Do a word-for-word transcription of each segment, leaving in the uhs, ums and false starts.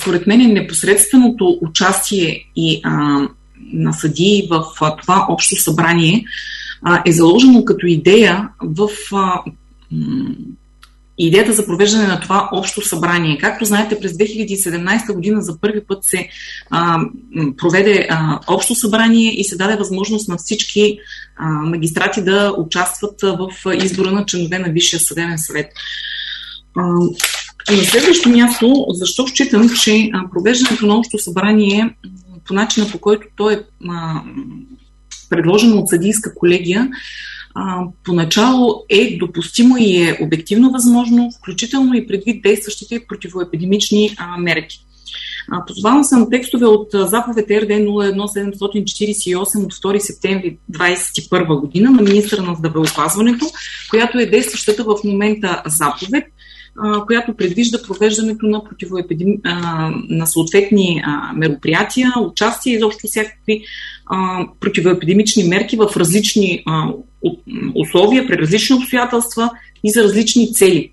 според мен непосредственото участие и а, на съдии в а, това общо събрание а, е заложено като идея в а, м- идеята за провеждане на това общо събрание. Както знаете, през две хиляди и седемнадесета година за първи път се а, проведе а, общо събрание и се даде възможност на всички а, магистрати да участват в избора на членове на Висшия съдебен съвет. А, на следващо място, защо считам, че а, провеждането на общо събрание по начина, по който то е а, предложено от съдийска колегия, Uh, поначало е допустимо и е обективно възможно, включително и предвид действащите противоепидемични uh, мерки. Uh, Позовавам се на текстове от uh, заповед Р Д нула едно седемстотин четиридесет и осем от втори септември двадесет и първа година на министъра на здравеопазването, която е действащата в момента заповед, uh, която предвижда провеждането на, противоепидем... uh, на съответни uh, мероприятия, участие и изобщо всякакви uh, противоепидемични мерки в различни uh, условия, при различни обстоятелства и за различни цели.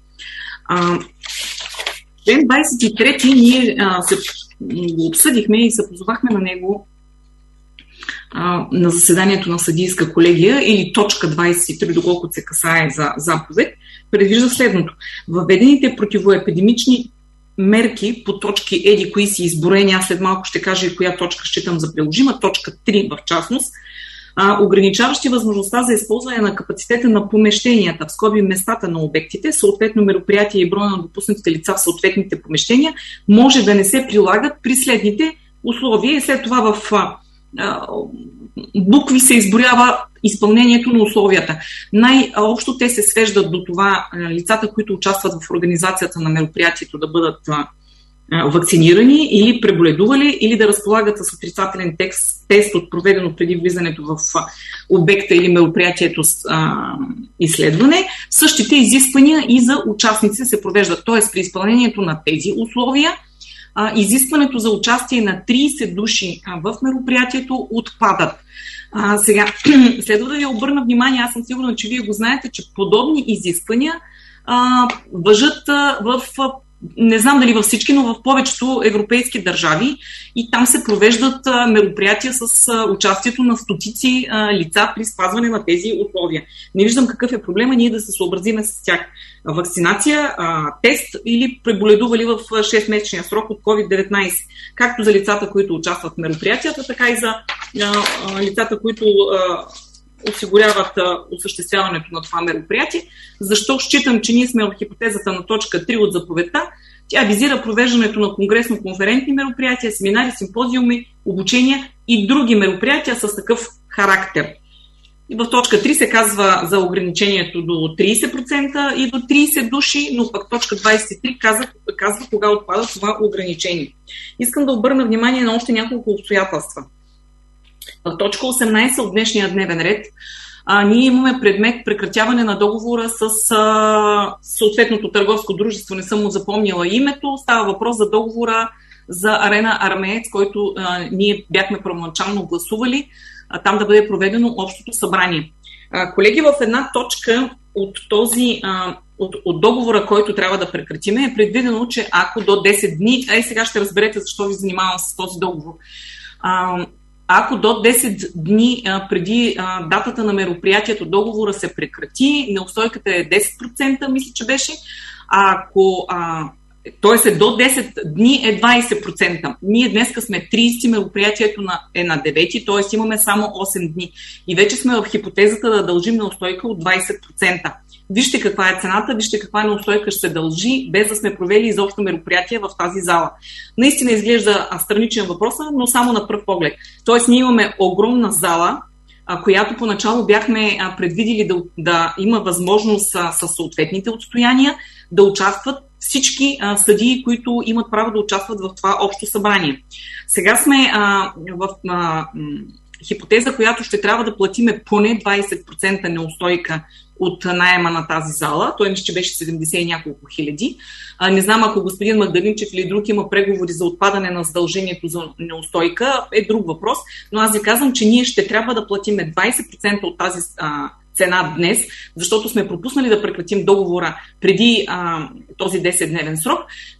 Член двадесет и трети ние а, се, го обсъдихме и се позовахме на него а, на заседанието на съдийска колегия, или точка двадесет и три, доколкото се касае за заповед, предвижда следното. Въведените противоепидемични мерки по точки еди кои си изброени, аз след малко ще кажа и коя точка считам за приложима, точка три в частност, А, ограничаващи възможността за използване на капацитета на помещенията, в скоби местата на обектите, съответно мероприятия и броя на допуснатите лица в съответните помещения, може да не се прилагат при следните условия и след това в а, а, букви се изброява изпълнението на условията. Най-общо те се свеждат до това а, лицата, които участват в организацията на мероприятието, да бъдат а, вакцинирани или преболедували, или да разполагат с отрицателен тест, тест от проведено преди влизането в обекта или мероприятието с а, изследване. Същите изисквания и за участници се провеждат. Т.е. при изпълнението на тези условия а, изискването за участие на тридесет души а, в мероприятието отпадат. А, сега, следва да ви обърна внимание, аз съм сигурна, че вие го знаете, че подобни изисквания а, важат а, в не знам дали във всички, но в повечето европейски държави и там се провеждат а, мероприятия с а, участието на стотици а, лица при спазване на тези условия. Не виждам какъв е проблема ние да се съобразиме с тях. Вакцинация, а, тест или преболедували в шестмесечния срок от ковид деветнадесет. Както за лицата, които участват в мероприятията, така и за а, а, лицата, които а, осигуряват а, осъществяването на това мероприятие. Защо считам, че ние сме в хипотезата на точка три от заповедта? Тя визира провеждането на конгресно-конферентни мероприятия, семинари, симпозиуми, обучения и други мероприятия с такъв характер. И в точка три се казва за ограничението до тридесет процента и до тридесет души, но пък точка двадесет и три казва, казва кога отпада това ограничение. Искам да обърна внимание на още няколко обстоятелства. В точка осемнадесет от днешния дневен ред а, ние имаме предмет прекратяване на договора с а, съответното търговско дружество, не съм му запомнила името. Става въпрос за договора за Арена Армеец, който а, ние бяхме първоначално гласували, а, там да бъде проведено общото събрание. А, колеги, в една точка от този а, от, от договора, който трябва да прекратиме, е предвидено, че ако до десет дни, ай сега ще разберете защо ви занимавам с този договор, а, ако до десет дни а, преди а, датата на мероприятието договора се прекрати, неустойката е десет процента, мисля, че беше, а ако а, т.е. до десет дни е двадесет процента. Ние днеска сме тридесети, мероприятието на, е на девети, т.е. имаме само осем дни. И вече сме в хипотезата да дължим неустойка от двадесет процента. Вижте каква е цената, вижте каква неустойка ще се дължи, без да сме провели изобщо мероприятие в тази зала. Наистина изглежда страничен въпрос, но само на пръв поглед. Тоест ние имаме огромна зала, която поначало бяхме предвидили да, да има възможност със съответните отстояния да участват всички а, съдии, които имат право да участват в това общо събрание. Сега сме а, в а, хипотеза, която ще трябва да платиме поне двадесет процента неустойка от наема на тази зала. Той мисля, че беше седемдесет и няколко хиляди. А, не знам, ако господин Магдалинчев или друг има преговори за отпадане на задължението за неустойка, е друг въпрос, но аз ви казвам, че ние ще трябва да платиме двадесет процента от тази а, цена днес, защото сме пропуснали да прекратим договора преди а, този десетдневен срок.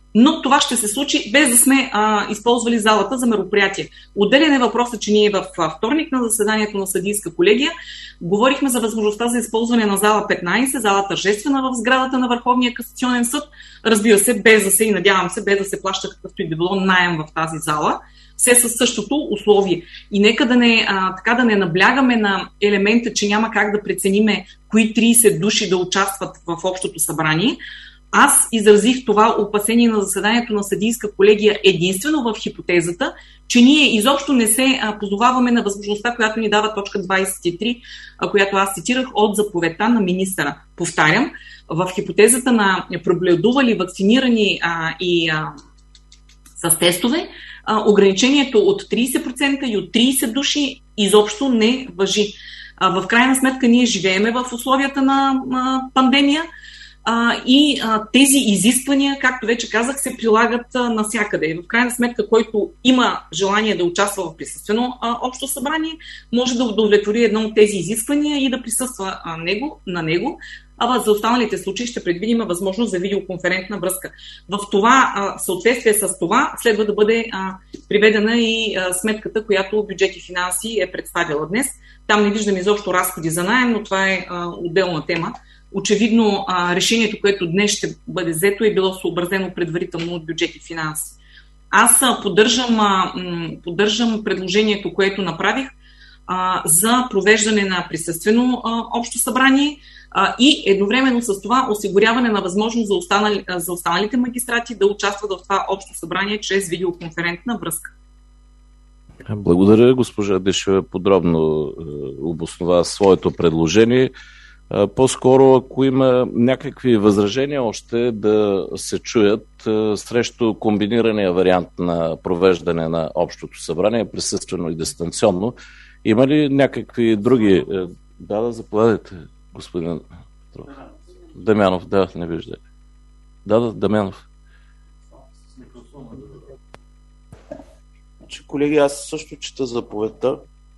но това ще се случи без да сме а, използвали залата за мероприятие. Отделен е въпросът, че ние в вторник на заседанието на съдийска колегия говорихме за възможността за използване на зала петнайсет, зала тържествена в сградата на Върховния касационен съд, разбира се, без да се, и надявам се, без да се плаща какъвто и да било наем в тази зала, все със същото условие. И нека да не, а, така да не наблягаме на елемента, че няма как да прецениме кои трийсет души да участват в общото събрание. Аз изразих това опасение на заседанието на съдийска колегия единствено в хипотезата, че ние изобщо не се а, позоваваме на възможността, която ни дава точка двайсет и три, а, която аз цитирах от заповедта на министъра. Повтарям, в хипотезата на преблюдували, вакцинирани а, и а, с тестове, а, ограничението от трийсет процента и от трийсет души изобщо не важи. А, в крайна сметка ние живееме в условията на а, пандемия, А, и а, тези изисквания, както вече казах, се прилагат а, навсякъде. В крайна сметка, който има желание да участва в присъствено а, общо събрание, може да удовлетвори едно от тези изисквания и да присъства а, него, на него. А за останалите случаи ще предвидим възможност за видеоконферентна връзка. В това а, съответствие с това следва да бъде а, приведена и а, сметката, която Бюджет и финанси е представила днес. Там не виждам изобщо разходи за наем, но това е а, отделна тема. Очевидно, решението, което днес ще бъде взето, е било съобразено предварително от Бюджет и финанси. Аз поддържам, поддържам предложението, което направих за провеждане на присъствено общо събрание и едновременно с това осигуряване на възможност за, останали, за останалите магистрати да участват в това общо събрание чрез видеоконферентна връзка. Благодаря. Госпожа Дешева подробно обоснова своето предложение. По-скоро, ако има някакви възражения, още да се чуят срещу комбинирания вариант на провеждане на общото събрание, присъствено и дистанционно. Има ли някакви други? Да, да, заповядайте, господин Дамянов. Да, не виждате. Да, да, Дамянов. Колеги, аз също чета заповедта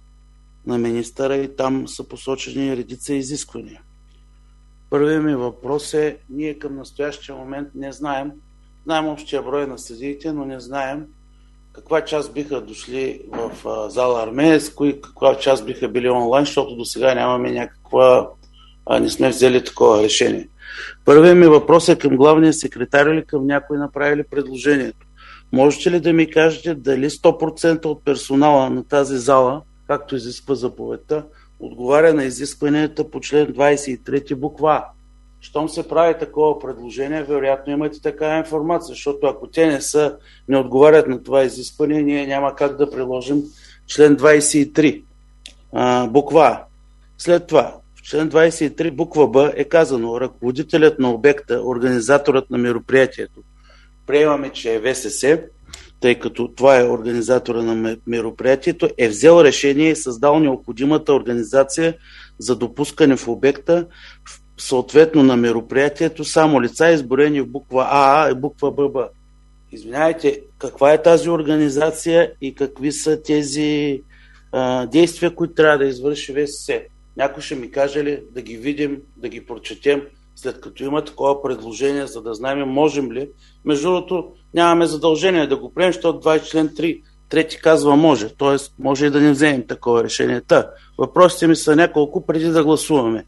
на министъра и там са посочени редица изисквания. Първият ми въпрос е, ние към настоящия момент не знаем, знаем общия брой на съдиите, но не знаем каква част биха дошли в а, зала Армеец, кои, каква част биха били онлайн, защото до сега нямаме някаква, а, не сме взели такова решение. Първият ми въпрос е към главния секретар или към някой направили предложението. Можете ли да ми кажете дали сто процента от персонала на тази зала, както изисква заповедта, отговаря на изискванията по член двайсет и трети буква А? Щом се прави такова предложение, вероятно имате такава информация, защото ако те не са, не отговарят на това изискване, ние няма как да приложим член двайсет и три а, буква А. След това, в член двайсет и три буква Б е казано: ръководителят на обекта, организаторът на мероприятието. Приемаме, че е ВСС, тъй като това е организатора на мероприятието, е взел решение и създал необходимата организация за допускане в обекта, съответно на мероприятието, само лица, изброени в буква АА и буква ББ. Извинявайте, каква е тази организация и какви са тези а, действия, които трябва да извърши ВСС? Някой ще ми каже ли да ги видим, да ги прочетем, след като има такова предложение, за да знаем можем ли. Между другото, нямаме задължение да го приемем, защото двайсет член три, трети казва може, т.е. може и да не вземем такова решение. Та, въпросите ми са няколко преди да гласуваме.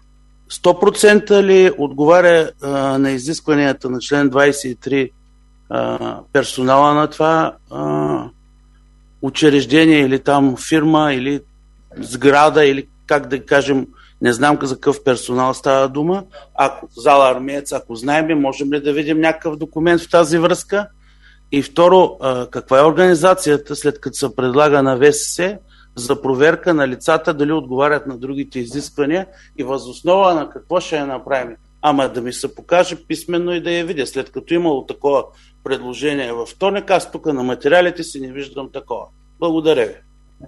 сто процента ли отговаря а, на изискванията на член двайсет и три а, персонала на това а, учреждение или там фирма или сграда или как да кажем, не знам за какъв персонал става дума. Ако зала Армеец, ако знаем, можем ли да видим някакъв документ в тази връзка? И второ, каква е организацията, след като се предлага на ВСС, за проверка на лицата, дали отговарят на другите изисквания и възоснова на какво ще я направим? Ама да ми се покаже писменно и да я видя. След като имало такова предложение във вторник, аз тук на материалите си не виждам такова. Благодаря ви.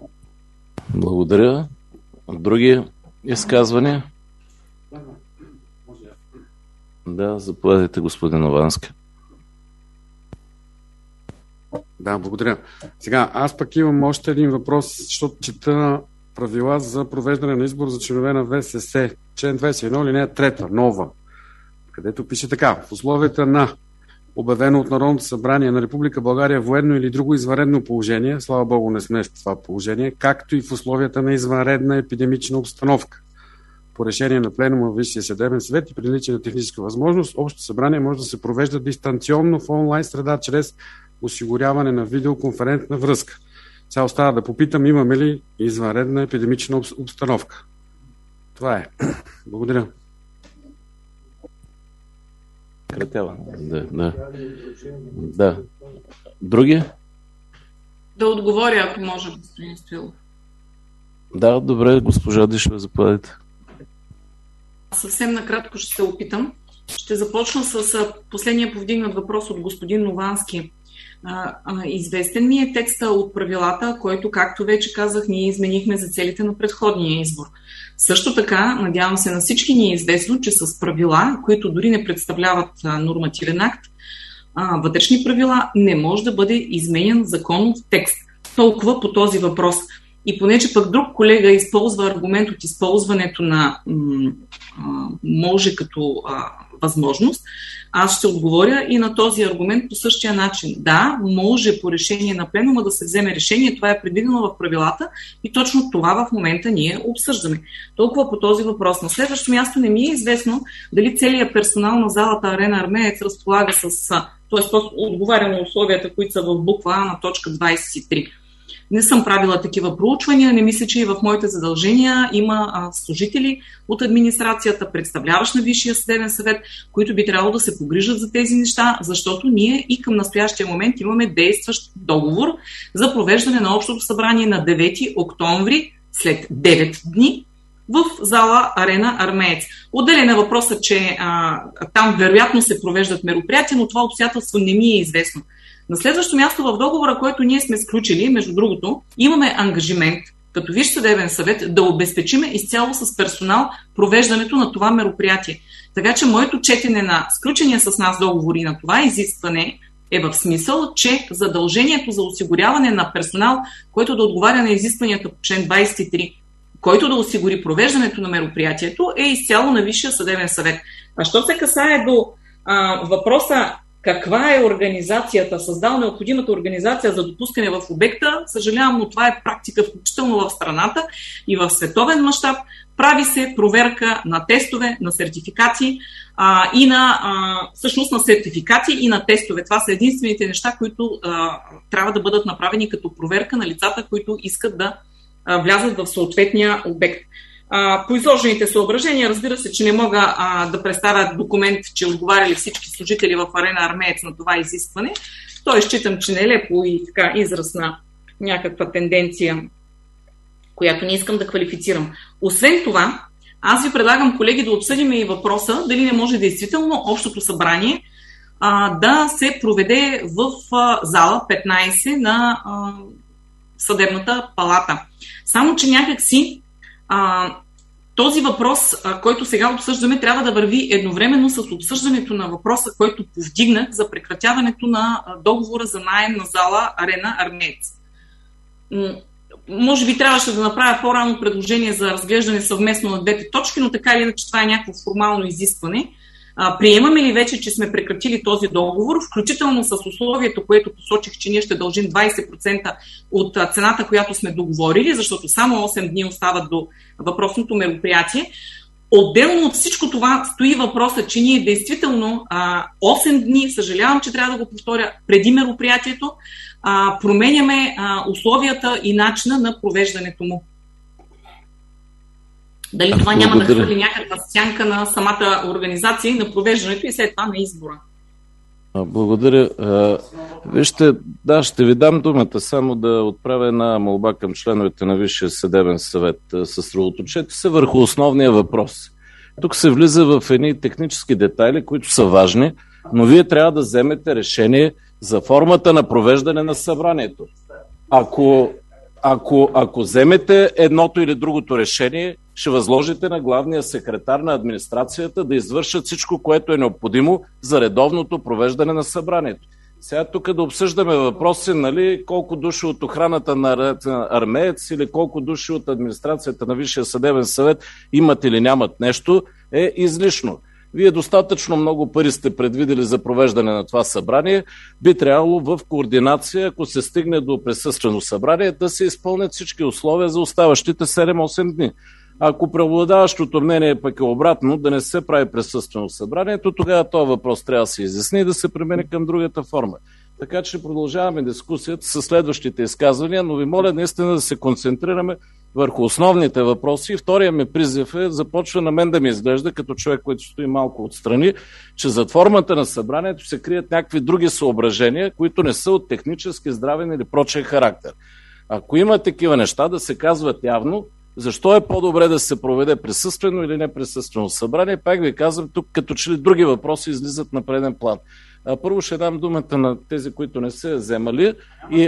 Благодаря. Други изказвания? Да, заповядайте, господин Овански. Да, благодаря. Сега, аз пък имам още един въпрос, защото чета правила за провеждане на избор за членове на ВСС. Член двайсет и едно, алинея трета, нова, където пише така: в условията на обявено от Народното събрание на Република България военно или друго извънредно положение, слава Богу не сме в това положение, както и в условията на извънредна епидемична обстановка. По решение на пленума на Висшия съдебен съвет и при наличие на техническа възможност, общото събрание може да се провежда дистанционно в онлайн среда чрез осигуряване на видеоконферентна връзка. Сега остава да попитам, имаме ли извънредна епидемична обстановка. Това е. Благодаря. Кратява. Да, да. Да. Други? Да отговоря, ако може, господин Стоилов. Да, добре, госпожа Дишева, заповядайте. Съвсем накратко ще се опитам. Ще започна с последния повдигнат въпрос от господин Новански. А, а, известен ми е текста от правилата, който, както вече казах, ние изменихме за целите на предходния избор. Също така, надявам се на всички ни е известно, че с правила, които дори не представляват а, нормативен акт, а, вътрешни правила, не може да бъде изменен законов текст. Толкова по този въпрос. И понеже пък друг колега използва аргумент от използването на м- а, може като а, възможност, аз ще отговоря и на този аргумент по същия начин. Да, може по решение на пленума да се вземе решение, това е предвидено в правилата и точно това в момента ние обсъждаме. Толкова по този въпрос. На следващо място не ми е известно дали целият персонал на залата Арена Армеец разполага с, т.е. отговаря на условията, които са в буква А на точка двадесет и три. Не съм правила такива проучвания, не мисля, че и в моите задължения има а, служители от администрацията, представляващ на Висшия съдебен съвет, които би трябвало да се погрижат за тези неща, защото ние и към настоящия момент имаме действащ договор за провеждане на общото събрание на девети октомври, след девет дни, в зала Арена Армеец. Отделен е въпросът, че а, там вероятно се провеждат мероприятия, но това обстоятелство не ми е известно. На следващо място в договора, който ние сме сключили, между другото, имаме ангажимент като Висш съдебен съвет да обезпечиме изцяло с персонал провеждането на това мероприятие. Така че моето четене на сключения с нас договори на това изискване е в смисъл, че задължението за осигуряване на персонал, който да отговаря на изискванията по член двадесет и три, който да осигури провеждането на мероприятието, е изцяло на Висшия съдебен съвет. А що се касае до а, въпроса каква е организацията, създал необходимата организация за допускане в обекта, съжалявам, но това е практика включително в страната и в световен мащаб. Прави се проверка на тестове, на сертификати а, и на а, всъщност на сертификати и на тестове. Това са единствените неща, които а, трябва да бъдат направени като проверка на лицата, които искат да а, влязат в съответния обект. По изложените съображения, разбира се, че не мога а, да представя документ, че отговаряли всички служители в Арена Армеец на това изискване. Той считам, че не е лепо и така израз на някаква тенденция, която не искам да квалифицирам. Освен това, аз ви предлагам, колеги, да обсъдим и въпроса дали не може действително общото събрание а, да се проведе в а, зала петнадесет на а, съдебната палата. Само, че някак си А, този въпрос, а, който сега обсъждаме, трябва да върви едновременно с обсъждането на въпроса, който повдигнах за прекратяването на а, договора за наем на зала Арена Армеец. М- може би трябваше да направя по-рано предложение за разглеждане съвместно на двете точки, но така или иначе това е някакво формално изискване. А, приемаме ли вече, че сме прекратили този договор, включително с условието, което посочих, че ние ще дължим двадесет процента от цената, която сме договорили, защото само осем дни остават до въпросното мероприятие. Отделно от всичко това стои въпросът, че ние действително а, осем дни, съжалявам, че трябва да го повторя, преди мероприятието, а, променяме а, условията и начина на провеждането му. Дали това няма да хвърли някаква сянка на самата организация и на провеждането и след това на избора? Благодаря. Вижте, да, ще ви дам думата, само да отправя една молба към членовете на Висшия съдебен съвет. Съсредоточете се върху основния въпрос. Тук се влиза в едни технически детайли, които са важни, но вие трябва да вземете решение за формата на провеждане на събранието. Ако Ако, ако вземете едното или другото решение, ще възложите на главния секретар на администрацията да извършат всичко, което е необходимо за редовното провеждане на събранието. Сега тук да обсъждаме въпроси, нали, колко души от охраната на Армеец или колко души от администрацията на Висшия съдебен съвет имат или нямат нещо, е излишно. Вие достатъчно много пари сте предвидели за провеждане на това събрание. Би трябвало в координация, ако се стигне до присъствено събрание, да се изпълнят всички условия за оставащите седем-осем дни. Ако преобладаващото мнение пък е обратно, да не се прави присъствено събранието, тогава този въпрос трябва да се изясни и да се премине към другата форма. Така че продължаваме дискусията с следващите изказвания, но ви моля наистина да се концентрираме върху основните въпроси. И втория ми призив е, започва на мен да ми изглежда, като човек, който стои малко отстрани, че зад формата на събранието се крият някакви други съображения, които не са от технически, здравен или прочен характер. Ако има такива неща, да се казват явно, защо е по-добре да се проведе присъствено или неприсъствено събрание. Пак ви казвам, тук като че ли други въпроси излизат на преден план. А, първо ще дам думата на тези, които не се вземали. И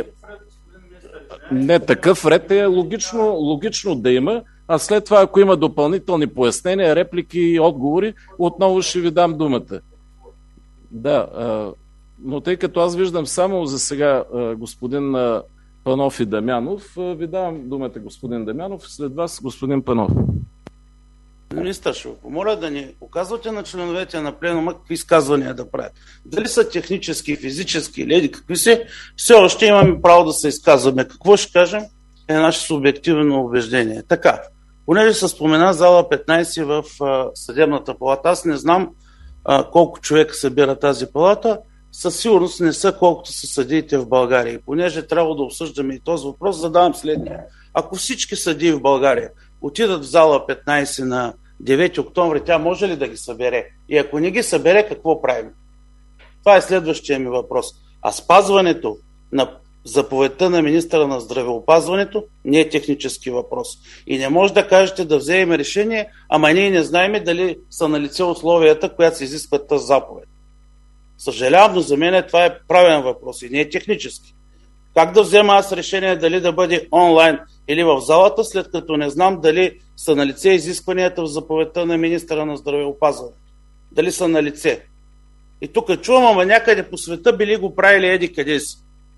не, такъв ред е логично, логично да има, а след това, ако има допълнителни пояснения, реплики и отговори, отново ще ви дам думата. Да, а, но тъй като аз виждам само за сега а, господин а, Панов и Дамянов, а, ви давам думата господин Дамянов, след вас господин Панов. Министър, ще ви помоля да ни показвате на членовете на пленума какви изказвания да правят. Дали са технически, физически или какви си, все още имаме право да се изказваме. Какво ще кажем е наше субективно убеждение. Така, понеже се спомена зала петнайсет в а, съдебната палата, аз не знам а, колко човека събира тази палата, със сигурност не са колкото са съдиите в България. И понеже трябва да обсъждаме и този въпрос, задавам следния. Ако всички съдии в България отидат в зала петнайсет на девети октомври, тя може ли да ги събере? И ако не ги събере, какво правим? Това е следващия ми въпрос. А спазването на заповедта на министъра на здравеопазването не е технически въпрос. И не може да кажете да вземем решение, ама ние не знаем дали са налице условията, която се изискват тази заповед. Съжалявам, но за мен това е правен въпрос и не е технически. Как да взема аз решение дали да бъде онлайн или в залата, след като не знам дали са налице изискванията в заповедта на министъра на здравеопазването? Дали са налице? И тук чувам, ама някъде по света били го правили еди къде си.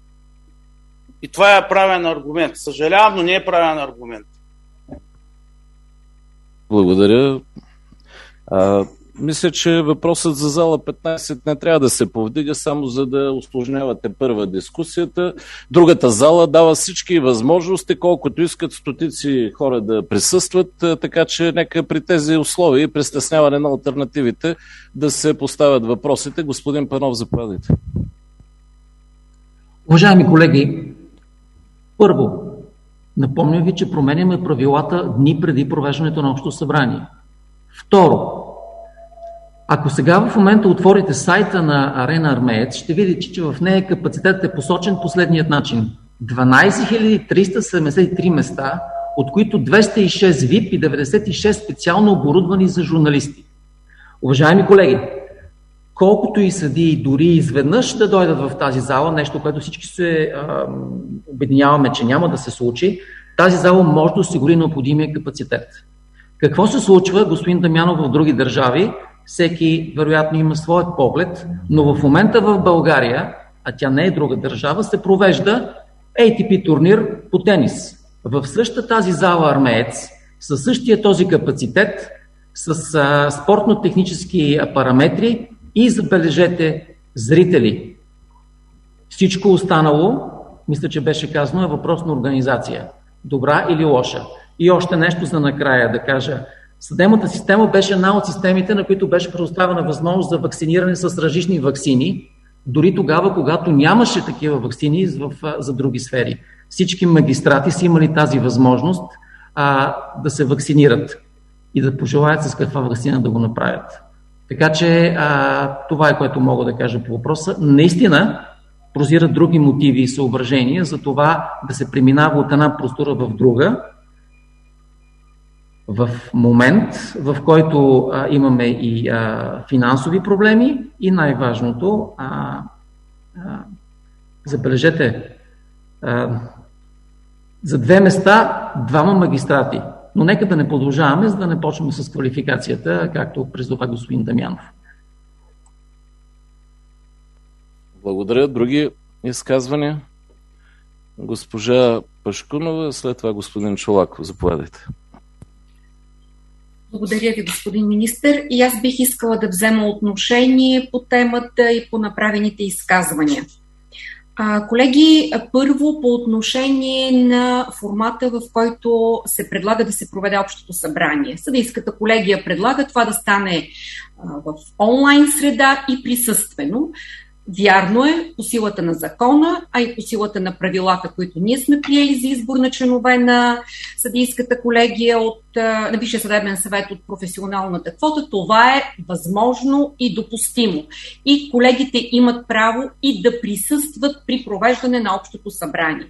И това е правен аргумент. Съжалявам, но не е правен аргумент. Благодаря. А, мисля, че въпросът за зала петнайсет не трябва да се повдига само за да усложнявате първа дискусията. Другата зала дава всички възможности, колкото искат стотици хора да присъстват, така че нека при тези условия и при стесняване на алтернативите да се поставят въпросите. Господин Панов, заповядайте. Уважаеми колеги, първо, напомням ви, че променяме правилата дни преди провеждането на общо събрание. Второ, ако сега в момента отворите сайта на Арена Армеец, ще видите, че в нея капацитетът е посочен последният начин. дванайсет хиляди триста седемдесет и три места, от които двеста и шест ви ай пи и деветдесет и шест специално оборудвани за журналисти. Уважаеми колеги, колкото и съдии дори изведнъж да дойдат в тази зала, нещо, което всички се а, обединяваме, че няма да се случи, тази зала може да осигури необходимия капацитет. Какво се случва, господин Дамянов, в други държави? Всеки, вероятно, има своят поглед, но в момента в България, а тя не е друга държава, се провежда ей ти пи турнир по тенис. В същата тази зала Армеец, със същия този капацитет, с а, спортно-технически параметри и, забележете, зрители. Всичко останало, мисля, че беше казано, е въпрос на организация. Добра или лоша. И още нещо за накрая да кажа. Съдебната система беше една от системите, на които беше предоставена възможност за вакциниране с различни ваксини, дори тогава, когато нямаше такива ваксини в, за други сфери. Всички магистрати са имали тази възможност а, да се вакцинират и да пожелаят с каква ваксина да го направят. Така че а, това е, което мога да кажа по въпроса. Наистина прозират други мотиви и съображения за това да се преминава от една простора в друга, в момент, в който а, имаме и а, финансови проблеми и най-важното, а, а, забележете, а, за две места двама магистрати. Но нека да не продължаваме, за да не почнем с квалификацията, както призова господин Дамянов. Благодаря. Други изказвания? Госпожа Пашкунова, след това господин Чолаков. Заповядайте. Благодаря ви, господин министър. И аз бих искала да взема отношение по темата и по направените изказвания. А, колеги, първо по отношение на формата, в който се предлага да се проведе общото събрание. Съдийската колегия предлага това да стане а, в онлайн среда и присъствено. Вярно е, по силата на закона, а и по силата на правилата, които ние сме приели за избор на членове на съдийската колегия от, на Висшия съдебен съвет от професионалната квота, това е възможно и допустимо. И колегите имат право и да присъстват при провеждане на общото събрание.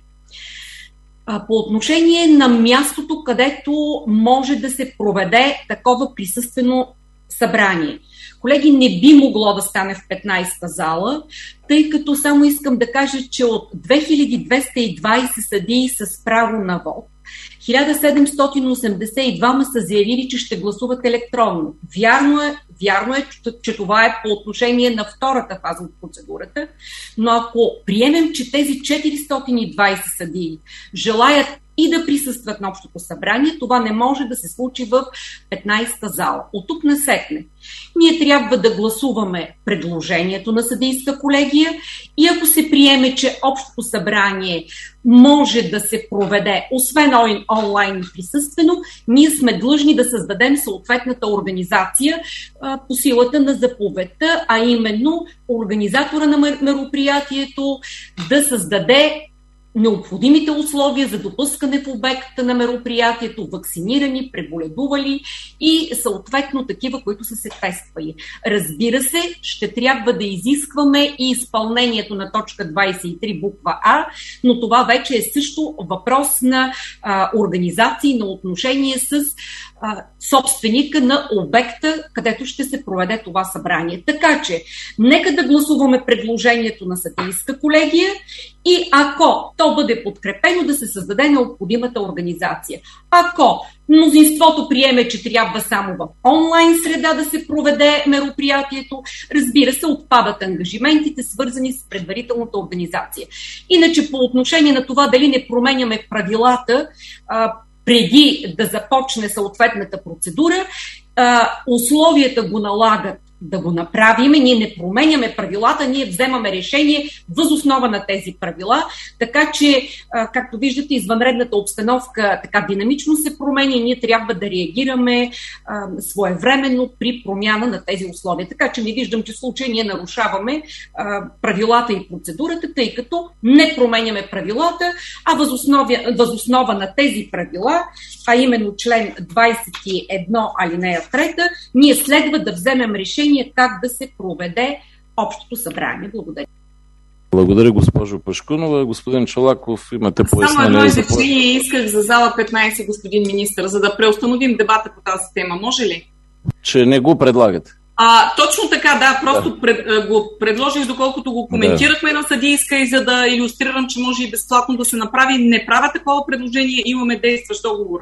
По отношение на мястото, където може да се проведе такова присъствено събрание. Колеги, не би могло да стане в петнайсета зала, тъй като само искам да кажа, че от две хиляди двеста и двайсет съдии с право на вод, хиляда седемстотин осемдесет и двама са заявили, че ще гласуват електронно. Вярно е, вярно е, че това е по отношение на втората фаза от процедурата, но ако приемем, че тези четиристотин и двайсет съдии желаят и да присъстват на общото събрание, това не може да се случи в петнайсета зала. От тук насетне. Ние трябва да гласуваме предложението на съдийска колегия и ако се приеме, че общото събрание може да се проведе, освен онлайн и присъствено, ние сме длъжни да създадем съответната организация а, по силата на заповедта, а именно организатора на мероприятието да създаде необходимите условия за допускане в обекта на мероприятието, вакцинирани, преболедували и съответно такива, които са се тествали. Разбира се, ще трябва да изискваме и изпълнението на точка двайсет и три буква А, но това вече е също въпрос на а, организации, на отношение с а, собственика на обекта, където ще се проведе това събрание. Така че, нека да гласуваме предложението на съдийска колегия и ако то бъде подкрепено, да се създаде необходимата организация. Ако мнозинството приеме, че трябва само в онлайн среда да се проведе мероприятието, разбира се, отпадат ангажиментите, свързани с предварителната организация. Иначе по отношение на това дали не променяме правилата а, преди да започне съответната процедура, а, условията го налагат да го направим. Ние не променяме правилата, ние вземаме решение въз основа на тези правила, така че, както виждате, извънредната обстановка така динамично се променя и ние трябва да реагираме а, своевременно при промяна на тези условия. Така че не виждам, че в случай ние нарушаваме а, правилата и процедурата, тъй като не променяме правилата, а въз основа, въз основа на тези правила, а именно член двайсет и едно алинея трета, ние следва да вземем решение как да се проведе общото събрание. Благодаря. Благодаря, госпожо Пашкунова. Господин Чолаков, имате пояснение. Само едно изречение исках за зала петнайсет, господин министър, за да преустановим дебата по тази тема. Може ли? Че не го предлагате. А, точно така, да. Просто да. Пред, го предложих, доколкото го коментирахме да. на съдийска и за да илюстрирам, че може и безплатно да се направи. Не правя такова предложение, имаме действащ договор.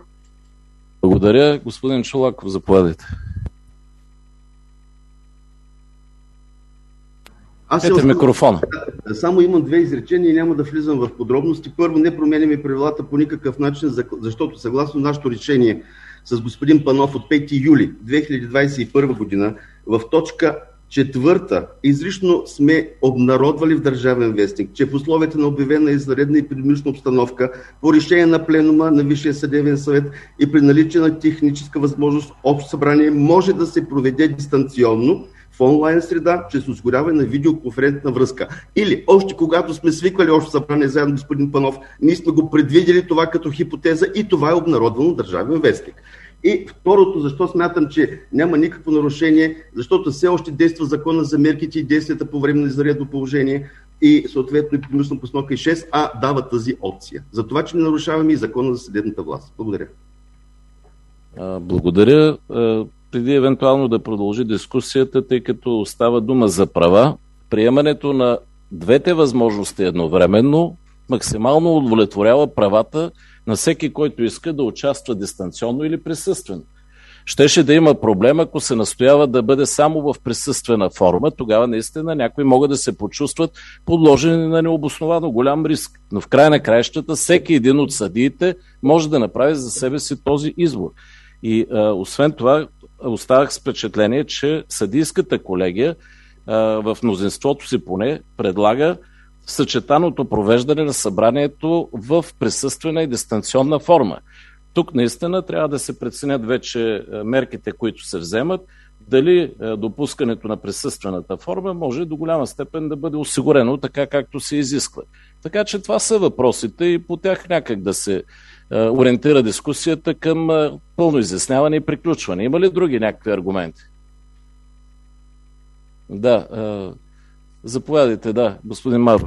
Благодаря. Господин Чолаков, заповядайте. Аз Ете микрофона. Само имам две изречения и няма да влизам в подробности. Първо, не променяме правилата по никакъв начин, защото съгласно нашето решение с господин Панов от пети юли две хиляди двайсет и първа година в точка четвърта изрично сме обнародвали в Държавен вестник, че в условията на обявена извънредна епидемична обстановка по решение на пленума на Висшия съдебен съвет и при наличие на техническа възможност общо събрание може да се проведе дистанционно в онлайн среда, чрез осигуряване на видеоконферентна връзка. Или още когато сме свиквали общо събрание заедно господин Панов, ние сме го предвидели това като хипотеза и това е обнародвано в Държавен вестник. И второто, защо смятам, че няма никакво нарушение, защото все още действа закона за мерките и действията по време на извънредно положение и съответно епидемична обстановка и шест А дава тази опция. За това, че не нарушаваме и закона за съдебната власт. Благодаря. Благодаря. Преди евентуално да продължи дискусията, тъй като става дума за права, приемането на двете възможности едновременно максимално удовлетворява правата на всеки, който иска да участва дистанционно или присъствено. Щеше да има проблем, ако се настоява да бъде само в присъствена форма, тогава наистина някои могат да се почувстват подложени на необосновано голям риск. Но в край на краищата всеки един от съдиите може да направи за себе си този избор. И а, освен това, оставах с впечатление, че съдийската колегия а, в мнозинството си поне предлага съчетаното провеждане на събранието в присъствена и дистанционна форма. Тук наистина трябва да се преценят вече мерките, които се вземат, дали допускането на присъствената форма може до голяма степен да бъде осигурено така, както се изисква. Така че това са въпросите и по тях някак да се ориентира дискусията към пълно изясняване и приключване. Има ли други някакви аргументи? Да, заповядайте, да, господин Мавров.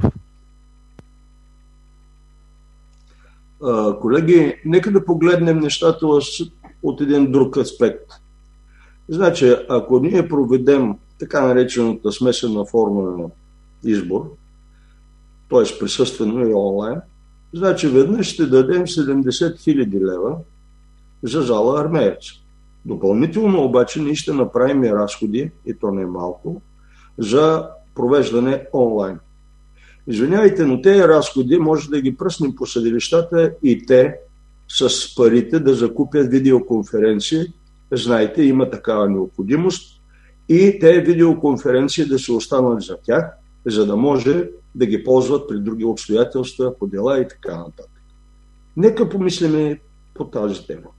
Колеги, нека да погледнем нещата от един друг аспект. Значи, ако ние проведем така наречената смесена форма на избор, т.е. присъствено и онлайн, значи веднъж ще дадем седемдесет хиляди лева за зала Армеец. Допълнително обаче ние ще направим и разходи, и то не малко, за провеждане онлайн. Извинявайте, но тези разходи може да ги пръснем по съдилищата и те с парите да закупят видеоконференции. Знаете, има такава необходимост и тези видеоконференции да се останат за тях, за да може да ги ползват при други обстоятелства, по дела и така нататък. Нека помислим по тази тема.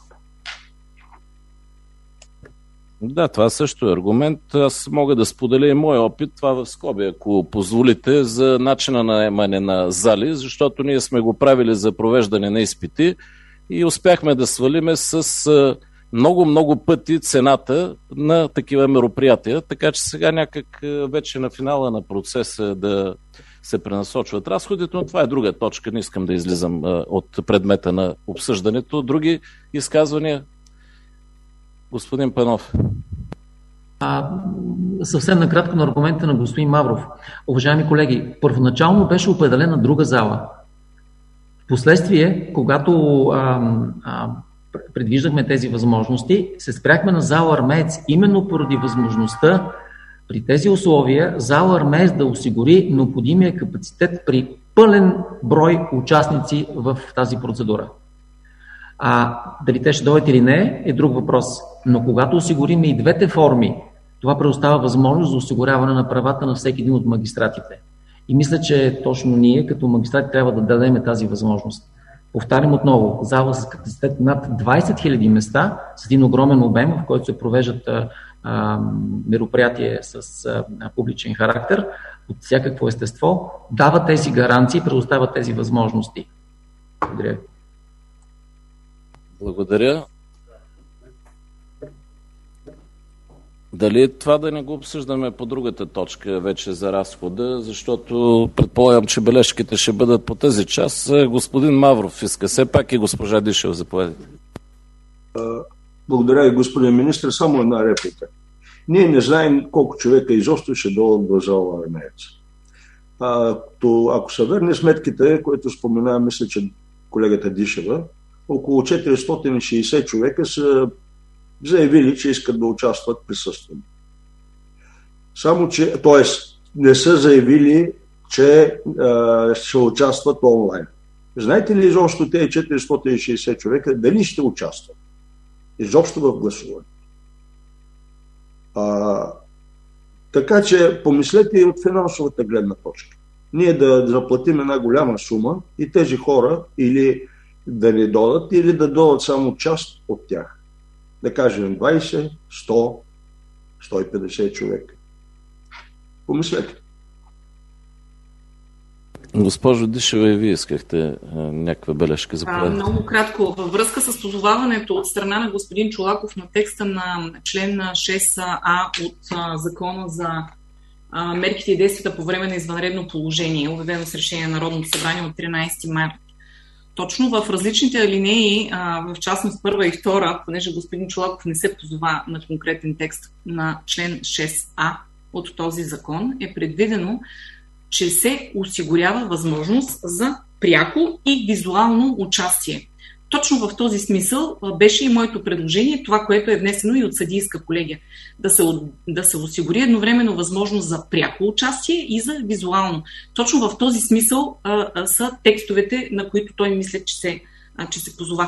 Да, това също е аргумент. Аз мога да споделя и мой опит, това в скоби, ако позволите, за начина на наемане на зали, защото ние сме го правили за провеждане на изпити и успяхме да свалиме с много-много пъти цената на такива мероприятия, така че сега някак вече на финала на процеса да се пренасочват разходите, но това е друга точка, не искам да излизам от предмета на обсъждането. Други изказвания? Господин Панов. А, съвсем накратко на аргумента на господин Мавров. Уважаеми колеги, първоначално беше определена друга зала. Впоследствие, когато а, а, предвиждахме тези възможности, се спряхме на зала Армеец именно поради възможността при тези условия зала Армеец да осигури необходимия капацитет при пълен брой участници в тази процедура. А дали те ще дойдат или не е друг въпрос. Но когато осигурим и двете форми, това предоставя възможност за осигуряване на правата на всеки един от магистратите. И мисля, че точно ние като магистрати трябва да дадем тази възможност. Повтарям отново, зала с капацитет над двайсет хиляди места, с един огромен обем, в който се провеждат а, а, мероприятия с а, публичен характер, от всякакво естество, дава тези гаранции, предоставя тези възможности. Благодаря. Благодаря. Дали това да не го обсъждаме по другата точка вече за разхода, защото предполагам, че бележките ще бъдат по тази част. Господин Мавров иска все пак и госпожа Дишева, заповядайте. Благодаря и господин министр. Само една реплика. Ние не знаем колко човека изобщо ще дойдат в зала Армеец. А, то, ако са верни сметките, които споменава, мисля, че колегата Дишева, около четиристотин и шейсет човека са заявили, че искат да участват присъствено. Само, че, т.е. не са заявили, че а, ще участват онлайн. Знаете ли изобщо тези четиристотин и шейсет човека дали ще участват? Изобщо в гласуване. А, така че помислете и от финансовата гледна точка. Ние да заплатим една голяма сума и тези хора или да не додат, или да додат само част от тях. Да кажем двайсет, сто, сто и петдесет човека. Помислете. Госпожо Дишева, и вие искахте а, някаква бележка за а, Много кратко. Във връзка с позоваването от страна на господин Чолаков на текста на член шест а от а, Закона за а, мерките и действията по време на извънредно положение, обявено с решение на Народното събрание от тринайсети март. Точно в различните алинеи, в частност първа и втора, понеже господин Чолаков не се позова на конкретен текст на член шест а от този закон, е предвидено, че се осигурява възможност за пряко и визуално участие. Точно в този смисъл беше и моето предложение, това, което е внесено и от съдийска колегия, да се, да се осигури едновременно възможност за пряко участие и за визуално. Точно в този смисъл а, а, са текстовете, на които той мисля, че се, а, че се позова.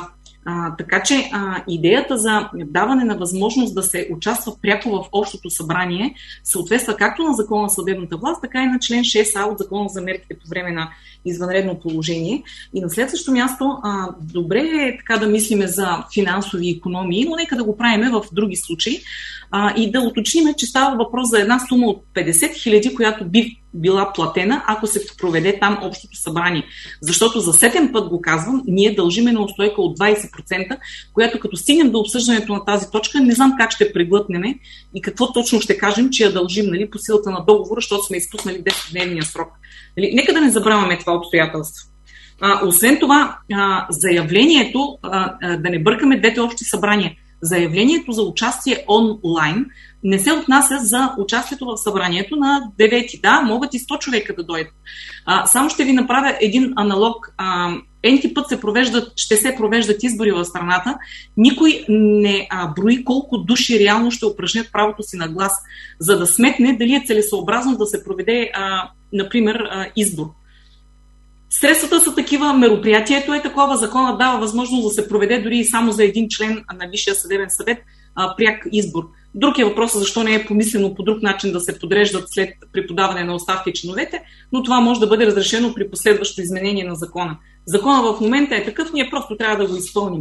А, така че а, идеята за даване на възможност да се участва пряко в общото събрание съответства както на Закона за съдебната власт, така и на член шест а от Закона за мерките по време на извънредно положение. И на следващо място, а, добре е така да мислиме за финансови икономии, но нека да го правиме в други случаи а, и да уточниме, че става въпрос за една сума от петдесет хиляди, която би била платена, ако се проведе там общото събрание. Защото за сетен път го казвам, ние дължиме на устойка от двайсет процента, която като стигнем до обсъждането на тази точка, не знам как ще преглътнем и какво точно ще кажем, че я дължим, нали, по силата на договора, защото сме изпуснали десетдневния срок. Нали, нека да не забравяме това обстоятелство. А, освен това, а, заявлението, а, а, да не бъркаме двете общи събрания, заявлението за участие онлайн не се отнася за участието в събранието на девети. Да, могат и сто човека да дойдат. А, само ще ви направя един аналог. А, енти път се провеждат, ще се провеждат избори в страната. Никой не а, брои колко души реално ще упражнят правото си на глас, за да сметне дали е целесообразно да се проведе, а, например, а, избор. Средствата са такива, мероприятието е такова, законът дава възможност да се проведе дори и само за един член на Висшия съдебен съвет а, пряк избор. Друг е въпросът защо не е помислено по друг начин да се подреждат след при подаване на оставки членовете, но това може да бъде разрешено при последващо изменение на закона. Законът в момента е такъв, ние просто трябва да го изпълним.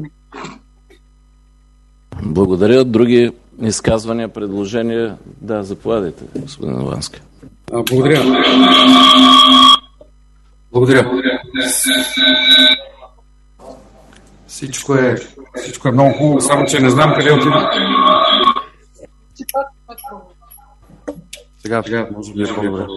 Благодаря. Други изказвания, предложения? Да, заповядайте, господин Лански. Благодаря. Благодаря. Всичко е, всичко е много хубаво, само че не знам къде отида. Сега, сега, може би е по-добре.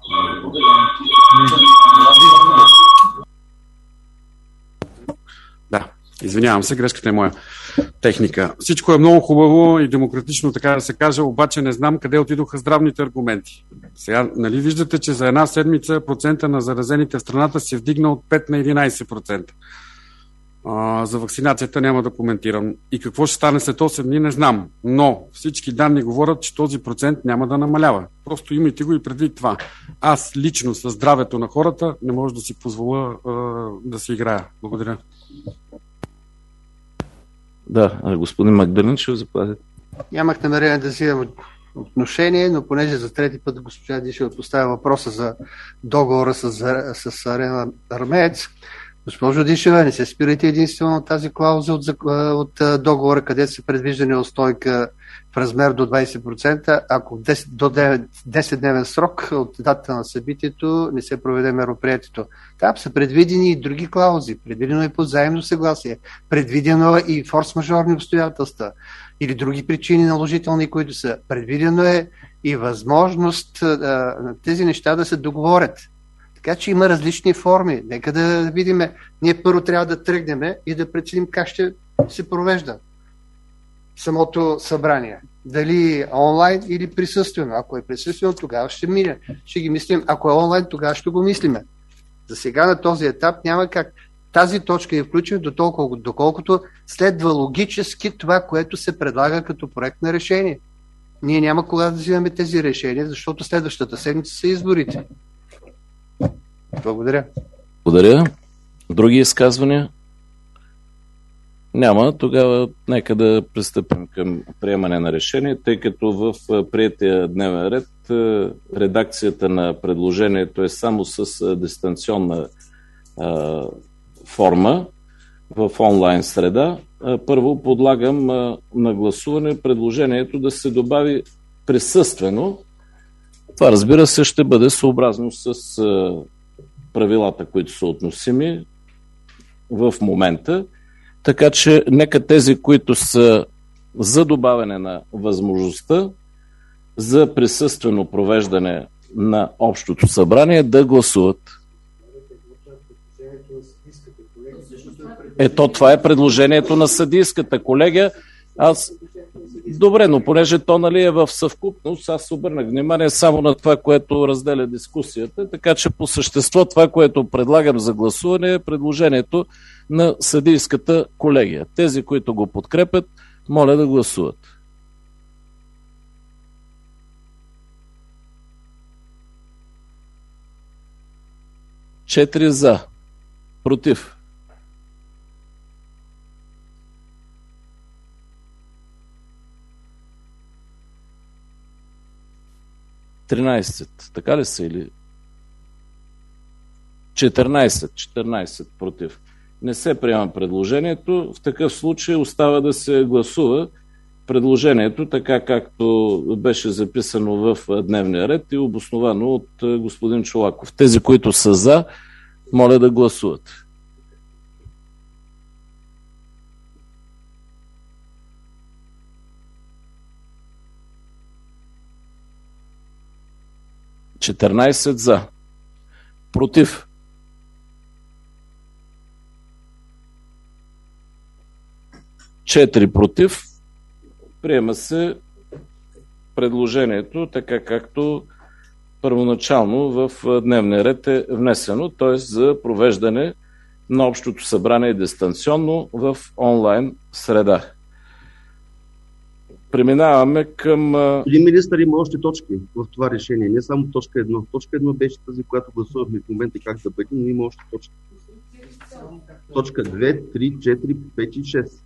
Да, извинявам се, грешката е моя. Техника. Всичко е много хубаво и демократично, така да се каже, обаче не знам къде отидоха здравните аргументи. Сега, нали виждате, че за една седмица процента на заразените в страната се вдигна от пет на единайсет процента. А, за вакцинацията няма да коментирам. И какво ще стане след осем дни, не знам. Но всички данни говорят, че този процент няма да намалява. Просто имайте го и предвид това. Аз лично със здравето на хората не може да си позволя а, да си играя. Благодаря. Да, господин Магдалин, ще заповядайте. Нямах намерение да взимам отношение, но понеже за трети път госпожа Дишева поставя въпроса за договора с, с Арена Армеец, госпожо Дишева, не се спирайте единствено от тази клауза от, от договора, където се предвижда неустойка в размер до двайсет процента, ако десет, до десетдневен срок от дата на събитието не се проведе мероприятието. Там са предвидени и други клаузи. Предвидено е по взаимно съгласие. Предвидено е и форс-мажорни обстоятелства или други причини наложителни, които са. Предвидено е и възможност а, тези неща да се договорят. Така че има различни форми. Нека да видим. Ние първо трябва да тръгнем и да преценим как ще се провежда самото събрание. Дали онлайн или присъствено. Ако е присъствено, тогава ще мине. Ще ги мислим. Ако е онлайн, тогава ще го мислиме. За сега на този етап няма как. Тази точка е включена до толкова, доколкото следва логически това, което се предлага като проект на решение. Ние няма кога да взимаме тези решения, защото следващата седмица са изборите. Благодаря. Благодаря. Други изказвания? Няма. Тогава нека да пристъпим към приемане на решение, тъй като в приетия дневен ред редакцията на предложението е само с дистанционна а, форма в онлайн среда. А, първо подлагам а, на гласуване предложението да се добави присъствено. Това, разбира се, ще бъде съобразно с а, правилата, които са относими в момента. Така че нека тези, които са за добавяне на възможността за присъствено провеждане на общото събрание, да гласуват. Ето, това е предложението на съдийската колегия. Аз... Добре, но понеже то, нали, е в съвкупност, аз обърнах внимание само на това, което разделя дискусията, така че по същество това, което предлагам за гласуване, е предложението на съдийската колегия. Тези, които го подкрепят, моля да гласуват. Четири за. Против. тринайсет. Така ли са или? четиринайсет. четиринайсет против. Не се приема предложението. В такъв случай остава да се гласува предложението, така както беше записано в дневния ред и обосновано от господин Чолаков. Тези, които са за, моля да гласуват. четиринайсет за. Против. четири против. Приема се предложението, така както първоначално в дневния ред е внесено, т.е. за провеждане на общото събрание дистанционно в онлайн среда. Преминаваме към... Господин министър, има още точки в това решение, не само точка едно. Точка едно беше тази, която гласувахме в момента как да бъде, но има още точки. Точка две, три, четири, пет и шест.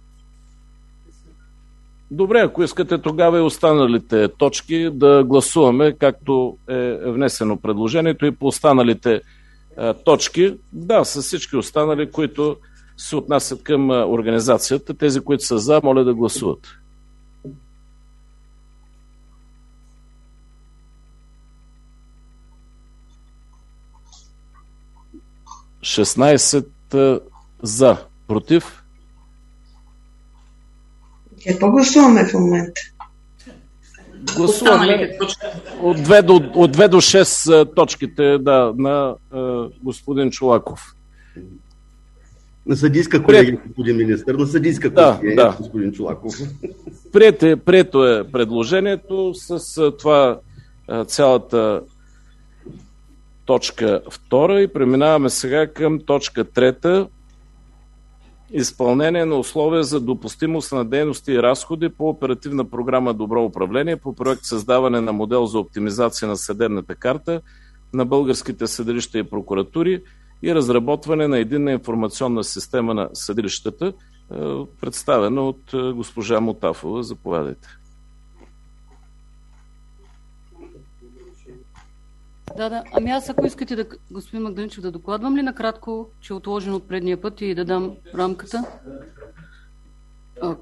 Добре, ако искате тогава и останалите точки да гласуваме, както е внесено предложението и по останалите е, точки. Да, с всички останали, които се отнасят към организацията. Тези, които са за, моля да гласуват. шестнайсет за. Против? Какво гласуваме в момента? Гласуваме от две до, от две до шест точките, да, на е, господин Чолаков. На съдийска колегия, господин министър, на съдийска колегия, да, да. Господин Чолаков. Прието, прието е предложението с това цялата точка втора и преминаваме сега към точка трета. Изпълнение на условия за допустимост на дейности и разходи по оперативна програма Добро управление по проект създаване на модел за оптимизация на съдебната карта на българските съдилища и прокуратури и разработване на единна информационна система на съдилищата, представена от госпожа Мутафова. Заповядайте. Да, да. Ами аз, ако искате, да, господин Магдалинчев, да докладвам ли накратко, че е отложено от предния път и да дам рамката? А,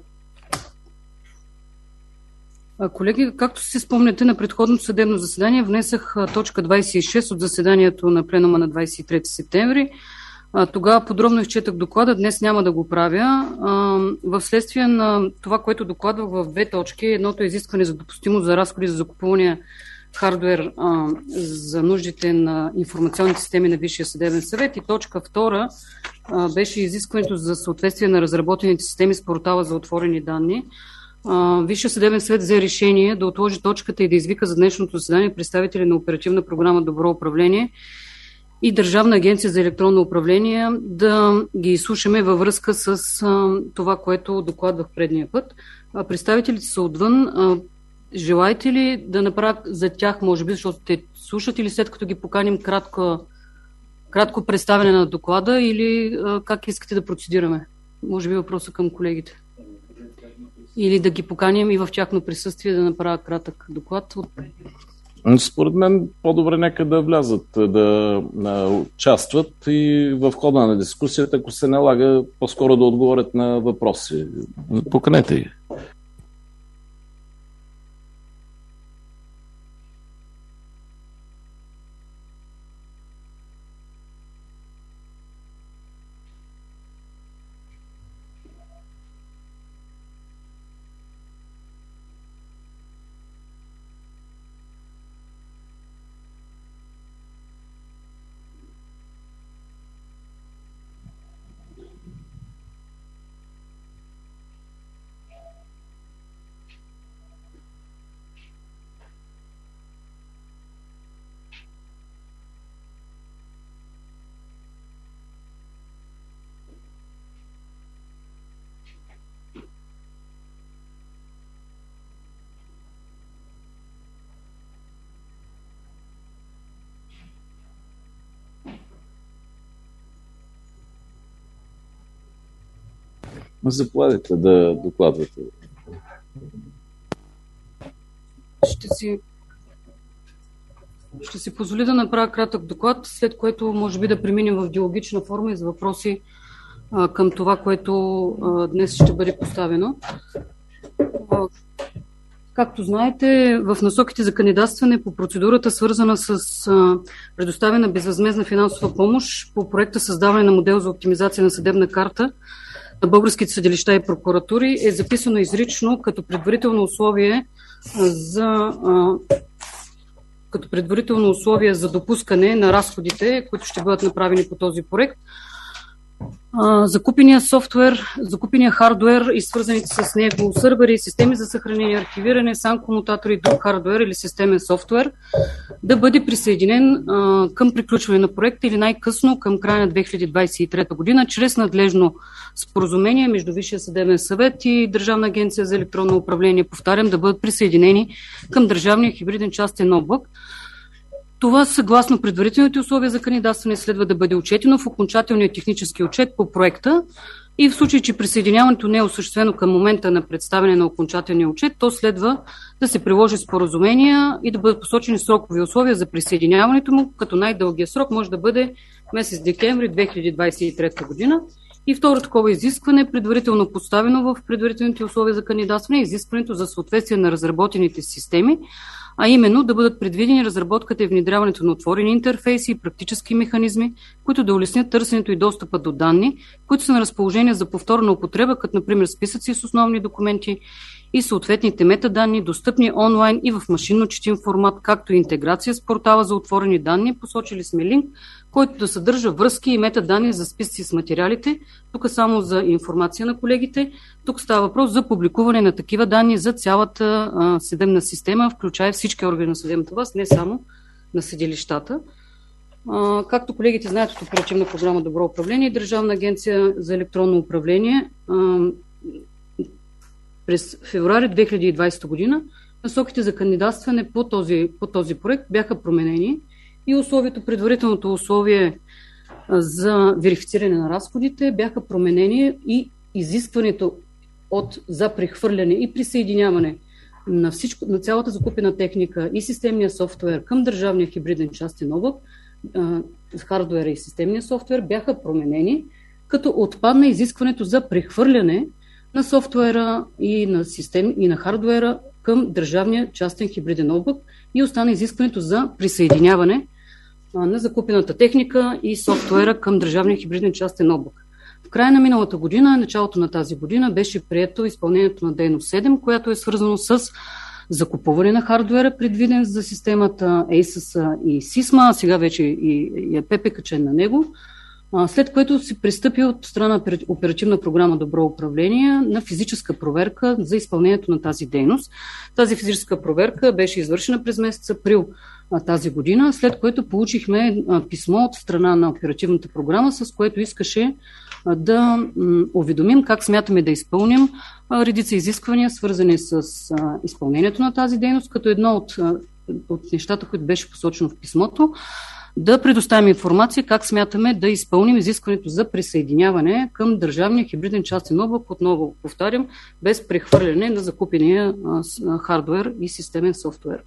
а, колеги, както си спомняте, на предходното съдебно заседание внесах а, точка двайсет и шест от заседанието на пленума на двайсет и трети септември. А, тогава подробно изчетах доклада, днес няма да го правя. А, в следствие на това, което докладвах в две точки, едното е изискване за допустимост за разходи за закупуване хардуер а, за нуждите на информационните системи на Висшия съдебен съвет и точка втора а, беше изискването за съответствие на разработените системи с портала за отворени данни. А, Висшия съдебен съвет взе решение да отложи точката и да извика за днешното заседание представители на оперативна програма Добро управление и Държавна агенция за електронно управление да ги изслушаме във връзка с а, това, което докладвах предния път. А, представителите са отвън. А, Желаете ли да направя за тях, може би, защото те слушат, или след като ги поканим кратко, кратко представяне на доклада, или а, как искате да процедираме? Може би въпроса към колегите. Или да ги поканим и в тяхно присъствие да направя кратък доклад? Според мен по-добре нека да влязат, да участват и в хода на дискусията, ако се налага, по-скоро да отговорят на въпроси. Поканете ги. Заповядайте да докладвате. Ще си... Ще си позволя да направя кратък доклад, след което може би да преминем в диалогична форма и за въпроси а, към това, което а, днес ще бъде поставено. А, както знаете, в насоките за кандидатстване по процедурата, свързана с а, предоставена безвъзмездна финансова помощ по проекта създаване на модел за оптимизация на съдебна карта на българските съдилища и прокуратури, е записано изрично като предварително условие за а, като предварително условие за допускане на разходите, които ще бъдат направени по този проект. Закупения софтуер, закупения хардуер и свързаните с него сървъри, системи за съхранение, архивиране, сам комутатори, друг хардуер или системен софтуер да бъде присъединен а, към приключване на проекта или най-късно към края на две хиляди двадесет и трета година, чрез надлежно споразумение между Висшия съдебен съвет и Държавна агенция за електронно управление, повтарям, да бъдат присъединени към Държавния хибриден частен облак. Това, съгласно предварителните условия за кандидатстване, следва да бъде отчетено в окончателния технически отчет по проекта и в случай, че присъединяването не е осъществено към момента на представяне на окончателния отчет, то следва да се приложи споразумения и да бъдат посочени срокови условия за присъединяването му, като най-дългия срок може да бъде месец декември две хиляди двадесет и трета година. И второ такова изискване, предварително поставено в предварителните условия за кандидатстване, е изискването за съответствие на разработените системи, а именно да бъдат предвидени разработката и внедряването на отворени интерфейси и практически механизми, които да улеснят търсенето и достъпа до данни, които са на разположение за повторна употреба, като например списъци с основни документи и съответните метаданни, достъпни онлайн и в машинно четим формат, както и интеграция с портала за отворени данни. Посочили сме линк, който да съдържа връзки и метаданни за списъци с материалите. Тук само за информация на колегите. Тук става въпрос за публикуване на такива данни за цялата а, съдебна система, включая всички органи на съдебната власт, не само на съдилищата. А, както колегите знаят от оперативна програма Добро управление и Държавна агенция за електронно управление, а, през февруари две хиляди и двадесета година насоките за кандидатстване по този, по този проект бяха променени и условието, предварителното условие за верифициране на разходите бяха променени и изискването от, за прехвърляне и присъединяване на, всичко, на цялата закупена техника и системния софтуер към Държавния хибриден частен облак, хардуера и системния софтуер бяха променени, като отпадна изискването за прехвърляне на софтуера и на, систем, и на хардуера към Държавния частен хибриден облак и остана изискването за присъединяване а, на закупената техника и софтуера към Държавния хибриден частен облак. В края на миналата година, началото на тази година, беше прието изпълнението на дейност седем, която е свързано с закупуване на хардуера, предвиден за системата ейсъс и сисма, а сега вече и, и е ПП качен на него, след което се пристъпи от страна оперативна програма Добро управление на физическа проверка за изпълнението на тази дейност. Тази физическа проверка беше извършена през месец април тази година, след което получихме писмо от страна на оперативната програма, с което искаше да уведомим как смятаме да изпълним редица изисквания, свързани с изпълнението на тази дейност, като едно от, от нещата, които беше посочено в писмото, да предоставим информация как смятаме да изпълним изискването за присъединяване към Държавния хибриден частен облак, отново повтарям, без прехвърляне на закупения хардуер и системен софтуер.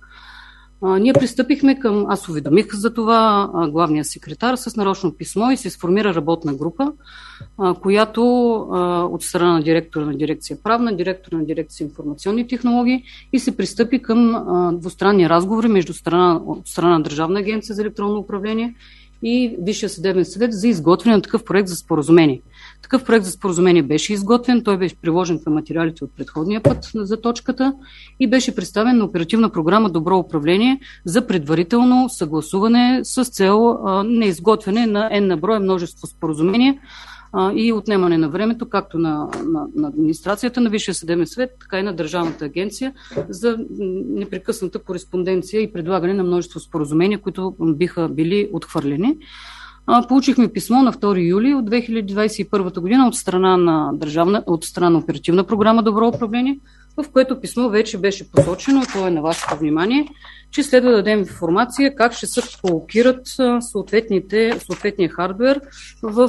А, ние пристъпихме към, аз уведомих за това а, главния секретар с нарочно писмо и се сформира работна група, а, която а, от страна на директора на дирекция правна, директора на дирекция информационни технологии и се пристъпи към а, двустранни разговори между страна, от страна на Държавна агенция за електронно управление и Висшия съдебен съвет за изготвяне на такъв проект за споразумение. Такъв проект за споразумение беше изготвен, той беше приложен към материалите от предходния път за точката и беше представен на оперативна програма Добро управление за предварително съгласуване с цел а, неизготвяне на N на брой множество споразумения а, и отнемане на времето, както на, на, на администрацията на Висшия съдебен съвет, така и на Държавната агенция за непрекъсната кореспонденция и предлагане на множество споразумения, които биха били отхвърлени. Получихме писмо на втори юли от две хиляди двадесет и първа година от страна на държавна, от страна на оперативна програма Добро управление, в което писмо вече беше посочено, то е на вашето внимание, че следва да дадем информация как ще се колокират съответните, съответния хардуер в,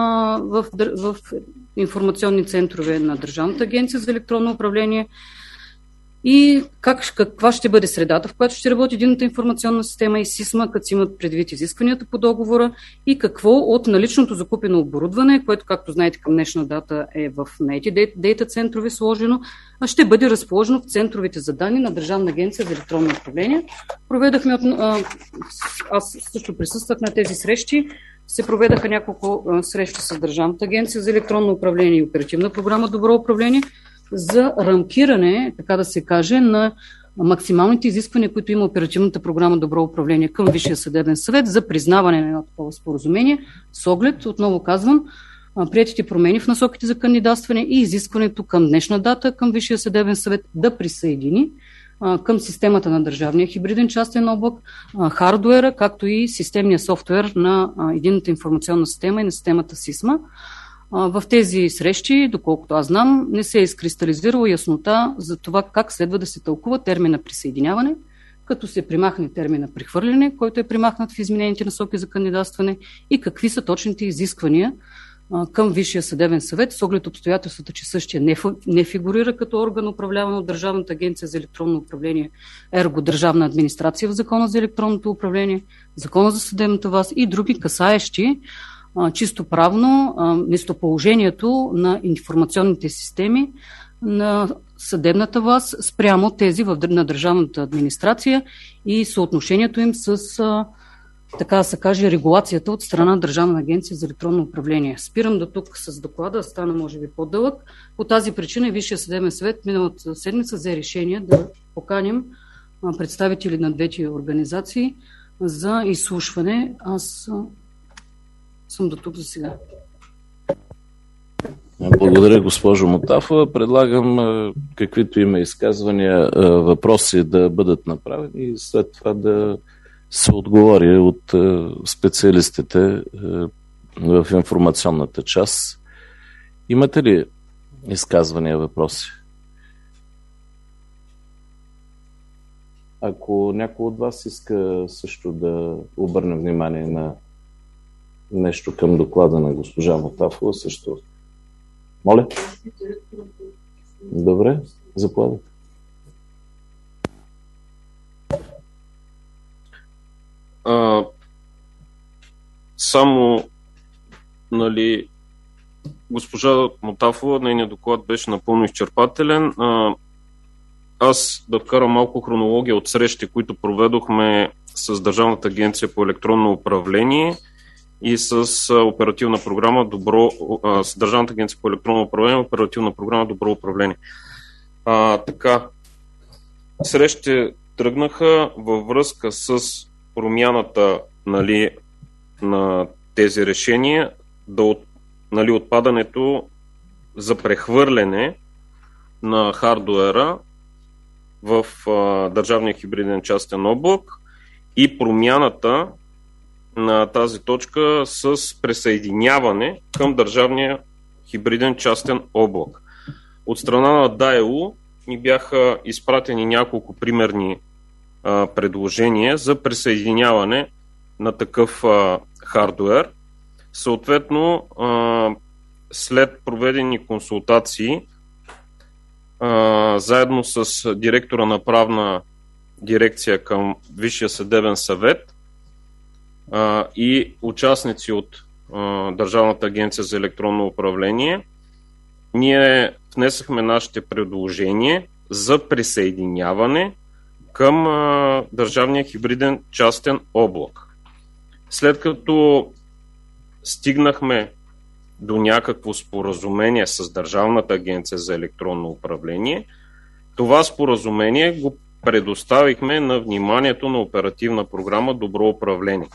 в, в, в информационни центрове на Държавната агенция за електронно управление и как, каква ще бъде средата, в която ще работи единната информационна система и СИСМА, като си имат предвид изискванията по договора и какво от наличното закупено оборудване, което, както знаете, към днешна дата е в наети дейта центрови сложено, а ще бъде разположено в центровите за данни на Държавна агенция за електронно управление. Проведахме, аз също присъствах на тези срещи, се проведаха няколко срещи с Държавната агенция за електронно управление и оперативна програма Добро управление за рамкиране, така да се каже, на максималните изисквания, които има оперативната програма Добро управление към Висшия съдебен съвет за признаване на едно такова споразумение с оглед, отново казвам, приетите промени в насоките за кандидатстване и изискването към днешна дата към Висшия съдебен съвет да присъедини към системата на държавния хибриден частен облак, хардуера, както и системния софтуер на единната информационна система и на системата СИСМА. В тези срещи, доколкото аз знам, не се е изкристализирала яснота за това как следва да се тълкува термина присъединяване, като се примахне термина прехвърляне, който е примахнат в изменените насоки за кандидатстване, и какви са точните изисквания към Висшия съдебен съвет, с оглед обстоятелствата, че същия не, не фигурира като орган, управляван от Държавната агенция за електронно управление, ерго държавна администрация в Закона за електронното управление, Закона за съдебната власт и други касаещи а, чисто правно а, местоположението на информационните системи на съдебната власт спрямо тези в, на държавната администрация и съотношението им с а, така да се каже, регулацията от страна на Държавна агенция за електронно управление. Спирам до тук с доклада, стана може би по-дълъг. По тази причина Висшия съдебен съвет миналата седмица взе решение да поканим представители на двете организации за изслушване. Аз съм до тук за сега. Благодаря, госпожо Мотафова. Предлагам каквито има изказвания, въпроси да бъдат направени и след това да се отговори от е, специалистите е, в информационната част. Имате ли изказвания, въпроси? Ако някой от вас иска също да обърне внимание на нещо към доклада на госпожа Мотафова, също. Моля? Добре, заповядайте. А, само, нали, госпожа Мотафова, нейният доклад беше напълно изчерпателен. А, аз да вкарам малко хронология от срещи, които проведохме с Държавната агенция по електронно управление и с оперативна програма Добро, а, с Държавната агенция по електронно управление, оперативна програма Добро управление. А, така, срещи тръгнаха във връзка с промяната, нали, на тези решения, да от, нали, отпадането за прехвърляне на хардуера в а, държавния хибриден частен облак и промяната на тази точка с присъединяване към държавния хибриден частен облак. От страна на ДАЕУ ни бяха изпратени няколко примерни а, предложения за присъединяване на такъв а, хардуер. Съответно, а, след проведени консултации, а, заедно с директора на правна дирекция към Висшия съдебен съвет а, и участници от а, Държавната агенция за електронно управление, ние внесахме нашите предложения за присъединяване към а, държавния хибриден частен облак. След като стигнахме до някакво споразумение с Държавната агенция за електронно управление, това споразумение го предоставихме на вниманието на оперативна програма Добро управление.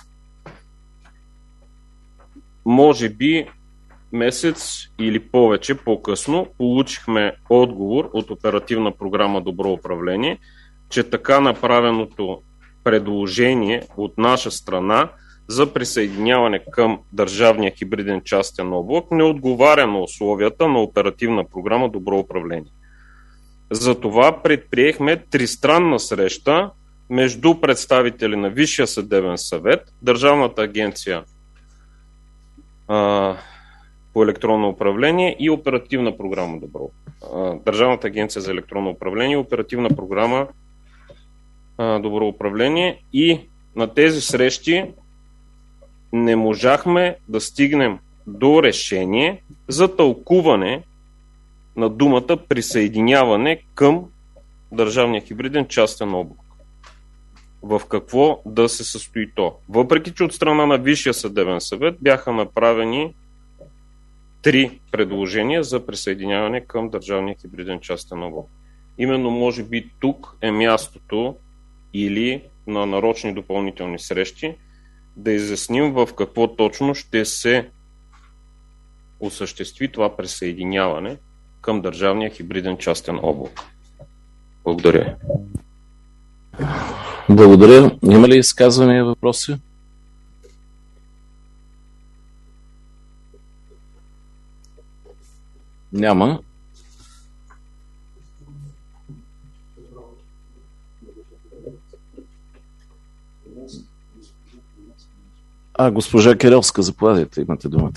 Може би месец или повече по-късно получихме отговор от оперативна програма Добро управление, че така направеното предложение от наша страна за присъединяване към държавния хибриден частен облак не отговаря на условията на оперативна програма Добро управление. Затова предприехме тристранна среща между представители на Висшия съдебен съвет, Държавната агенция а, по електронно управление и оперативна програма Добро. Държавната агенция за електронно управление и оперативна програма Добро управление, и на тези срещи не можахме да стигнем до решение за тълкуване на думата присъединяване към държавния хибриден частен облак. В какво да се състои то? Въпреки че от страна на Висшия съдебен съвет бяха направени три предложения за присъединяване към държавния хибриден частен облак. Именно може би тук е мястото или на нарочни допълнителни срещи да изясним в какво точно ще се осъществи това присъединяване към държавния хибриден частен облак. Благодаря. Благодаря. Има ли изказвания и въпроси? Няма. А, госпожа Кирилска, заповядайте, имате думата.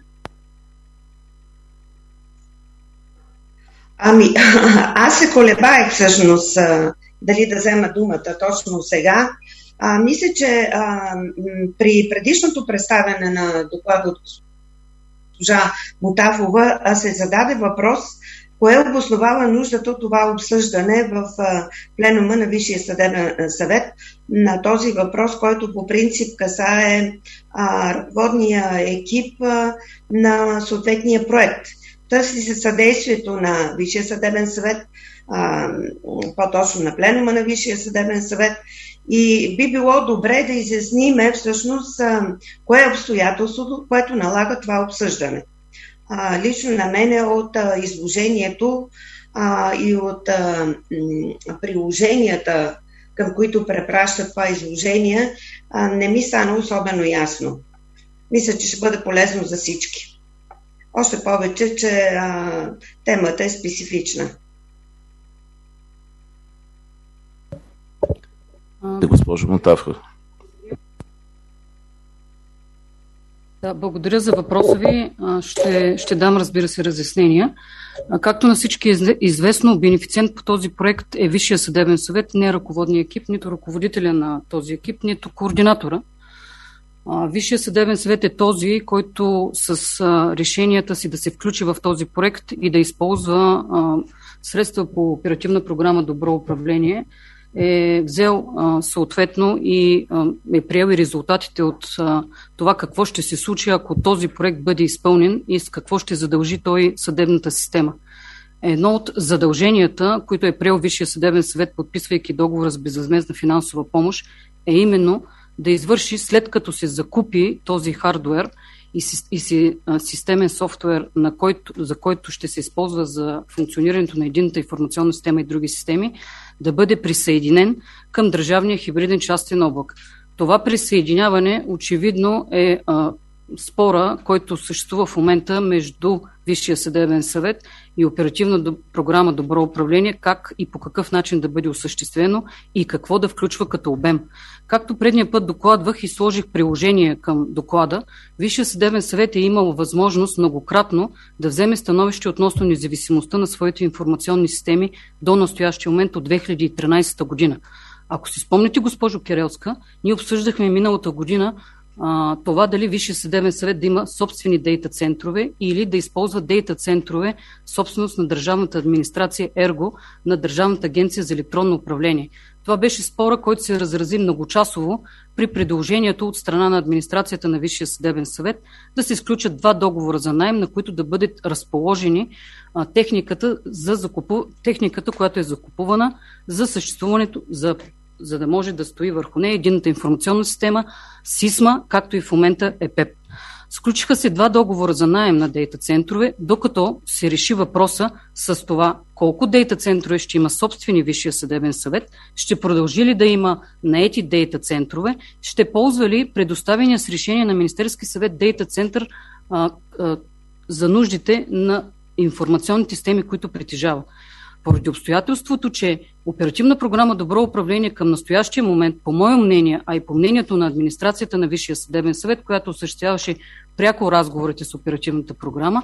Ами, аз се колебаех всъщност дали да взема думата точно сега. А, мисля, че а, при предишното представяне на доклада от госпожа Мутафова се зададе въпрос, кое е обосновава нуждата от това обсъждане в а, пленума на Висшия съдебен съвет на този въпрос, който по принцип касае а, ръководния екип а, на съответния проект. Търси се съдействието на Висшия съдебен съвет, а, по-точно на пленума на Висшия съдебен съвет, и би било добре да изясниме всъщност а, кое е обстоятелството, което налага това обсъждане. А, лично на мене от а, изложението а, и от а, м, приложенията, към които препращат това изложение, а, не ми стана особено ясно. Мисля, че ще бъде полезно за всички. Още повече, че а, темата е специфична. Да, госпожо Мутафова. Да, благодаря за въпроса ви. Ще, ще дам, разбира се, разяснения. Както на всички е известно, бенефициент по този проект е Висшия съдебен съвет, не ръководния екип, нито ръководителя на този екип, нито координатора. Висшия съдебен съвет е този, който с решенията си да се включи в този проект и да използва средства по оперативна програма Добро управление, е взел съответно и е приел и резултатите от това какво ще се случи, ако този проект бъде изпълнен и с какво ще задължи той съдебната система. Едно от задълженията, които е приел Висшия съдебен съвет, подписвайки договора с безвъзмездна финансова помощ, е именно да извърши, след като се закупи този хардуер и, и системен софтуер, на който, за който ще се използва за функционирането на единната информационна система и други системи, да бъде присъединен към държавния хибриден частен облак. Това присъединяване очевидно е а, спора, който съществува в момента между Висшия съдебен съвет и оперативна програма Добро управление, как и по какъв начин да бъде осъществено и какво да включва като обем. Както предния път докладвах и сложих приложение към доклада, Висшия съдебен съвет е имал възможност многократно да вземе становище относно независимостта на своите информационни системи до настоящия момент от две хиляди и тринадесета година. Ако си спомните, госпожо Кирилска, ние обсъждахме миналата година а, това дали Висшия съдебен съвет да има собствени дейта центрове или да използва дейта центрове собственост на държавната администрация, ерго на Държавната агенция за електронно управление. Това беше спора, който се разрази многочасово при предложението от страна на администрацията на Висшия съдебен съвет да се изключат два договора за наем, на които да бъдат разположени а, техниката, за закупу... техниката, която е закупувана за съществуването, за, за да може да стои върху нея единната информационна система, СИСМА, както и в момента ЕПЕП. Сключиха се два договора за наем на дейта центрове, докато се реши въпроса с това колко дейта центрове ще има собствени Висшия съдебен съвет, ще продължи ли да има наети дейта центрове, ще ползва ли предоставения с решение на Министерски съвет дейта център а, а, за нуждите на информационните системи, които притежава. Поради обстоятелството, че Оперативна програма Добро управление към настоящия момент, по мое мнение, а и по мнението на администрацията на Висшия съдебен съвет, която осъществяваше пряко разговорите с Оперативната програма,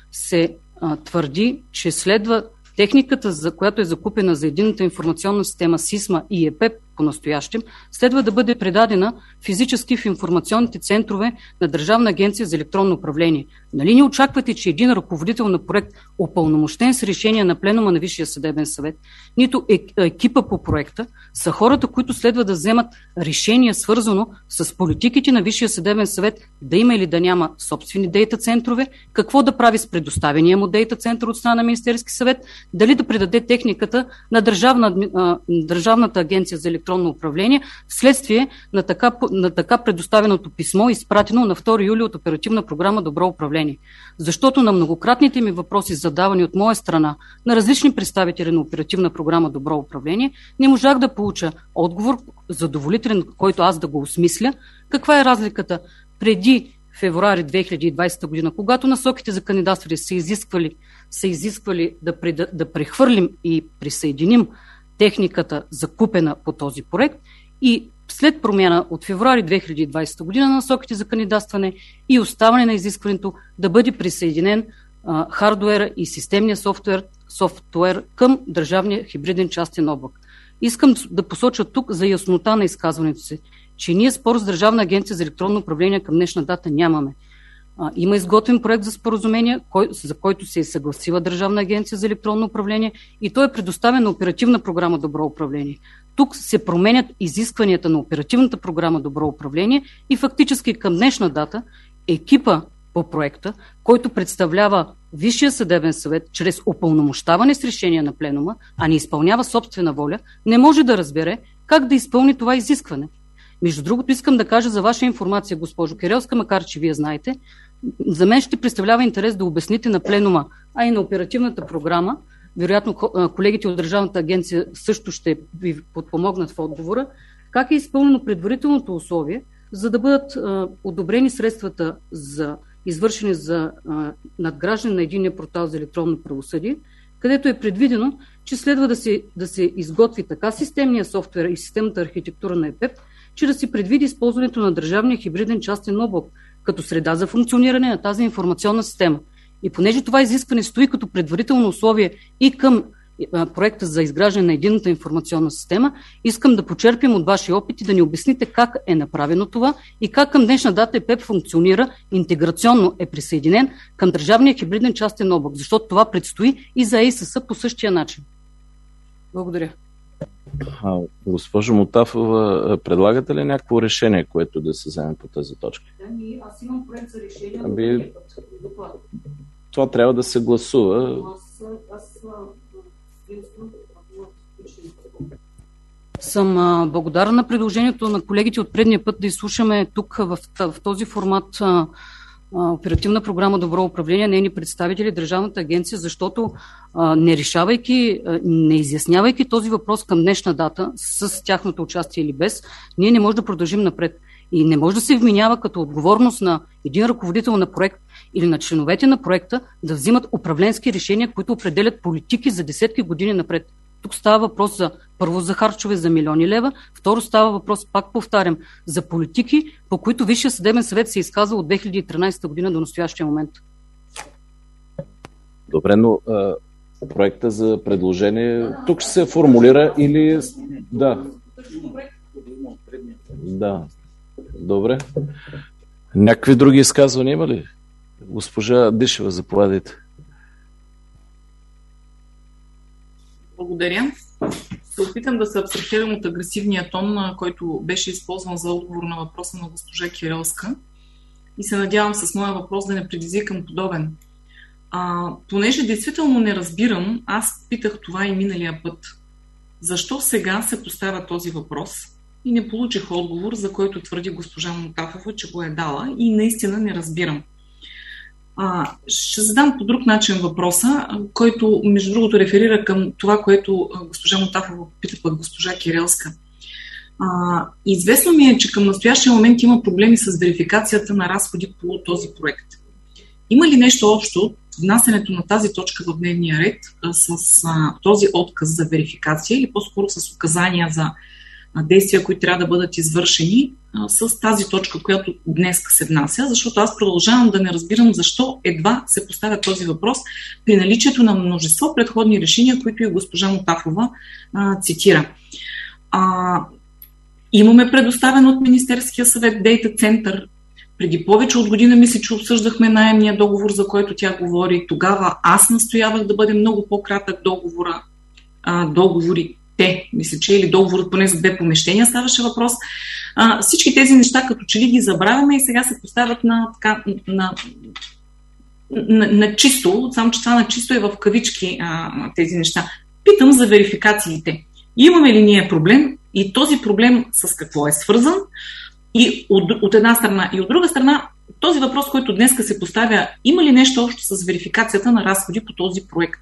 се а, твърди, че следва техниката, за която е закупена за единната информационна система СИСМА и ЕПЕП по-настоящем, следва да бъде предадена физически в информационните центрове на Държавна агенция за електронно управление. Нали не очаквате, че един ръководител на проект, упълномощен с решение на пленума на Висшия съдебен съвет, нито екипа по проекта, са хората, които следва да вземат решение, свързано с политиките на Висшия съдебен съвет, да има или да няма собствени дейта центрове, какво да прави с предоставения му дейта център от страна на Министерски съвет, дали да предаде техниката на Държавна, Държавната агенция за електронно управление, вследствие на така, на така предоставеното писмо, изпратено на втори юли от Оперативна програма Добро управление. Защото на многократните ми въпроси, задавани от моя страна на различни представители на Оперативна програма Добро управление, не можах да получа отговор задоволителен, който аз да го осмисля. Каква е разликата преди февруари две хиляди и двадесета година, когато насоките за кандидатстване са изисквали, са изисквали да, преда, да прехвърлим и присъединим техниката, закупена по този проект, и след промяна от февруари две хиляди и двадесета година на насоките за кандидатстване и оставане на изискването да бъде присъединен а, хардуера и системния софтуер, софтуер към държавния хибриден частен облак. Искам да посоча тук за яснота на изказването си, че ние спор с Държавна агенция за електронно управление към днешна дата нямаме. А, има изготвен проект за споразумение, кой, за който се е съгласила Държавна агенция за електронно управление, и той е предоставен на Оперативна програма Добро управление. Тук се променят изискванията на Оперативната програма Добро управление и фактически към днешна дата екипа по проекта, който представлява Висшия съдебен съвет чрез упълномощаване с решение на пленума, а не изпълнява собствена воля, не може да разбере как да изпълни това изискване. Между другото, искам да кажа за ваша информация, госпожо Кирилска, макар че вие знаете, за мен ще представлява интерес да обясните на пленума, а и на Оперативната програма, вероятно колегите от Държавната агенция също ще ви подпомогнат в отговора, как е изпълнено предварителното условие, за да бъдат а, одобрени средствата за извършени за а, надграждане на единния портал за електронно правосъдие, където е предвидено, че следва да се, да се изготви така системния софтуер и системната архитектура на ЕПЕП, че да се предвиди използването на държавния хибриден частен облак като среда за функциониране на тази информационна система. И понеже това изискване стои като предварително условие и към а, проекта за изграждане на единната информационна система, искам да почерпим от вашия опит и да ни обясните как е направено това и как към днешна дата ЕПЕП функционира, интеграционно е присъединен към държавния хибриден частен облак, защото това предстои и за ЕИСС по същия начин. Благодаря. А, госпожо Мутафова, предлагате ли някакво решение, което да се вземе по тази точка? Да, аз имам проект за решение. Аби, това трябва да се гласува. Аз, аз, съм а, благодарна на предложението на колегите от предния път да изслушаме тук в, в този формат а, Оперативна програма Добро управление, нейни представители, Държавната агенция, защото а, не решавайки, а, не изяснявайки този въпрос към днешна дата с тяхното участие или без, ние не можем да продължим напред. И не може да се вменява като отговорност на един ръководител на проект или на членовете на проекта да взимат управленски решения, които определят политики за десетки години напред. Тук става въпрос за първо за харчове за милиони лева, второ става въпрос, пак повтарям, за политики, по които Висшия съдебен съвет се изказва от две хиляди и тринадесета година до настоящия момент. Добре, но а, проекта за предложение тук ще се формулира или... Да. Да. Добре. Някакви други изказвания има ли? Госпожа Дишева, заповядайте. Благодаря. Се опитам да се абстрахирам от агресивния тон, който беше използван за отговор на въпроса на госпожа Кирилска, и се надявам с моя въпрос да не предизвикам подобен. А, понеже действително не разбирам, аз питах това и миналия път. Защо сега се поставя този въпрос и не получих отговор, за който твърди госпожа Мутафова, че го е дала, и наистина не разбирам. А, ще задам по друг начин въпроса, който между другото реферира към това, което госпожа Мутафова пита пък госпожа Кирилска. А, известно ми е, че към настоящия момент има проблеми с верификацията на разходи по този проект. има ли нещо общо внасянето на тази точка в дневния ред с а, този отказ за верификация или по-скоро с указания за а, действия, които трябва да бъдат извършени а, с тази точка, която днес се внася, защото аз продължавам да не разбирам защо едва се поставя този въпрос при наличието на множество предходни решения, които и госпожа Мутафова а, цитира. А, имаме предоставен от Министерския съвет дейта център. Преди повече от година мисля, че обсъждахме наемния договор, за който тя говори. Тогава аз настоявах да бъде много по-кратък договора, а, договорите, мисля, че или договорът поне за две помещения ставаше въпрос. А, всички тези неща като че ли ги забравяме и сега се поставят на, така, на, на, на чисто, само че това на чисто е в кавички а, тези неща. Питам за верификациите. Имаме ли ние проблем и този проблем с какво е свързан? И от, от една страна. И от друга страна, този въпрос, който днеска се поставя, има ли нещо общо с верификацията на разходи по този проект?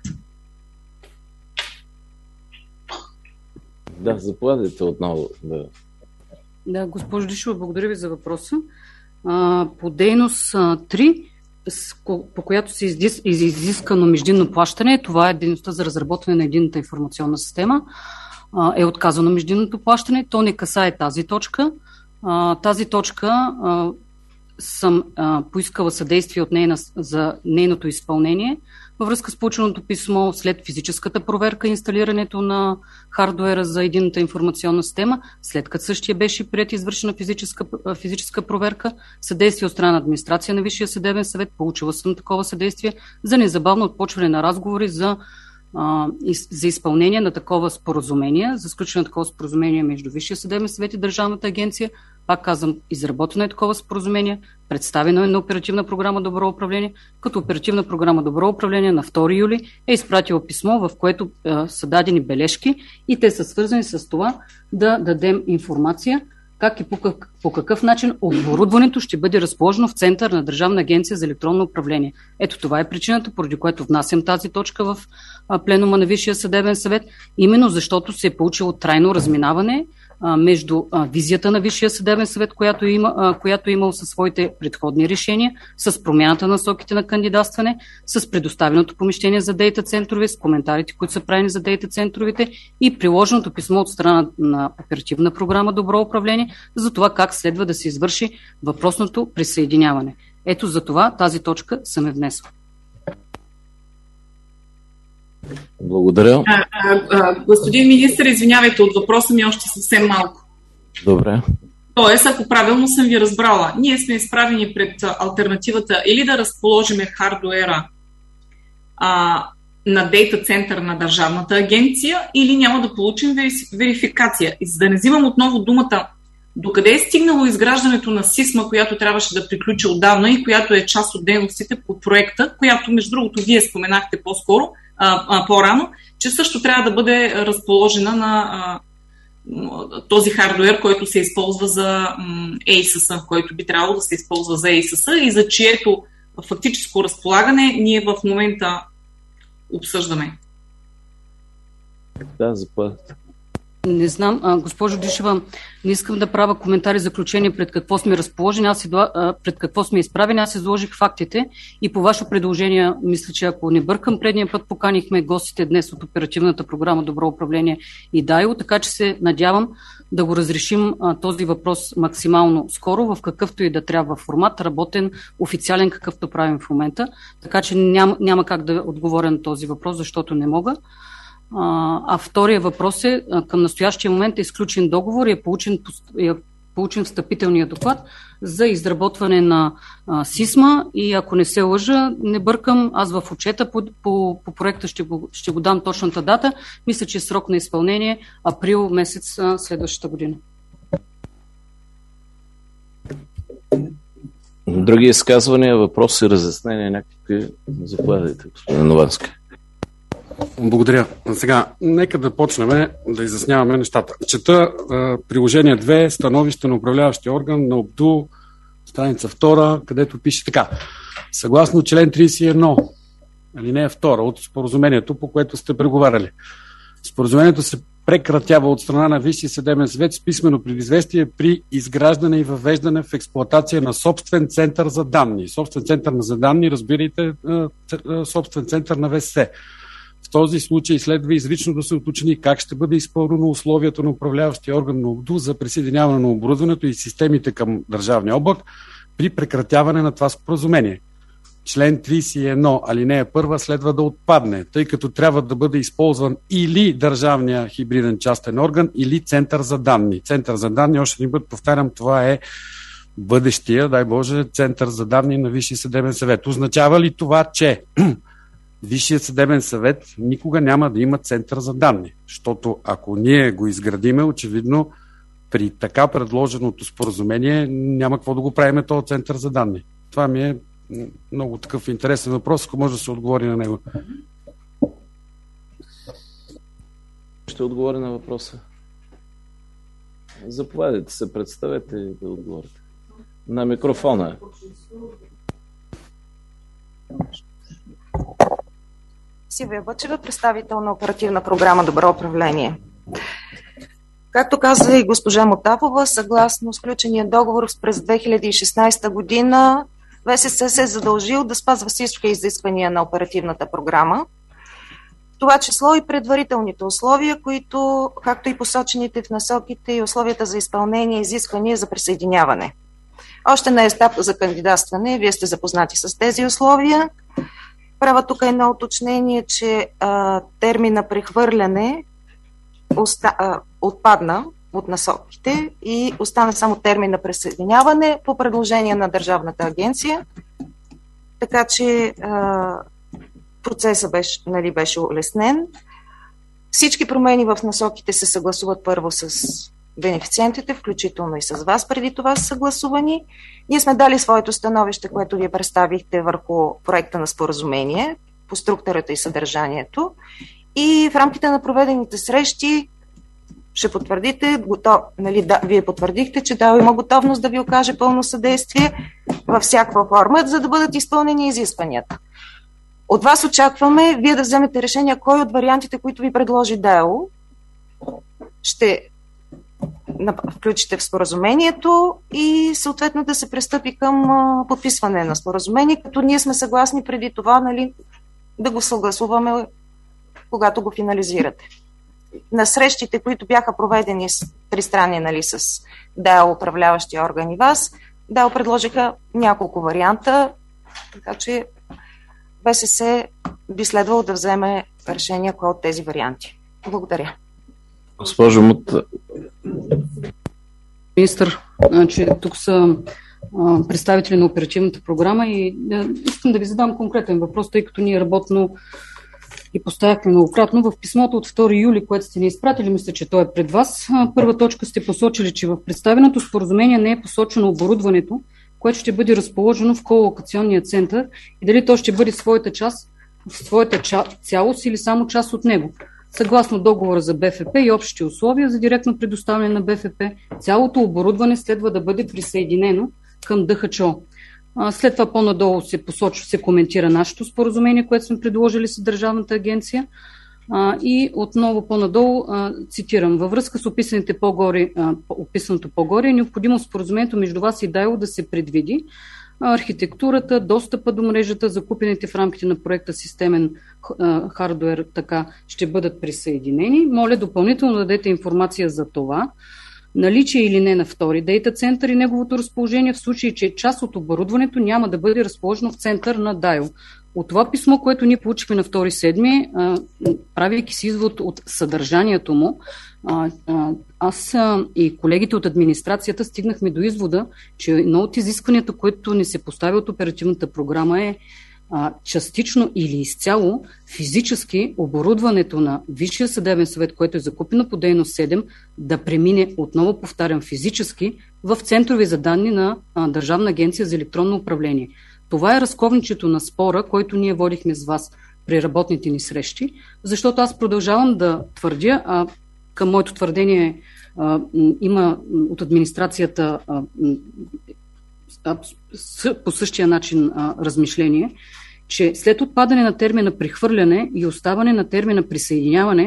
Да, заповядайте отново. Да, да госпожо Дишева, благодаря ви за въпроса. А, по дейност а, три, по която се изис, изискано междинно плащане, това е дейността за разработване на единната информационна система, а, е отказано междинното плащане. То не касае тази точка. Uh, тази точка uh, съм uh, поискала съдействие от нейна за нейното изпълнение във връзка с полученото писмо след физическата проверка и инсталирането на хардуера за единната информационна система, след като същия беше приет и извършена физическа, физическа проверка, съдействие от страна на администрация на Висшия съдебен съвет, получила съм такова съдействие за незабавно отпочване на разговори за за изпълнение на такова споразумение, за сключване на такова споразумение между Висшия съдебен съвет и Държавната агенция. Пак казвам, изработено е такова споразумение, представено е на оперативна програма Добро управление, като оперативна програма Добро управление на втори юли е изпратила писмо, в което е, са дадени бележки и те са свързани с това да дадем информация как и по, как, по какъв начин оборудването ще бъде разположено в център на Държавна агенция за електронно управление. Ето това е причината, поради което внасям тази точка в а, пленума на Висшия съдебен съвет, именно защото се е получило трайно разминаване а, между а, визията на Висшия съдебен съвет, която, има, а, която е имал със своите предходни решения, с промяната на насоките на кандидатстване, с предоставеното помещение за дейта центрове, с коментарите, които са правени за дейта центровете и приложеното писмо от страна на оперативна програма Добро управление за това как следва да се извърши въпросното присъединяване. Ето за това тази точка съм е внесла. Благодаря. А, а, а, господин министър, извинявайте, от въпроса ми още съвсем малко. Добре. Тоест, ако правилно съм ви разбрала, ние сме изправени пред алтернативата или да разположиме хардуера а, на дейта център на Държавната агенция, или няма да получим верификация. И за да не взимам отново думата, докъде е стигнало изграждането на СИСМА, която трябваше да приключи отдавна и която е част от дейностите по проекта, която, между другото, вие споменахте по-скоро, а, а, по-рано, че също трябва да бъде разположена на а, този хардуер, който се използва за ей ес ес, който би трябвало да се използва за ей ес ес и за чието фактическо разполагане ние в момента обсъждаме. Да, заповядайте. Не знам, а, госпожо Дишева, не искам да правя коментари, заключение пред какво сме разположени, аз идва, пред какво сме изправени. Аз изложих фактите и по ваше предложение, мисля, че ако не бъркам, предния път поканихме гостите днес от оперативната програма Добро управление и ДАИО, така че се надявам да го разрешим а, този въпрос максимално скоро, в какъвто и да трябва формат, работен, официален, какъвто правим в момента. Така че ням, няма как да отговоря на този въпрос, защото не мога. А втория въпрос е, към настоящия момент е изключен договор и е получен, е получен встъпителния доклад за изработване на а, СИСМА и ако не се лъжа, не бъркам, аз в отчета по, по, по проекта ще го, ще го дам точната дата. Мисля, че срок на изпълнение април месец а, следващата година. Други изказвания, въпроси, разяснения някакви? Заповядайте, господин Новански. Благодаря. Сега, нека да почнем да изясняваме нещата. Чета а, приложение две, становище на управляващия орган на ОБДУ, страница втора, където пише така. Съгласно член тридесет и едно, алинея втора от споразумението, по което сте преговаряли. Споразумението се прекратява от страна на Висшия съдебен съвет с писмено предизвестие при изграждане и въвеждане в експлоатация на собствен център за данни. Собствен център за данни, разбирайте, собствен център на ВСС. В този случай следва изрично да се уточни как ще бъде изпълнено условието на управляващия орган на ОБДУ за присъединяване на оборудването и системите към държавния облак при прекратяване на това споразумение. Член тридесет и едно, алинея първа следва да отпадне, тъй като трябва да бъде използван или държавния хибриден частен орган, или център за данни. Център за данни, още един път повтарям, това е бъдещия, дай Боже, център за данни на Висшия съдебен съвет. Означава ли това, че Висшият съдебен съвет никога няма да има център за данни? Защото ако ние го изградиме, очевидно при така предложеното споразумение няма какво да го правиме този център за данни. Това ми е много такъв интересен въпрос, ако може да се отговори на него. Ще отговоря на въпроса. Заповядайте се, представете и да отговорите. На микрофона. Силвия Бъчева, представител на оперативна програма Добро управление. Както каза и госпожа Мотавова, съгласно сключения договор през две хиляди и шестнадесета година, ВСС се е задължил да спазва всички изисквания на оперативната програма. В това число и предварителните условия, които, както и посочените в насоките и условията за изпълнение и изисквания за присъединяване. Още на етап за кандидатстване, вие сте запознати с тези условия. Правя тук едно уточнение, че а, термина прехвърляне оста, а, отпадна от насоките и остана само термина присъединяване по предложение на Държавната агенция. Така че а, процесът беше, нали, беше улеснен. Всички промени в насоките се съгласуват първо с бенефициентите, включително и с вас преди това са съгласувани. Ние сме дали своето становище, което вие представихте върху проекта на споразумение по структурата и съдържанието. И в рамките на проведените срещи ще потвърдите, готов, нали, да, вие потвърдихте, че да, има готовност да ви окаже пълно съдействие във всякаква форма, за да бъдат изпълнени изискванията. От вас очакваме вие да вземете решение кой от вариантите, които ви предложи ДАЕО, ще включите в споразумението и съответно да се пристъпи към подписване на споразумение, като ние сме съгласни преди това, нали, да го съгласуваме, когато го финализирате. На срещите, които бяха проведени с тристранни, нали, с ДАЕО, управляващия орган и вас, ДАЕО предложиха няколко варианта, така че ВСС би следвало да вземе решение кой от тези варианти. Благодаря. Госпожо Мут. Министър, значи, тук са а, представители на оперативната програма и а, искам да ви задам конкретен въпрос, тъй като ние работно и поставяхме многократно. В писмото от втори юли, което сте ни изпратили, мисля, че то е пред вас. Първа точка сте посочили, че в представеното споразумение не е посочено оборудването, което ще бъде разположено в колокационния център и дали то ще бъде своята част, в своята ча, цялост или само част от него. Съгласно договора за БФП и общите условия за директно предоставяне на БФП, цялото оборудване следва да бъде присъединено към ДХЧО. След това по-надолу се посочва, се коментира нашето споразумение, което сме предложили с Държавната агенция. И отново по-надолу цитирам: във връзка с описаните по-горе, описаното по-горе е необходимо споразумението между вас и ДАЕО да се предвиди архитектурата, достъпа до мрежата, закупените в рамките на проекта системен хардуер така ще бъдат присъединени. Моля допълнително да дадете информация за това, наличие или не на втори дейта център и неговото разположение в случай, че част от оборудването няма да бъде разположено в център на ДАЕО. От това писмо, което ние получихме на втори седми, правейки си извод от съдържанието му, аз и колегите от администрацията стигнахме до извода, че едно от изискванията, което ни се поставя от оперативната програма е частично или изцяло физически оборудването на Висшия съдебен съвет, което е закупено по дейност седем, да премине, отново повтарям, физически в центрове за данни на Държавна агенция за електронно управление. Това е разковничето на спора, който ние водихме с вас при работните ни срещи, защото аз продължавам да твърдя, а към моето твърдение а, има от администрацията а, а, с, по същия начин а, размишление, че след отпадане на термина прехвърляне и оставане на термина присъединяване,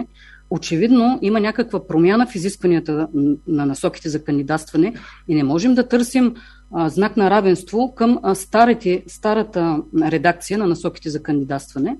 очевидно има някаква промяна в изискванията на насоките за кандидатстване и не можем да търсим а, знак на равенство към а, старите, старата редакция на насоките за кандидатстване.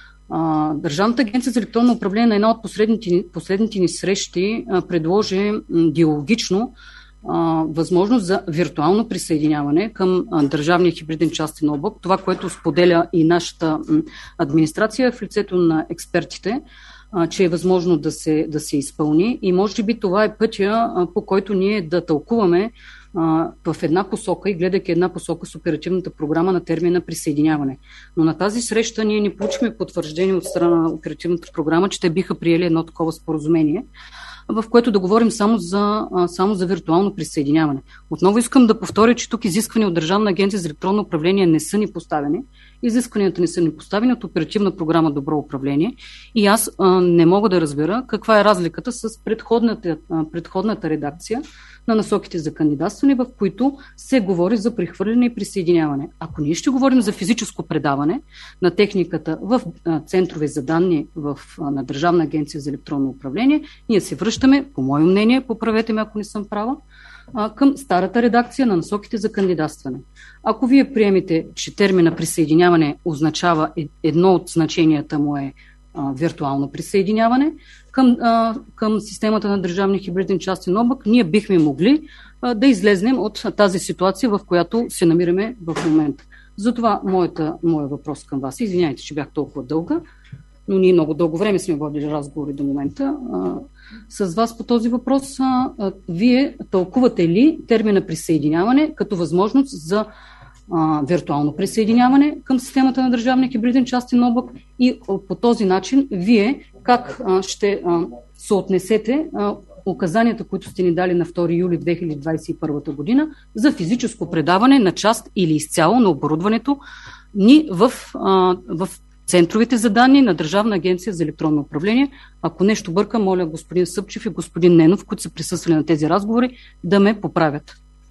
А, Държавната агенция за електронно управление на една от последните, последните ни срещи а, предложи м, диалогично а, възможност за виртуално присъединяване към а, държавния хибриден частен облак. Това, което споделя и нашата м, администрация в лицето на експертите, а, че е възможно да се, да се изпълни. И може би това е пътя, а, по който ние да тълкуваме а, в една посока и гледайки една посока с оперативната програма на термина присъединяване. Но на тази среща ние не получихме потвърждение от страна на оперативната програма, че те биха приели едно такова споразумение, в което да говорим само за, само за виртуално присъединяване. Отново искам да повторя, че тук изисквания от Държавна агенция за електронно управление не са ни поставени. Изискванията не са ни поставени от оперативна програма Добро управление и аз а, не мога да разбера каква е разликата с предходната, а, предходната редакция на насоките за кандидатстване, в които се говори за прехвърляне и присъединяване. Ако ние ще говорим за физическо предаване на техниката в а, центрове за данни в, а, на Държавна агенция за електронно управление, ние се връщаме, по мое мнение, поправете ме ако не съм права, към старата редакция на насоките за кандидатстване. Ако вие приемете, че термина присъединяване означава едно от значенията му е а, виртуално присъединяване към, а, към системата на държавния хибриден частен облак, ние бихме могли а, да излезнем от тази ситуация, в която се намираме в момента. Затова моята, моя въпрос към вас, извиняйте, че бях толкова дълга, но ние много дълго време сме водили разговори до момента а, с вас по този въпрос. А, а, вие тълкувате ли термина присъединяване като възможност за а, виртуално присъединяване към системата на държавния хибриден частен облак и а, по този начин вие как а, ще а, съотнесете а, указанията, които сте ни дали на втори юли две хиляди двадесет и първа година за физическо предаване на част или изцяло на оборудването ни в, а, в центровете за данни на Държавна агенция за електронно управление. Ако нещо бърка, моля господин Събчев и господин Ненов, които са присъствали на тези разговори, да ме поправят.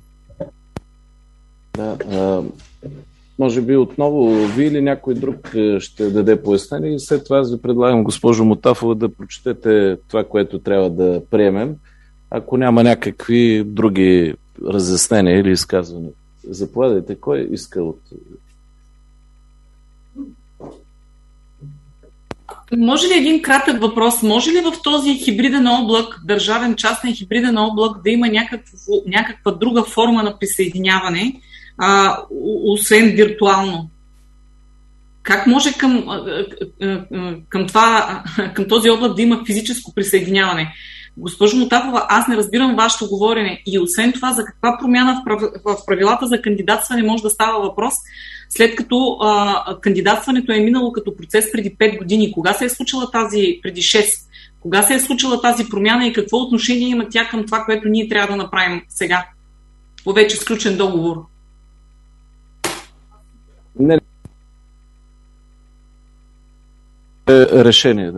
Да, а, може би отново ви или някой друг ще даде пояснение и след това аз ви предлагам, госпожо Мутафова, да прочетете това, което трябва да приемем, ако няма някакви други разяснения или изказвания. Заповядайте, кой иска от... Може ли един кратък въпрос? Може ли в този хибриден облак, държавен частен хибриден облак, да има някаква, някаква друга форма на присъединяване, а, освен виртуално? Как може към, към, това, към този облак да има физическо присъединяване? Госпожо Мутафова, аз не разбирам вашето говорене и освен това за каква промяна в правилата за кандидатстване може да става въпрос, след като а, кандидатстването е минало като процес преди пет години. Кога се е случила тази, преди шест? Кога се е случила тази промяна и какво отношение има тя към това, което ние трябва да направим сега? По вече сключен договор. Не. Решение, да.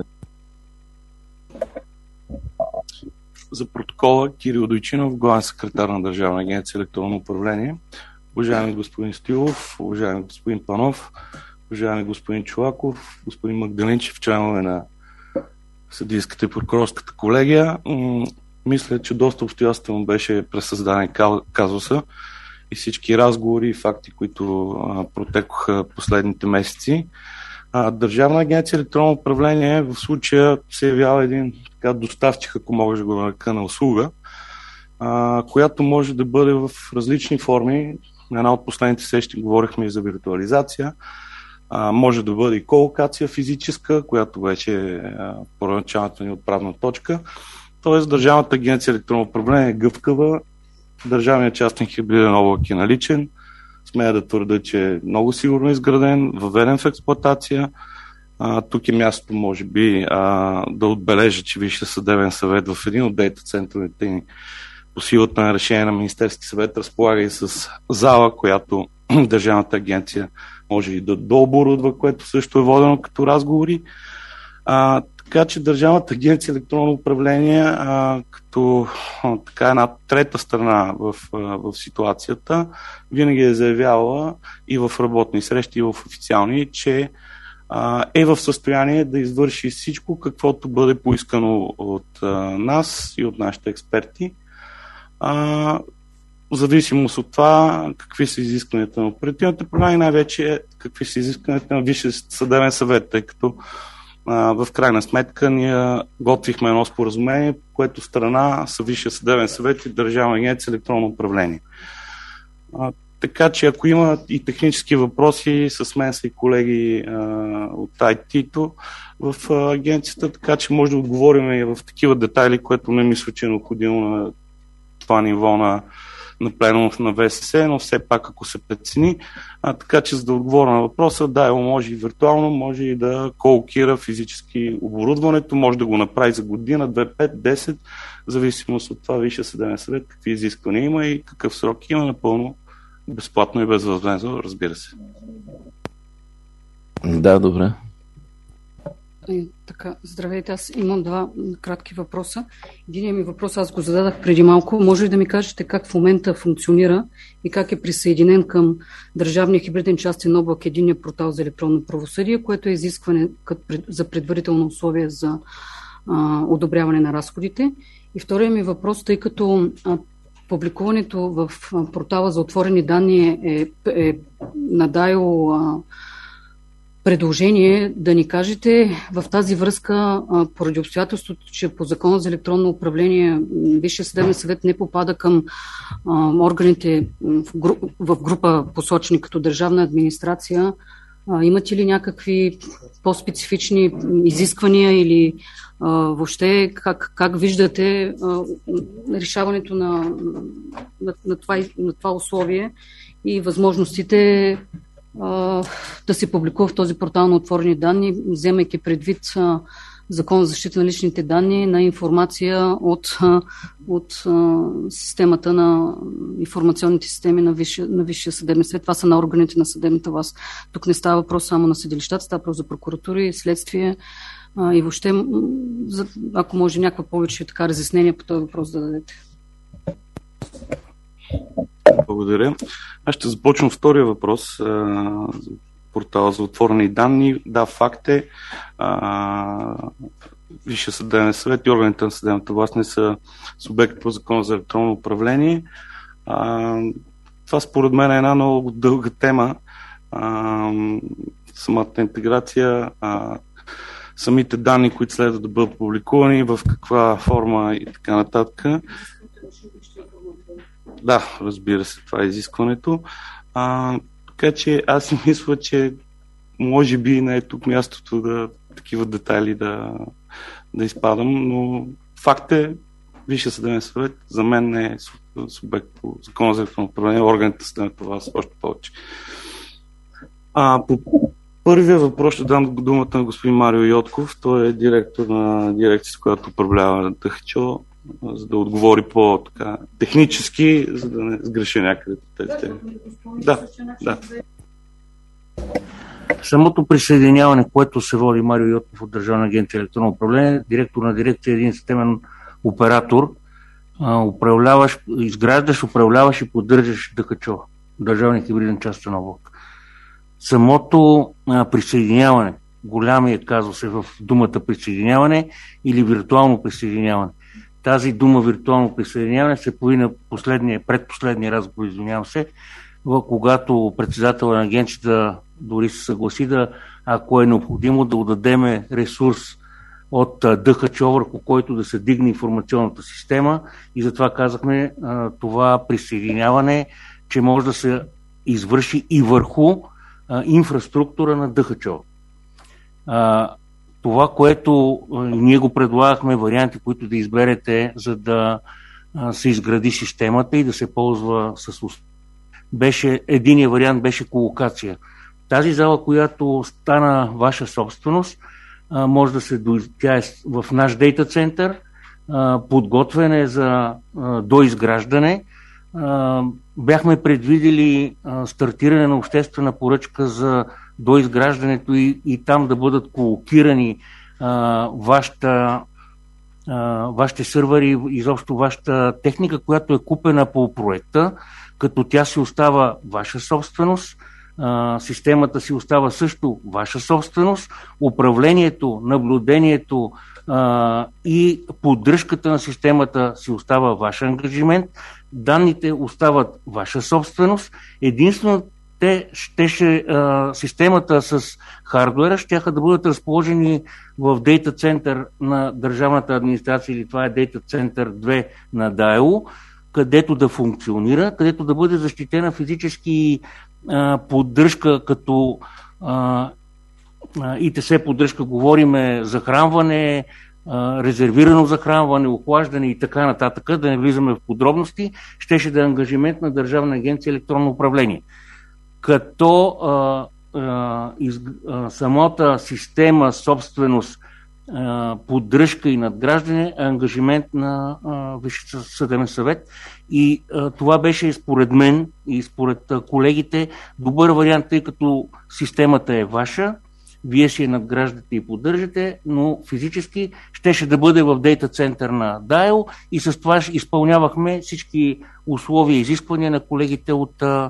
За протокола Кирил Дойчинов, главен секретар на Държавна агенция електронно управление. Уважаеми господин Стоилов, уважаеми господин Панов, уважаеми господин Чолаков, господин Магдалинчев, членове на съдийската и прокурорската колегия. Мисля, че доста обстоятелно беше пресъздаден казуса и всички разговори и факти, които протекоха последните месеци. Държавна агенция електронно управление в случая се явява един така доставчик, ако мога да го нарека, на услуга, а, която може да бъде в различни форми. На една от последните срещи говорихме и за виртуализация. А, може да бъде и колокация физическа, която вече е първоначалната ни отправна точка. Тоест Държавната агенция електронно управление е гъвкава, държавният частен хибриден облак е наличен. Смея да твърда, че е много сигурно изграден, въведен в експлоатация. А, тук е място, може би, а, да отбележа, че Висшия съдебен съвет в един от дейта центровете ни по силата на решение на Министерски съвет разполага и с зала, която Държавната агенция може и да дооборудва, което също е водено като разговори. А, така че Държавната агенция електронно управление а, като а, така една трета страна в, а, в ситуацията винаги е заявявала и в работни срещи, и в официални, че а, е в състояние да извърши всичко, каквото бъде поискано от а, нас и от нашите експерти. А, в зависимост от това какви са изискванията на оперативната програма и най-вече какви са изискванията на Висшия съдебен съвет, тъй като а, в крайна сметка ние готвихме едно споразумение, по което страна са Висшия съдебен съвет и Държавна агенция електронно управление. А, така че ако има и технически въпроси, с мен са и колеги а, от ай ти-то в а, агенцията, така че може да отговорим и в такива детайли, което не мисля, че е необходимо на това ниво на, на пленум на ВСС, но все пак ако се прецени. А, така че за да отговоря на въпроса, да, може и виртуално, може и да колокира физически оборудването, може да го направи за година, две, пет, десет, в зависимост от това Висшия съдебен съвет, какви изисквания има и какъв срок има, напълно безплатно и безвъзмездно, разбира се. Да, добре. И, така, здравейте, аз имам два кратки въпроса. Единият ми въпрос, аз го зададах преди малко. Може ли да ми кажете как в момента функционира и как е присъединен към Държавния хибриден частен облак единния портал за електронно правосъдие, което е изискване за предварително условие за а, одобряване на разходите? И вторият ми въпрос, тъй като а, публикуването в портала за отворени данни е, е на ДАИО а, предложение да ни кажете в тази връзка, поради обстоятелството, че по Закона за електронно управление Висшия съдебен съвет не попада към а, органите в, гру, в група посочени като държавна администрация, а, имате ли някакви по-специфични изисквания или а, въобще как, как виждате а, решаването на, на, на, това, на това условие и възможностите да се публикува в този портал на отворени данни, вземайки предвид а, Закон за защита на личните данни на информация от, а, от а, системата на информационните системи на Висшия, на Висшия съдебен съвет. Това са на органите на съдебната власт. Тук не става въпрос само на съдилищата, става въпрос за прокуратури, следствие а, и въобще, за, ако може някаква повече така разяснение по този въпрос да дадете. Благодаря. Аз ще започвам втория въпрос. Портала за отворени данни. Да, факт е. Висшия съдебен съвет и органите на съдебната власт не са субекти по Закона за електронно управление. Това според мен е една много дълга тема. Самата интеграция, самите данни, които следва да бъдат публикувани, в каква форма и така нататък. Да, разбира се, това е изискването. А, така че аз си мисля, че може би не е тук мястото да такива детайли да, да изпадам, но факт е, Висшия съдебен съвет за мен не е субект по Закона за електронно управление, органите на това са още повече. А, по първия въпрос ще дам думата на господин Марио Йотков. Той е директор на дирекция, с която управлява ДХЧО, за да отговори по-технически, за да не сгреша някъде тези теми. Да, да. Самото присъединяване, което се води Марио Йотков от Държавна агенция електронно управление, директор на дирекция един системен оператор, управляваш, изграждаш, управляваш и поддържаш ДХЧО, Държавния хибриден частен облак. Самото а, присъединяване, голямият казус е в думата присъединяване или виртуално присъединяване. Тази дума виртуално присъединяване се появи на последния, предпоследния разговор, извинявам се, когато председател на агенцията дори се съгласи да, ако е необходимо, да отдадеме ресурс от ДХЧО, върху който да се дигне информационната система, и затова казахме а, това присъединяване, че може да се извърши и върху а, инфраструктура на ДХЧО. А, това, което а, ние го предлагахме, варианти, които да изберете, за да а, се изгради системата и да се ползва с успех. Беше, единият вариант беше колокация. Тази зала, която стана ваша собственост, а, може да се, тя е в наш дейта център, а, подготвяне за а, доизграждане. А, бяхме предвидели а, стартиране на обществена поръчка за доизграждането и, и там да бъдат колокирани а, вашата, а, вашите сървъри, изобщо вашата техника, която е купена по проекта, като тя си остава ваша собственост, а, системата си остава също ваша собственост, управлението, наблюдението а, и поддръжката на системата си остава ваш ангажимент, данните остават ваша собственост. Единствено те щеше, а, системата с хардуера ще да бъдат разположени в дейта център на държавната администрация, или това е дейта център две на ДАЕУ, където да функционира, където да бъде защитена физически а, поддръжка, като а, а, ИТС поддръжка, говориме захранване, а, резервирано захранване, охлаждане и така нататък, да не влизаме в подробности, щеше да е ангажимент на Държавна агенция електронно управление. Като а, а, из, а, самата система, собственост, а, поддръжка и надграждане е ангажимент на Висшия съдебен съвет. И а, това беше според мен и според а, колегите добър вариант, тъй като системата е ваша, вие си я надграждате и поддържате, но физически щеше да бъде в дейта център на ДАЕУ и с това изпълнявахме всички условия и изисквания на колегите от а,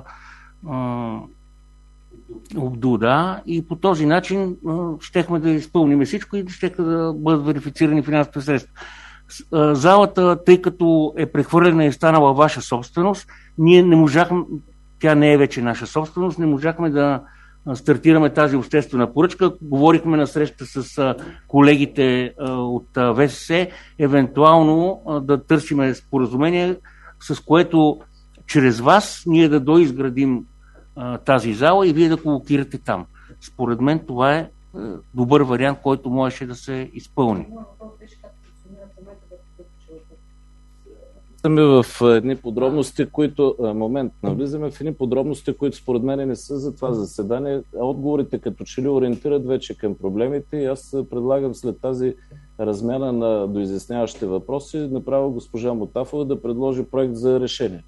ОБДУ, да, и по този начин щехме да изпълним всичко и щеха да бъдат верифицирани финансовите средства. Залата, тъй като е прехвърлена и станала ваша собственост, ние не можахме, тя не е вече наша собственост, не можахме да стартираме тази обществена поръчка. Говорихме на среща с колегите от ВСС, евентуално да търсиме споразумение, с което чрез вас ние да доизградим а, тази зала и вие да колокирате там. Според мен това е, е добър вариант, който можеше да се изпълни. Влизаме в едни подробности, които... Момент, навлизаме в едни подробности, които според мен не са за това заседание. Отговорите като че ли ориентират вече към проблемите и аз предлагам след тази размяна на доизясняващите въпроси направо госпожа Мутафова да предложи проект за решение.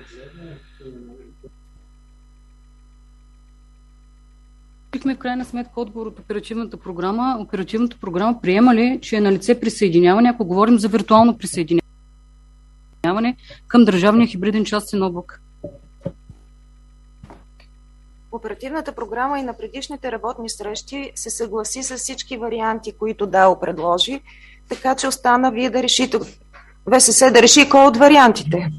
В крайна сметка отговор от оперативната програма. Оперативната програма приема ли, че е на лице присъединяване, ако говорим за виртуално присъединяване към държавния хибриден частен облак? Оперативната програма и на предишните работни срещи се съгласи с всички варианти, които ДАО предложи, така че остана вие да решите, ВСС да реши кой от вариантите.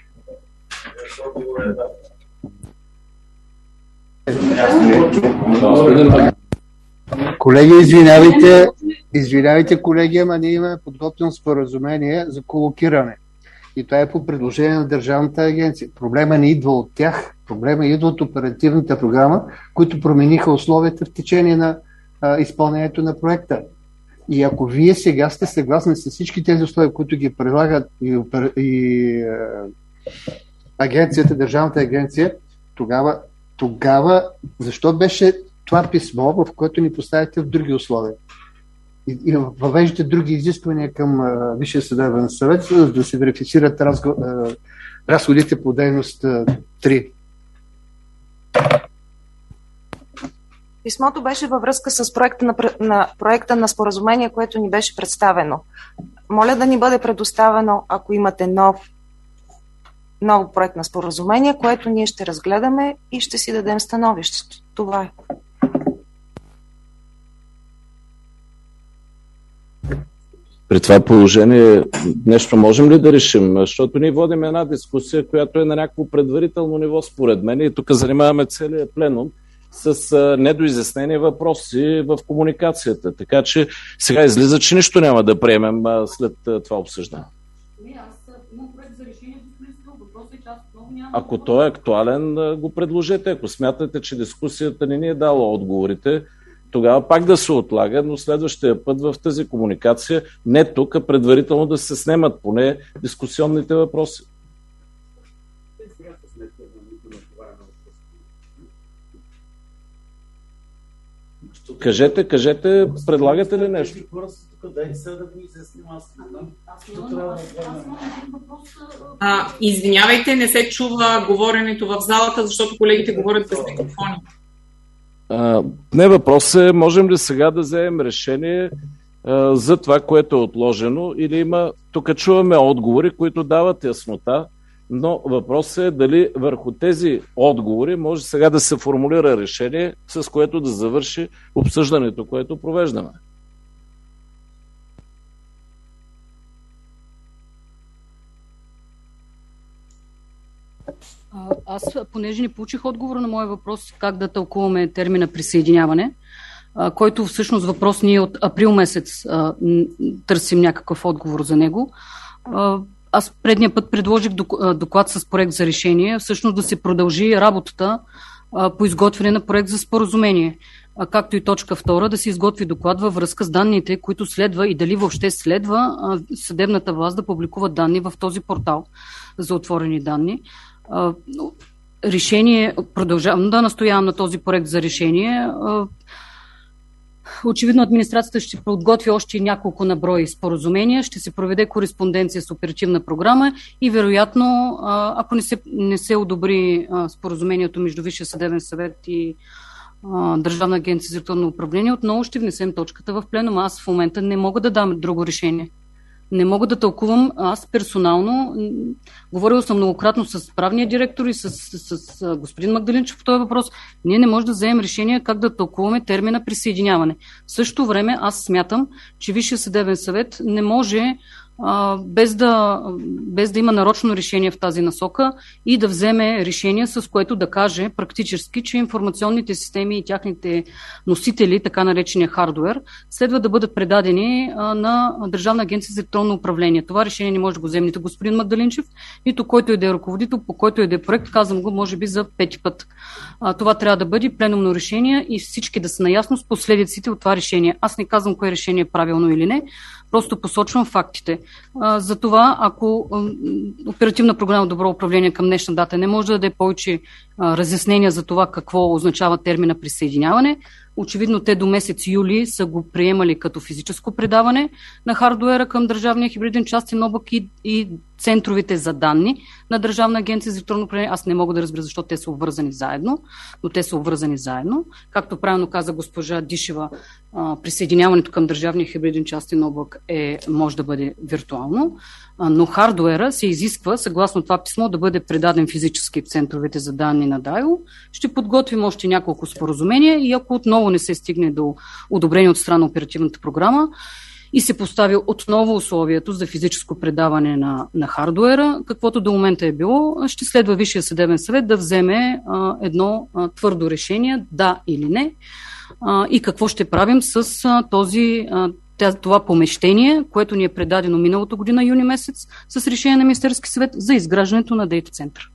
Колеги, извинявайте, извинявайте, колеги, ама ние имаме подготвено споразумение за колокиране. И това е по предложение на Държавната агенция. Проблема не идва от тях, проблема идва от оперативната програма, които промениха условията в течение на а, изпълнението на проекта. И ако вие сега сте съгласни с всички тези условия, които ги предлагат и, и а, агенцията, Държавната агенция, тогава, тогава защо беше това писмо, в което ни поставяте в други условия? И, и въвеждате други изисквания към а, Висшия съдебен съвет, за да се верифицират разго, а, разходите по дейност а, три. Писмото беше във връзка с проекта на, на, проекта на споразумение, което ни беше представено. Моля да ни бъде предоставено, ако имате нов, ново проект на споразумение, което ние ще разгледаме и ще си дадем становището. Това е. При това положение нещо можем ли да решим? Защото ние водим една дискусия, която е на някакво предварително ниво, според мен, и тук занимаваме целият пленум с недоизяснени въпроси в комуникацията. Така че сега излиза, че нищо няма да приемем след това обсъждане. Ако той е актуален, го предложете. Ако смятате, че дискусията не ни е дала отговорите, тогава пак да се отлага, но следващия път в тази комуникация не тук, а предварително да се снемат поне дискусионните въпроси. Кажете, кажете, предлагате ли нещо? А, извинявайте, не се чува говоренето в залата, защото колегите говорят без микрофони. А, не, въпрос е, можем ли сега да вземем решение а, за това, което е отложено, или има, тук чуваме отговори, които дават яснота, Но въпросът е дали върху тези отговори може сега да се формулира решение, с което да завърши обсъждането, което провеждаме. Аз, понеже не получих отговор на моя въпрос как да тълкуваме термина присъединяване, който всъщност въпрос ние от април месец търсим някакъв отговор за него. Аз предния път предложих доклад с проект за решение, всъщност да се продължи работата по изготвяне на проект за споразумение, както и точка втора, да се изготви доклад във връзка с данните, които следва и дали въобще следва съдебната власт да публикува данни в този портал за отворени данни. Решение, продължавам да настоявам на този проект за решение. Очевидно администрацията ще подготви още няколко наброи споразумения, ще се проведе кореспонденция с оперативна програма и вероятно, ако не се, не се одобри споразумението между Висшия съдебен съвет и Държавна агенция за електронно управление, отново ще внесем точката в пленум. Аз в момента не мога да дам друго решение. Не мога да тълкувам, аз персонално, говорила съм многократно с правния директор и с, с, с господин Магдалинчев по този въпрос, ние не можем да вземем решение как да тълкуваме термина присъединяване. В същото време аз смятам, че Висшия съдебен съвет не може а, без, да, без да има нарочно решение в тази насока и да вземе решение, с което да каже практически, че информационните системи и тяхните носители, така наречения хардуер, следва да бъдат предадени а, на Държавна агенция за електронно управление. Това решение не може да го вземе нито господин Магдалинчев, нито който и да е ръководител, по който и да е проект, казвам го може би за пети път. А, това трябва да бъде пленумно решение и всички да са наясно с последиците от това решение. Аз не казвам кое решение е правилно или не, просто посочвам фактите. А, за това, ако а, оперативна програма Добро управление към днешна дата не може да даде повече а, разяснения за това какво означава термина присъединяване, очевидно те до месец юли са го приемали като физическо предаване на хардуера към Държавния хибриден частен облак и, и центровете за данни на Държавна агенция за електронно управление. Аз не мога да разбера защо те са обвързани заедно, но те са обвързани заедно. Както правилно каза госпожа Дишева, присъединяването към Държавния хибриден частен облак е, може да бъде виртуално, но хардуера се изисква, съгласно това писмо, да бъде предаден физически в центровете за данни на ДАИО. Ще подготвим още няколко споразумения и ако отново не се стигне до одобрение от страна на оперативната програма и се постави отново условието за физическо предаване на, на хардуера, каквото до момента е било, ще следва Висшия съдебен съвет да вземе а, едно а, твърдо решение, да или не, а, и какво ще правим с а, този а, това помещение, което ни е предадено миналото година, юни месец, с решение на Министерски съвет за изграждането на дейта център.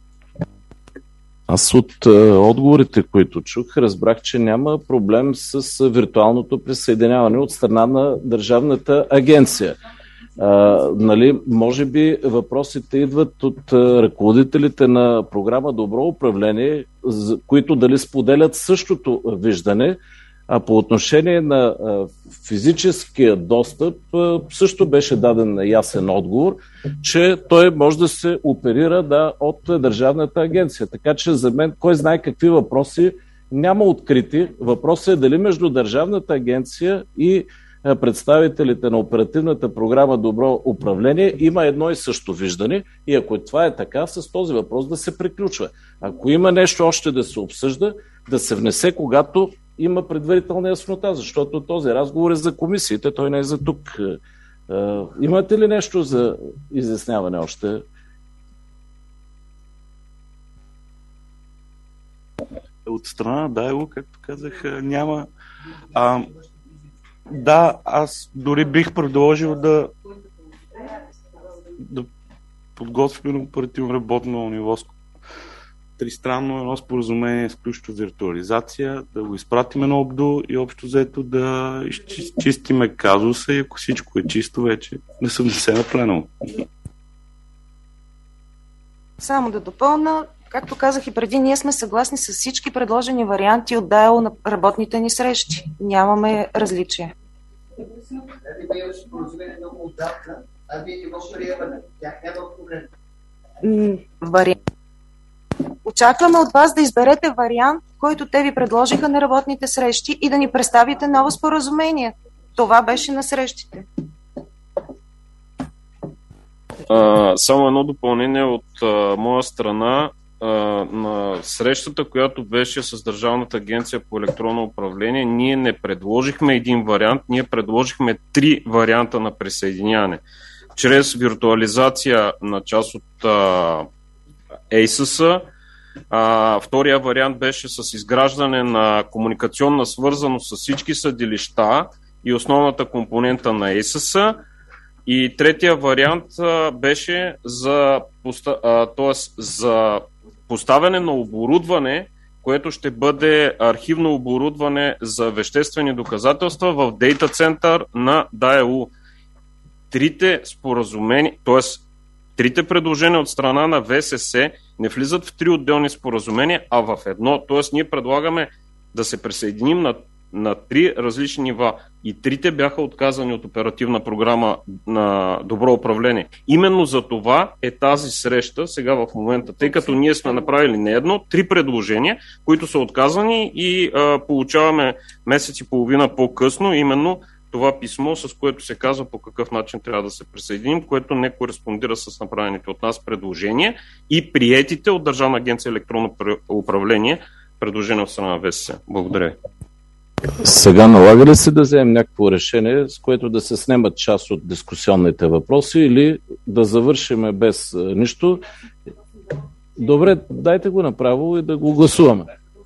Аз от е, отговорите, които чух, разбрах, че няма проблем с е, виртуалното присъединяване от страна на Държавната агенция. Е, нали, може би въпросите идват от е, ръководителите на програма Добро управление, за, които дали споделят същото виждане. А по отношение на а, физическия достъп а, също беше даден ясен отговор, че той може да се оперира да, от Държавната агенция. Така че за мен кой знае какви въпроси няма открити. Въпросът е дали между Държавната агенция и а, представителите на оперативната програма Добро управление има едно и също виждане и ако това е така, с този въпрос да се приключва. Ако има нещо още да се обсъжда, да се внесе, когато има предварителна яснота, защото този разговор е за комисиите, той не е за тук. Имате ли нещо за изясняване още? От страна на ДАИО, както казах, няма. А, да, аз дори бих предложил да, да подготвим оперативно работно ниво тристранно едно споразумение с ключова виртуализация, да го изпратиме на ОБДО и общо взето да изчистиме казуса и ако всичко е чисто, вече не се внесе на пленум. Само да допълна, както казах и преди, ние сме съгласни с всички предложени варианти от ДАИО на работните ни срещи. Нямаме различия. Вариант. Очакваме от вас да изберете вариант, който те ви предложиха на работните срещи и да ни представите ново споразумение. Това беше на срещите. А, само едно допълнение от а, моя страна. А, на срещата, която беше с Държавната агенция по електронно управление, ние не предложихме един вариант, ние предложихме три варианта на присъединяване. Чрез виртуализация на част от а, ей ес ес, а, втория вариант беше с изграждане на комуникационна свързаност с всички съдилища и основната компонента на ей ес ес, и третия вариант а, беше за, поста, а, тоест, за поставяне на оборудване, което ще бъде архивно оборудване за веществени доказателства в дейта център на ДАЕУ. Трите споразумения, т.е. трите предложения от страна на В С С не влизат в три отделни споразумения, а в едно. Т.е. ние предлагаме да се присъединим на, на три различни нива. И трите бяха отказани от оперативна програма на добро управление. Именно за това е тази среща сега в момента, тъй като ние сме направили не едно, три предложения, които са отказани и а, получаваме месец и половина по-късно именно това писмо, с което се казва по какъв начин трябва да се присъединим, което не кореспондира с направените от нас предложения и приетите от Държавна агенция електронно управление предложения от страна на В С С. Благодаря ви. Сега налага ли се да вземем някакво решение, с което да се снемат част от дискусионните въпроси, или да завършим без нищо? Добре, дайте го направо и да го гласуваме.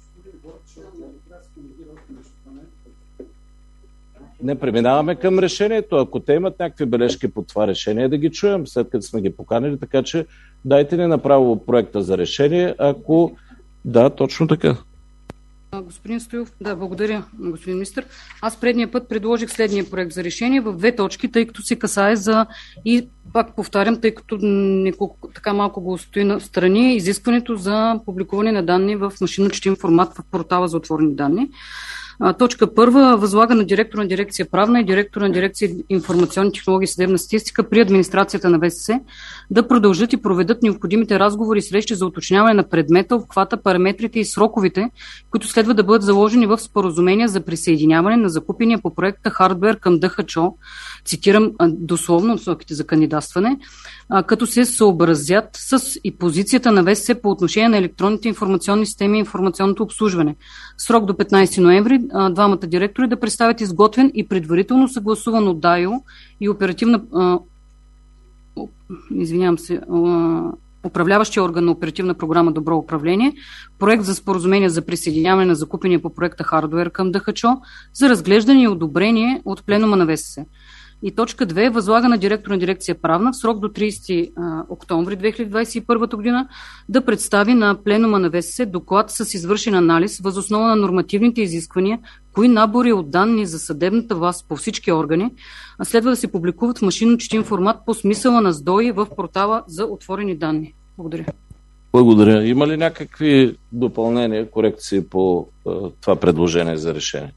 Не преминаваме към решението. Ако те имат някакви бележки по това решение, да ги чуем, след като сме ги поканили, така че дайте ни направо проекта за решение, ако... Да, точно така. Господин Стоилов, да, благодаря, господин министър. Аз предния път предложих следния проект за решение в две точки, тъй като се касае за, и пак повтарям, тъй като неколко, така малко го стои на страни, изискването за публикуване на данни в машинно четим формат в портала за отворени данни. Точка първа възлага на директор на дирекция правна и директор на дирекция информационни технологии и съдебна статистика при администрацията на В С С да продължат и проведат необходимите разговори и срещи за уточняване на предмета, обхвата, параметрите и сроковете, които следва да бъдат заложени в споразумения за присъединяване на закупения по проекта хардуер към Д Х Ч О, цитирам дословно насоките за кандидатстване, като се съобразят с и позицията на В С С по отношение на електронните информационни системи и информационното обслужване. Срок до петнайсети ноември двамата директори да представят изготвен и предварително съгласуван от ДАИО и оперативна извинявам се управляващия орган на оперативна програма Добро управление, проект за споразумение за присъединяване на закупения по проекта хардуер към Д Х Ч О за разглеждане и одобрение от пленума на В С С. И точка две възлага на директор на дирекция правна в срок до трийсети октомври две хиляди двадесет и първа година да представи на пленума на В С С доклад с извършен анализ въз основа на нормативните изисквания, кои набори от данни за съдебната власт по всички органи следва да се публикуват в машинно четим формат по смисъла на С Д О И в портала за отворени данни. Благодаря. Благодаря. Има ли някакви допълнения, корекции по uh, това предложение за решение?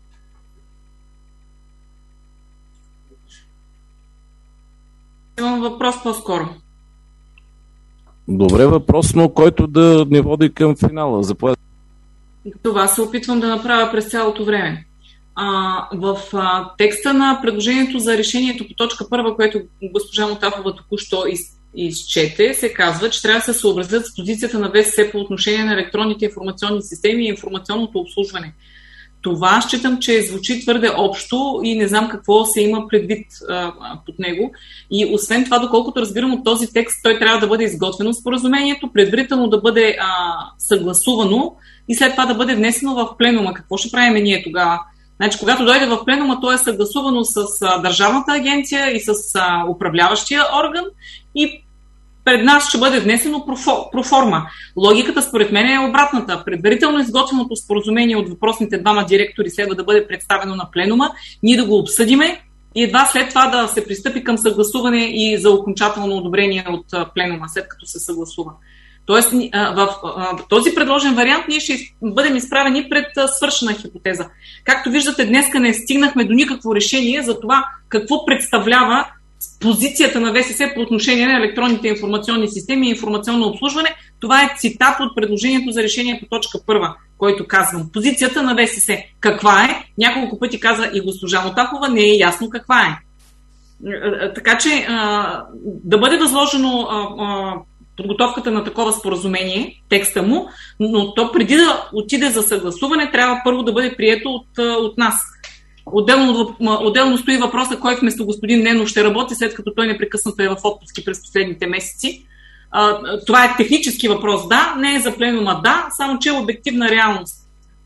Имам въпрос по-скоро. Добре, въпрос, но който да не води към финала. Заповядайте. Това се опитвам да направя през цялото време. А, в а, текста на предложението за решението по точка първа, което госпожа Мотафова току-що из, изчете, се казва, че трябва да се съобразят с позицията на В С С по отношение на електронните информационни системи и информационното обслужване. Това считам, че звучи твърде общо и не знам какво се има предвид а, под него. И освен това, доколкото разбирам от този текст, той трябва да бъде изготвено споразумението, предварително да бъде а, съгласувано и след това да бъде внесено в пленума. Какво ще правим ние тогава? Значи, когато дойде в пленума, то е съгласувано с а, Държавната агенция и с а, управляващия орган и пред нас ще бъде внесено проформа. Логиката според мен е обратната. Предварително изготвеното споразумение от въпросните двама директори следва да бъде представено на пленума, ние да го обсъдиме и едва след това да се пристъпи към съгласуване и за окончателно одобрение от пленума, след като се съгласува. Тоест в този предложен вариант ние ще бъдем изправени пред свършена хипотеза. Както виждате, днеска не стигнахме до никакво решение за това какво представлява позицията на В С С по отношение на електронните информационни системи и информационно обслужване. Това е цитат от предложението за решение по точка първа, който казвам. Позицията на В С С. Каква е? Няколко пъти каза и госпожа Мотафова, не е ясно каква е. Така че да бъде възложено подготовката на такова споразумение, текста му, но то преди да отиде за съгласуване, трябва първо да бъде прието от, от нас. Отделно, отделно стои въпроса кой вместо господин Ненов ще работи, след като той непрекъснато е в отпуски през последните месеци. Това е технически въпрос, да, не е за пленума, да, само че е обективна реалност.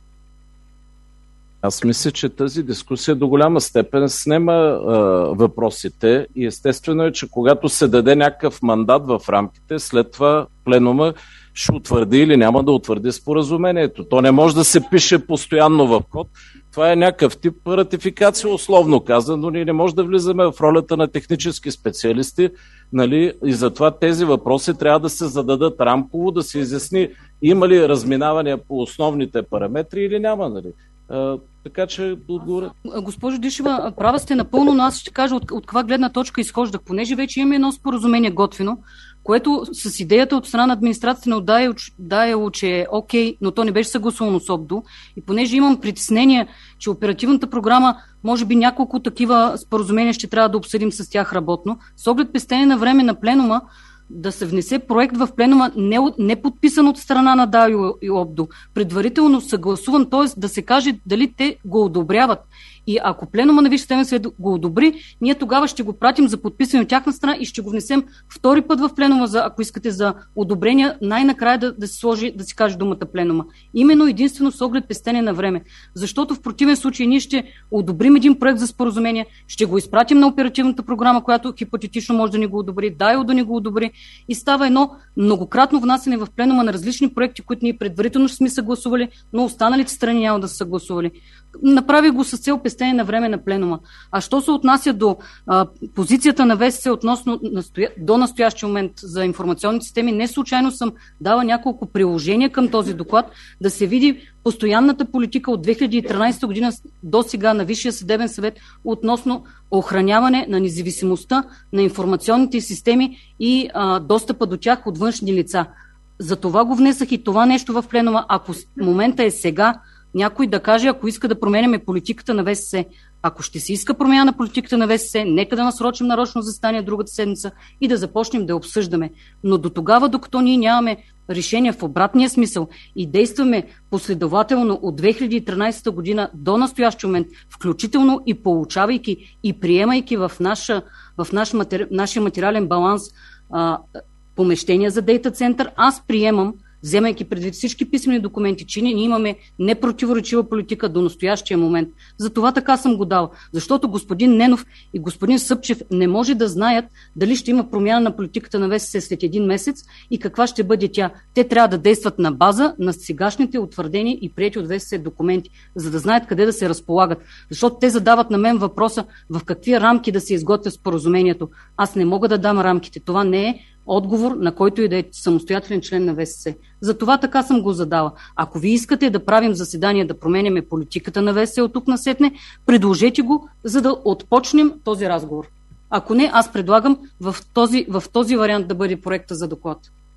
Аз мисля, че тази дискусия до голяма степен снема а, въпросите и естествено е, че когато се даде някакъв мандат в рамките, след това пленума ще утвърди или няма да утвърди споразумението. То не може да се пише постоянно в ход. Това е някакъв тип ратификация, условно казано. Ние не може да влизаме в ролята на технически специалисти, нали? И затова тези въпроси трябва да се зададат рамково, да се изясни има ли разминавания по основните параметри или няма. Нали? А, така че отговоря. Госпожо Дишева, права сте напълно, но аз ще кажа от, от каква гледна точка изхождах. Понеже вече имаме едно споразумение готвено, което с идеята от страна на администрацията на ОДАЕЛ, ДАЕЛ, че е окей, но то не беше съгласувано с ОБДО. И понеже имам притеснение, че оперативната програма, може би няколко такива споразумения ще трябва да обсъдим с тях работно, с оглед пестене на време на пленума, да се внесе проект в пленума не, не подписан от страна на ДАЕЛ и ОБДО, предварително съгласуван, т.е. да се каже дали те го одобряват. И ако пленума на Висшия съдебен съвет го одобри, ние тогава ще го пратим за подписване от тяхна страна и ще го внесем втори път в пленума, за, ако искате, за одобрение, най-накрая да, да се сложи, да си каже думата пленума. Именно единствено с оглед пестене на време. Защото в противен случай ние ще одобрим един проект за споразумение, ще го изпратим на оперативната програма, която хипотетично може да ни го одобри, ДАЕЛ да ни го одобри и става едно многократно внасяне в пленума на различни проекти, които ние предварително ще сме съгласували, но останалите страни няма да са съгласували. Направи го с цел пестене на време на пленума. А що се отнася до а, позицията на ВСС относно настоя... до настоящия момент за информационните системи, не случайно съм дала няколко приложения към този доклад, да се види постоянната политика от две хиляди и тринадесета година до сега на Висшия съдебен съвет относно охраняване на независимостта на информационните системи и а, достъпа до тях от външни лица. За това го внесах и това нещо в пленума. Ако момента е сега, някой да каже, ако иска да променяме политиката на ВСС. Ако ще се иска промяна на политиката на ВСС, нека да насрочим нарочно заседание другата седмица и да започнем да я обсъждаме. Но до тогава, докато ние нямаме решение в обратния смисъл и действаме последователно от две хиляди и тринадесета година до настоящия момент, включително и получавайки и приемайки в, наша, в наш матери, нашия материален баланс а, помещения за дейта център, аз приемам, вземайки предвид всички писмени документи, че ние имаме непротиворечива политика до настоящия момент. Затова така съм го дал. Защото господин Ненов и господин Събчев не може да знаят дали ще има промяна на политиката на ВСС след един месец и каква ще бъде тя. Те трябва да действат на база на сегашните утвърдени и приети от ВСС документи, за да знаят къде да се разполагат. Защото те задават на мен въпроса в какви рамки да се изготвя споразумението. Аз не мога да дам рамките. Това не е отговор, на който и да е самостоятелен член на ВСС. Затова така съм го задала. Ако ви искате да правим заседание, да променяме политиката на ВСС от тук насетне, предложете го, за да отпочнем този разговор. Ако не, аз предлагам в този, в този вариант да бъде проекта за доклад.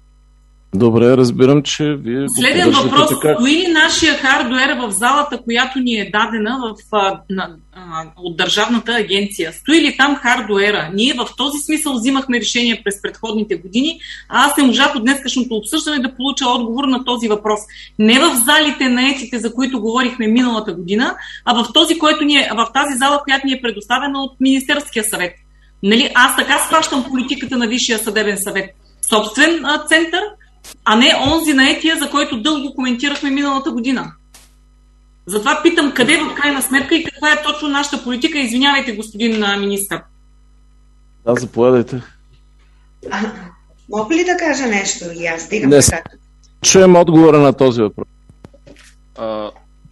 Добре, разбирам, че вие... Следен въпрос, така... кои ли нашия хардуер в залата, която ни е дадена в, а, на, а, от Държавната агенция? Стои ли там хардуера? Ние в този смисъл взимахме решение през предходните години, а аз не можах от днескашното обсъждане да получа отговор на този въпрос. Не в залите на еците, за които говорихме миналата година, а в, този, който ни е, в тази зала, която ни е предоставена от Министерския съвет. Нали? Аз така схващам политиката на Висшия съдебен съвет. Собствен а, център, а не онзи на етия, за който дълго коментирахме миналата година. Затова питам къде в крайна сметка и каква е точно нашата политика. Извинявайте, господин министър. Да, заповядайте. Мога ли да кажа нещо и аз? Дигам не, така. Чуем отговора на този въпрос. А...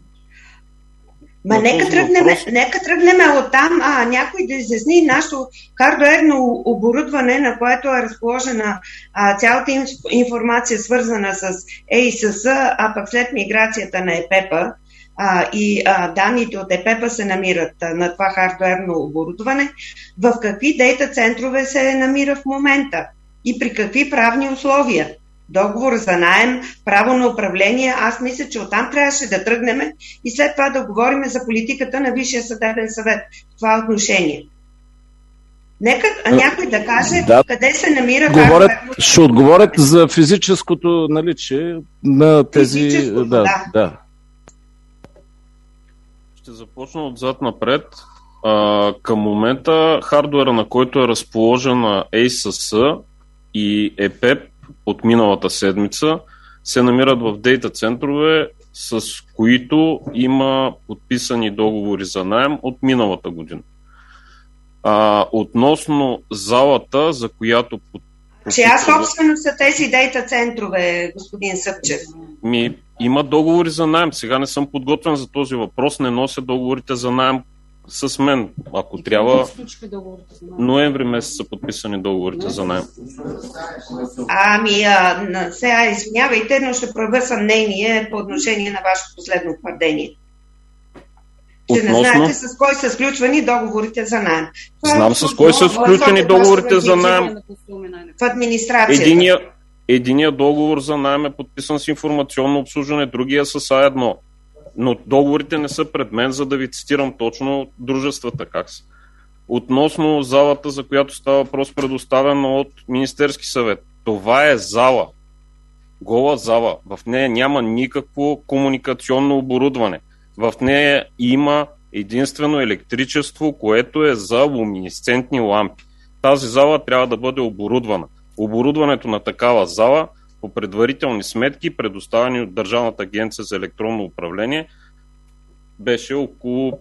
Ма нека тръгнем, въпрос... нека тръгнем от там, а някой да изясни нашето хардуерно оборудване, на което е разположена а, цялата информация, свързана с ЕИСС, а пък след миграцията на ЕПЕПа а, и а, данните от ЕПЕПа се намират а, на това хардуерно оборудване, в какви дейта центрове се намира в момента и при какви правни условия. Договор за наем, право на управление, аз мисля, че оттам трябваше да тръгнем и след това да говорим за политиката на Висшия съдебен съвет в това отношение. Нека някой да каже да. къде се намира Говорят, хардуерно. ще отговорят за физическото наличие на тези... Да, да. да. Ще започна отзад напред. А, към момента хардуера, на който е разположена ей ес ес и и пи и пи от миналата седмица, се намират в дейта центрове, с които има подписани договори за наем от миналата година. А, относно залата, за която... Под... Чия собствено са тези дейта центрове, господин Събчев? Ми, има договори за наем. Сега не съм подготвен за този въпрос. Не нося договорите за наем с мен. Ако и трябва, ноември месец са подписани договорите за наем. Ами, а, сега извинявайте, но ще проявя съмнение по отношение на вашето последно твърдение. Че не знаете с кой са сключвани договорите за наем. Знам с кой са сключени договорите за наем. В администрацията. Единия, единия договор за наем е подписан с информационно обслужване, другия с А едно. Но договорите не са пред мен, за да ви цитирам точно дружествата как са. Относно залата, за която става въпрос, предоставена от Министерски съвет. Това е зала. Гола зала. В нея няма никакво комуникационно оборудване. В нея има единствено електричество, което е за луминесцентни лампи. Тази зала трябва да бъде оборудвана. Оборудването на такава зала, по предварителни сметки, предоставени от Държавната агенция за електронно управление, беше около,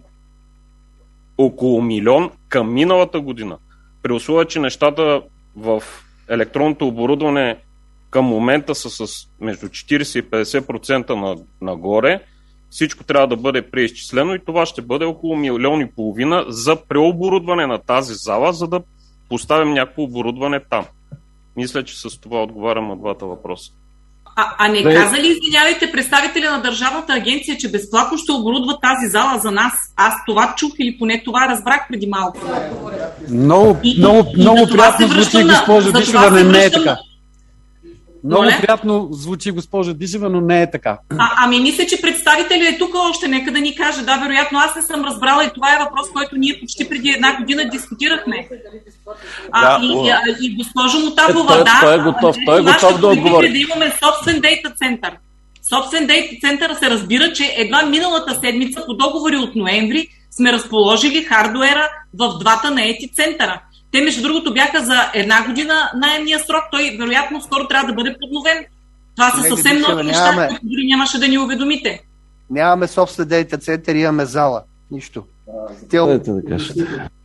около милион към миналата година. При условие, че нещата в електронното оборудване към момента са с между четирийсет и петдесет процента нагоре, всичко трябва да бъде преизчислено и това ще бъде около милион и половина за преоборудване на тази зала, за да поставим някакво оборудване там. Мисля, че с това отговарям на двата въпроса. А, а не каза ли, извинявайте, представителя на Държавната агенция, че безплатно ще оборудва тази зала за нас? Аз това чух или поне това разбрах преди малко. Много, и, много, и, много и приятно звучи, госпожо Дишева, но не е така. Много Доле? приятно звучи, госпожа Дишева, но не е така. А, ами мисля, че представителя е тук още, нека да ни каже. Да, вероятно, аз не съм разбрала и това е въпрос, който ние почти преди една година дискутирахме. А, да, и, о... и, и госпожо Мутафова, той, да, той е готов, той е готов да отговори. Да имаме собствен дейта център. Собствен дейта център се разбира, че едва миналата седмица по договори от ноември сме разположили хардуера в двата наети центъра. Те, между другото, бяха за една година наемния срок. Той, вероятно, скоро трябва да бъде подновен. Това са съвсем нови неща, които дори нямаше да ни уведомите. Нямаме собствен дейта център, имаме зала. Нищо. Дайте да кажете.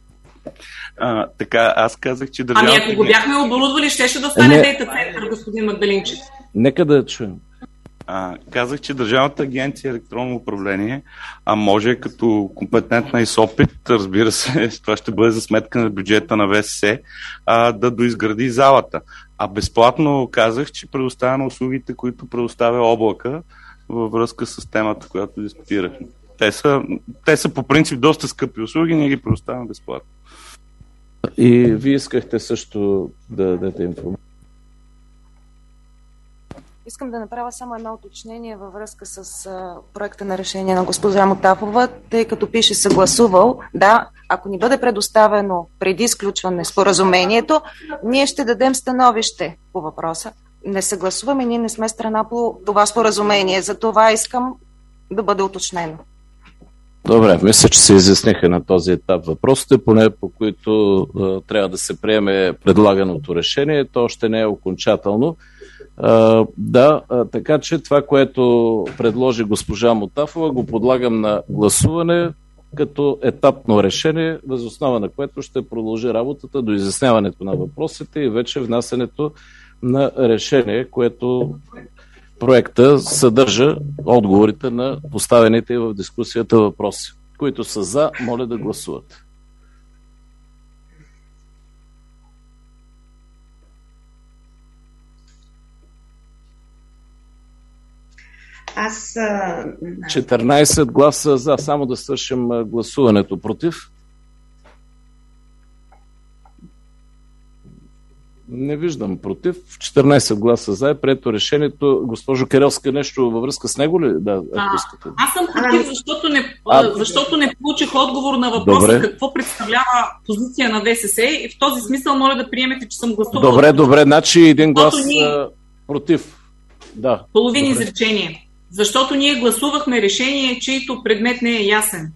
А, така, аз казах, че държавата... Ами ако го бяхме оборудвали, щеше да стане дейта център, господин Магдалинчев. Нека да чуем. А, казах, че Държавната агенция електронно управление, а може като компетентна и с опит, разбира се, това ще бъде за сметка на бюджета на ВСС, а, да доизгради залата. А безплатно казах, че предоставяме услугите, които предоставя облака във връзка с темата, която дискутирахме. Те са, те са по принцип доста скъпи услуги, ние ги предоставяме безплатно. И вие искахте също да дадете информация. Искам да направя само едно уточнение във връзка с а, проекта на решение на госпожа Мутафова, тъй като пише съгласувал. Да, ако ни бъде предоставено преди изключване споразумението, ние ще дадем становище по въпроса. Не съгласуваме, ние не сме страна по това споразумение. За това искам да бъде уточнено. Добре, мисля, че се изясниха на този етап въпросите, поне по които а, трябва да се приеме предлаганото решение. То още не е окончателно. Uh, да, uh, така че това, което предложи госпожа Мутафова, го подлагам на гласуване като етапно решение, въз основа на което ще продължи работата до изясняването на въпросите и вече внасянето на решение, което проекта съдържа отговорите на поставените в дискусията въпроси. Които са за, моля да гласуват. Аз... четиринайсет гласа за. Само да свършим гласуването. Против? Не виждам против. четиринайсет гласа за е прието решението. Госпожо Карелска, нещо във връзка с него ли? Да, ако искате. Аз съм против, защото не, а, защото не получих отговор на въпроса добре. Какво представлява позиция на ВСС и в този смисъл моля да приемете, че съм гласувала. Добре, добре, значи един глас ние... против. Да. Половин добре. Изречение. Защото ние гласувахме решение, чието предмет не е ясен.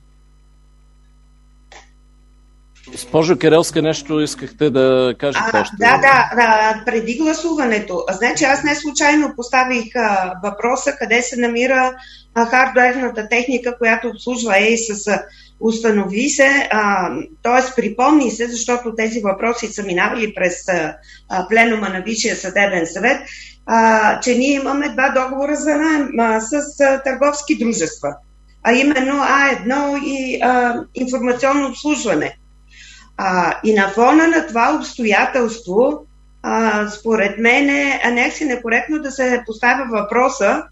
Госпожо Карелска, нещо искахте да кажете а, още? Да, да, да, преди гласуването. Значи аз не случайно поставих а, въпроса къде се намира а, хардуерната техника, която обслужва Ей Ес Ес. Установи се, т.е. припомни се, защото тези въпроси са минавали през а, пленума на Висшия съдебен съвет, а, че ние имаме два договора за наем а, с а, търговски дружества, а именно А едно и а, информационно обслужване. А, и на фона на това обстоятелство, а, според мен е някакси некоректно да се поставя въпроса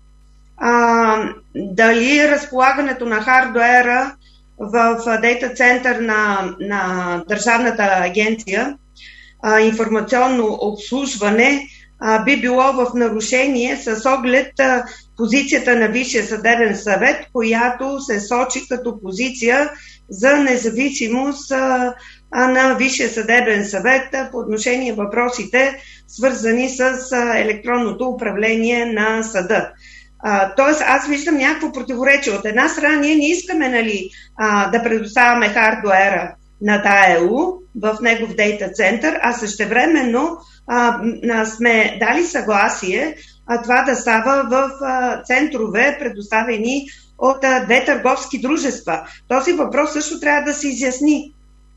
а, дали разполагането на хардуера в дейта център на, на Държавната агенция а, информационно обслужване а, би било в нарушение с оглед а, позицията на Висшия съдебен съвет, която се сочи като позиция за независимост а, на Висшия съдебен съвет по отношение въпросите, свързани с електронното управление на съда. А, тоест, аз виждам някакво противоречие. От една страна, ние не искаме нали, а, да предоставяме хардуера на ДАЕУ в негов дейта център, а същевременно а, а, сме дали съгласие а, това да става в а, центрове, предоставени от а, две търговски дружества. Този въпрос също трябва да се изясни.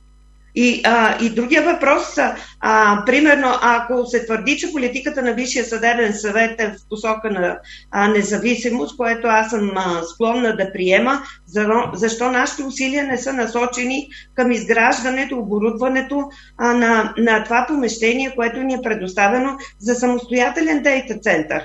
И, а, и другия въпрос, а, примерно, ако се твърди, че политиката на Висшия съдебен съвет е в посока на а, независимост, което аз съм а, склонна да приема, за, защо нашите усилия не са насочени към изграждането, оборудването а, на, на това помещение, което ни е предоставено за самостоятелен дейта център.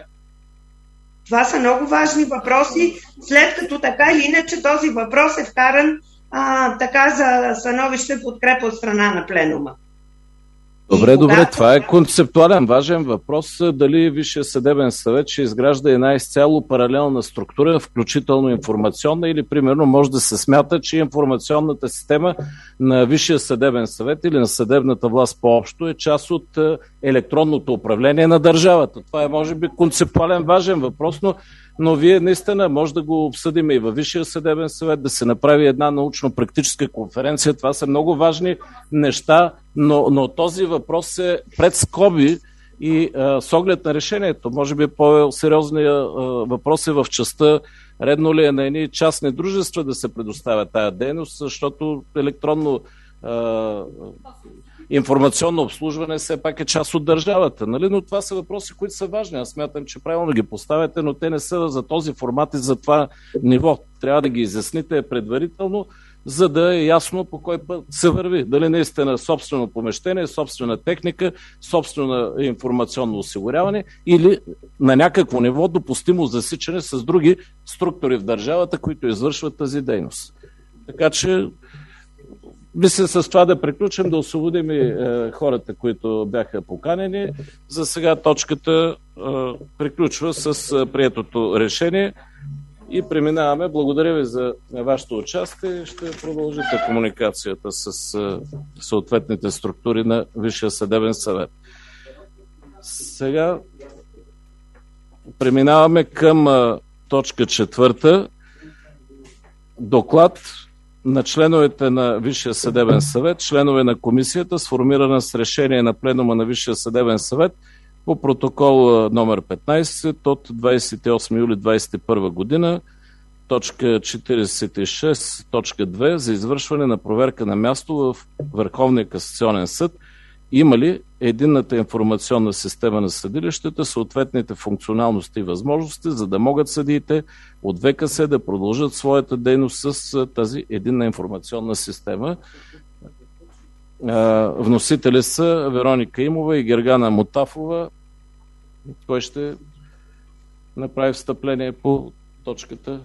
Това са много важни въпроси, след като така или иначе този въпрос е вкаран А, така за становище подкрепа от страна на пленума. Добре, и добре, когато... това е концептуален важен въпрос. Дали Висшия съдебен съвет ще изгражда една изцяло паралелна структура, включително информационна, или примерно може да се смята, че информационната система на Висшия съдебен съвет или на съдебната власт по-общо е част от електронното управление на държавата. Това е може би концептуален важен въпрос, но Но вие наистина може да го обсъдим и във Висшия съдебен съвет, да се направи една научно-практическа конференция. Това са много важни неща, но, но този въпрос е пред скоби и а, с оглед на решението. Може би по-сериозният въпрос е в частта редно ли е на едни частни дружества да се предоставя тая дейност, защото електронно а, информационно обслужване все пак е част от държавата, нали? Но това са въпроси, които са важни. Аз смятам, че правилно ги поставяте, но те не са за този формат и за това ниво. Трябва да ги изясните предварително, за да е ясно по кой път се върви. Дали наистина собствено помещение, собствена техника, собствено информационно осигуряване или на някакво ниво допустимо засичане с други структури в държавата, които извършват тази дейност. Така че мисля с това да приключим, да освободим и е, хората, които бяха поканени. За сега точката е, приключва с е, приетото решение и преминаваме. Благодаря ви за вашето участие. Ще продължите комуникацията с е, съответните структури на Висшия съдебен съвет. Сега преминаваме към е, точка четвърта. Доклад на членовете на Висшия съдебен съвет, членове на комисията, сформирана с решение на пленума на Висшия съдебен съвет по протокол номер петнайсет от двайсет и осми юли двайсет и първа година, точка четирийсет и шест, точка две, за извършване на проверка на място в Върховния касационен съд. Има ли единната информационна система на съдилищата съответните функционалности и възможности, за да могат съдиите от В К С да продължат своята дейност с тази единна информационна система? Вносители са Вероника Имова и Гергана Мутафова. Кой ще направи встъпление по точката?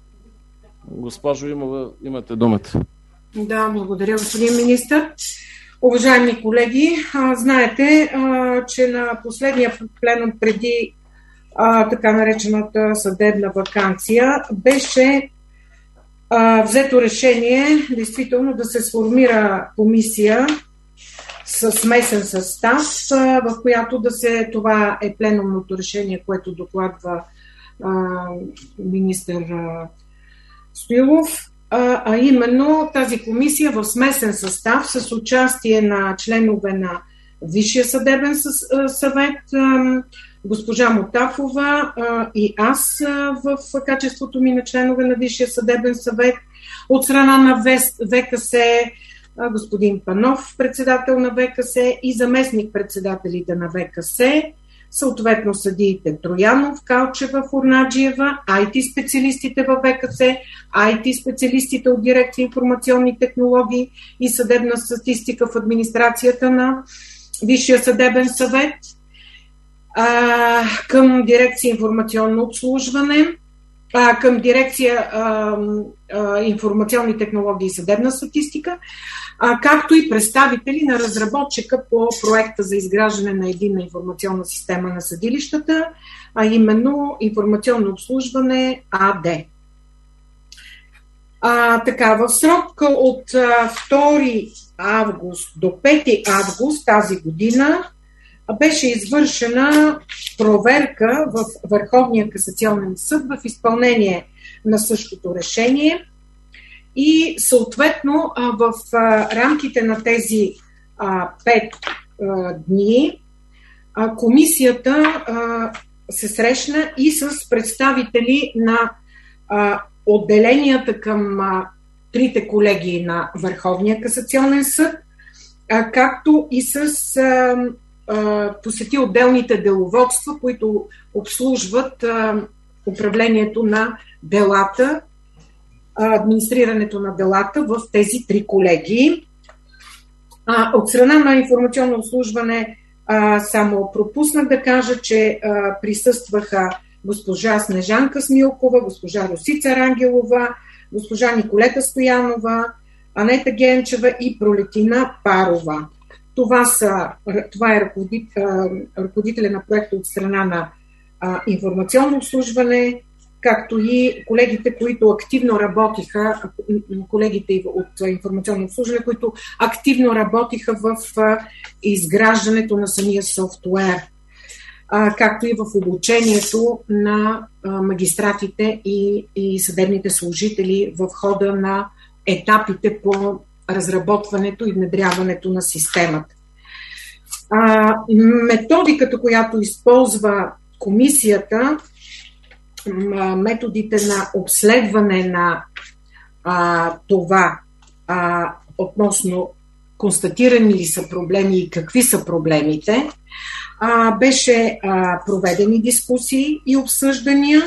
Госпожо Имова, имате думата. Да, благодаря, господин министър. Уважаеми колеги, знаете, че на последния пленум преди така наречената съдебна ваканция беше взето решение действително да се сформира комисия с смесен състав, в която да се, това е пленумното решение, което докладва министър Стоилов, А, а именно тази комисия в смесен състав с участие на членове на Висшия съдебен съвет, госпожа Мотафова и аз в качеството ми на членове на Висшия съдебен съвет, от страна на ВКС господин Панов, председател на ВКС, и заместник-председателите на ВКС, съответно съдиите Троянов, Калчева, Фурнаджиева, ай ти специалистите в ВКС, ай ти специалистите от дирекция информационни технологии и съдебна статистика в администрацията на Висшия съдебен съвет, а, към дирекция информационно обслужване, а, към дирекция а, а, информационни технологии и съдебна статистика, а, както и представители на разработчика по проекта за изграждане на единна информационна система на съдилищата, а именно информационно обслужване АД. А, така, в срок от а, втори август до пети август тази година беше извършена проверка в Върховния касационен съд в изпълнение на същото решение и съответно в рамките на тези пет дни комисията се срещна и с представители на отделенията към трите колегии на Върховния касационен съд, както и с посети отделните деловодства, които обслужват управлението на делата, администрирането на делата в тези три колегии. От страна на информационно обслужване само пропуснах да кажа, че присъстваха госпожа Снежанка Смилкова, госпожа Росица Рангелова, госпожа Николета Стоянова, Анета Генчева и Пролетина Парова. Това, са, това е ръководителя на проекта от страна на а, информационно обслужване, както и колегите, които активно работиха, колегите от информационно обслужване, които активно работиха в а, изграждането на самия софтуер, а, както и в обучението на а, магистратите и, и съдебните служители в хода на етапите по разработването и внедряването на системата. А, методиката, която използва комисията, методите на обследване на а, това а, относно констатирани ли са проблеми и какви са проблемите, а, беше а, проведени дискусии и обсъждания,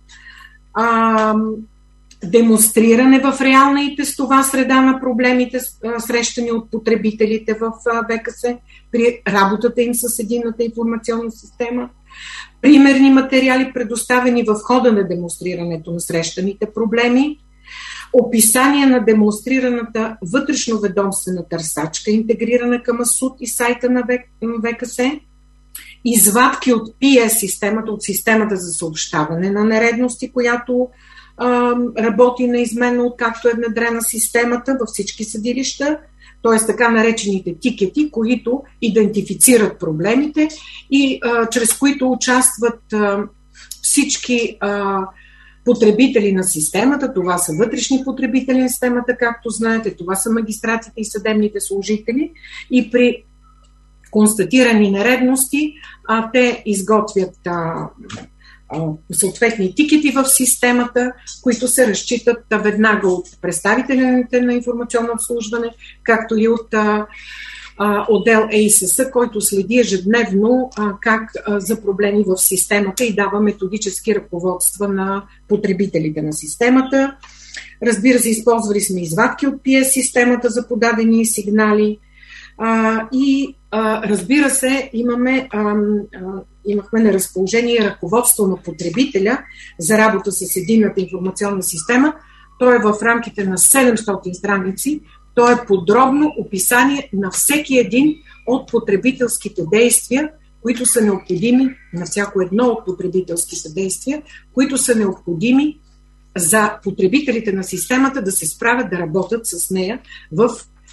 а, демонстриране в реална и тестова среда на проблемите, срещани от потребителите в ВКС при работата им с единната информационна система, примерни материали, предоставени в хода на демонстрирането на срещаните проблеми, описание на демонстрираната вътрешноведомствена търсачка, интегрирана към АСУД и сайта на ВКС, извадки от пи ес системата, от системата за съобщаване на нередности, която работи неизменно, откакто е внедрена системата във всички съдилища, т.е. така наречените тикети, които идентифицират проблемите и а, чрез които участват а, всички а, потребители на системата. Това са вътрешни потребители на системата, както знаете, това са магистратите и съдебните служители, и при констатирани нередности а, те изготвят а, съответни тикети в системата, които се разчитат веднага от представителите на информационно обслужване, както и от а, а, отдел ей ес ес, който следи ежедневно а, как а, за проблеми в системата и дава методически ръководства на потребителите на системата. Разбира се, използвали сме извадки от пи ес системата за подадени сигнали а, и а, разбира се, имаме а, а, имахме на разположение ръководство на потребителя за работа с единната информационна система. То е в рамките на седемстотин страници То е подробно описание на всеки един от потребителските действия, които са необходими, на всяко едно от потребителските действия, които са необходими за потребителите на системата да се справят да работят с нея в,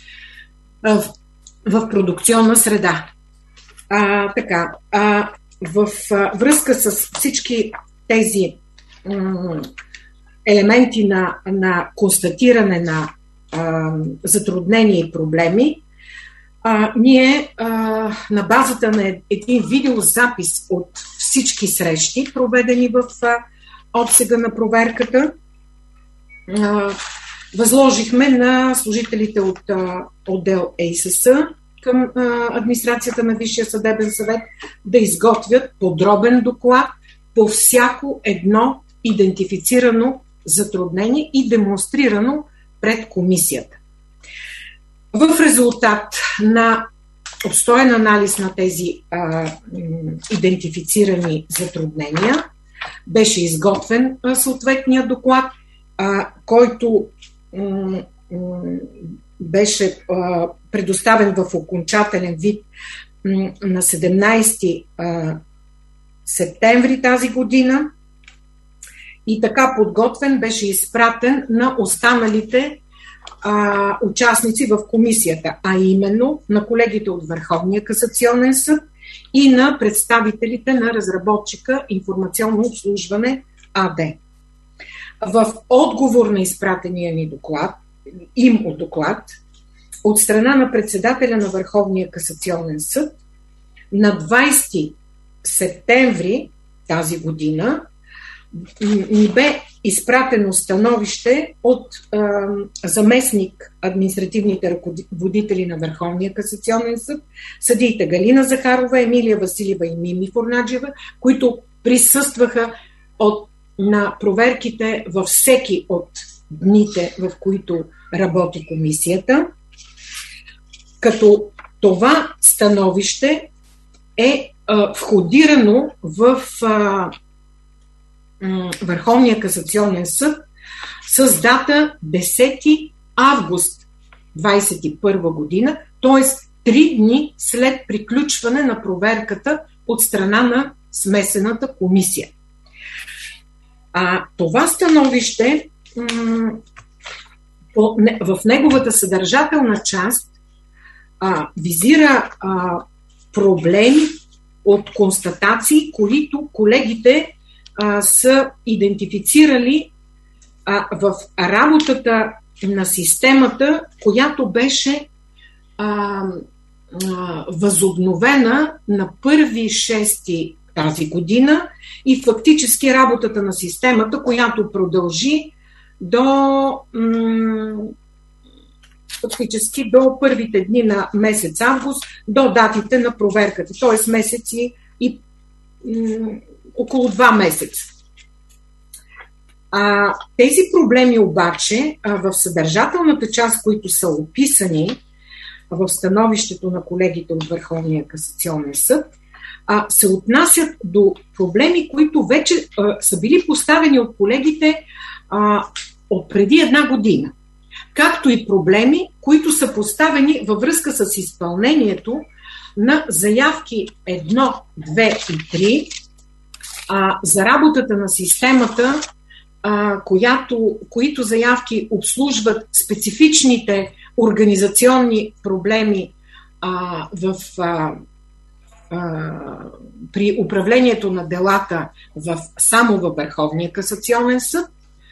в, в продукционна среда. А, така, а, в а, връзка с всички тези м- елементи на, на констатиране на а, затруднения и проблеми, а, ние а, на базата на един видеозапис от всички срещи, проведени в а, обсега на проверката, а, възложихме на служителите от а, отдел ЕИСС към а, администрацията на Висшия съдебен съвет да изготвят подробен доклад по всяко едно идентифицирано затруднение и демонстрирано пред комисията. В резултат на обстоен анализ на тези а, м, идентифицирани затруднения беше изготвен а, съответния доклад, а, който м, м, беше а, предоставен в окончателен вид м, на седемнайсети а, септември тази година и така подготвен беше изпратен на останалите а, участници в комисията, а именно на колегите от Върховния касационен съд и на представителите на разработчика Информационно обслужване АД. В отговор на изпратения ни доклад, им от доклад, от страна на председателя на Върховния касационен съд, на двайсети септември тази година ни бе изпратено становище от е, заместник административните ръководители на Върховния касационен съд, съдиите Галина Захарова, Емилия Василева и Мими Фурнаджева, които присъстваха от, на проверките във всеки от дните, в които работи комисията, като това становище е а, входирано в а, м, Върховния касационен съд с дата десети август двайсет и първа година, т.е. три дни след приключване на проверката от страна на смесената комисия. А това становище м, по, не, в неговата съдържателна част а, визира а, проблеми от констатации, които колегите а, са идентифицирали а, в работата на системата, която беше а, а, възобновена на първи шести тази година и фактически работата на системата, която продължи до м- фактически до първите дни на месец август, до датите на проверката, т.е. месеци и м- около два месеца. А, тези проблеми обаче а, в съдържателната част, които са описани в становището на колегите от Върховния касационен съд, а, се отнасят до проблеми, които вече а, са били поставени от колегите а, от преди една година. Както и проблеми, които са поставени във връзка с изпълнението на заявки едно, две и три а, за работата на системата, а, която, които заявки обслужват специфичните организационни проблеми а, в, а, а, при управлението на делата в, само във Върховния касационен съд,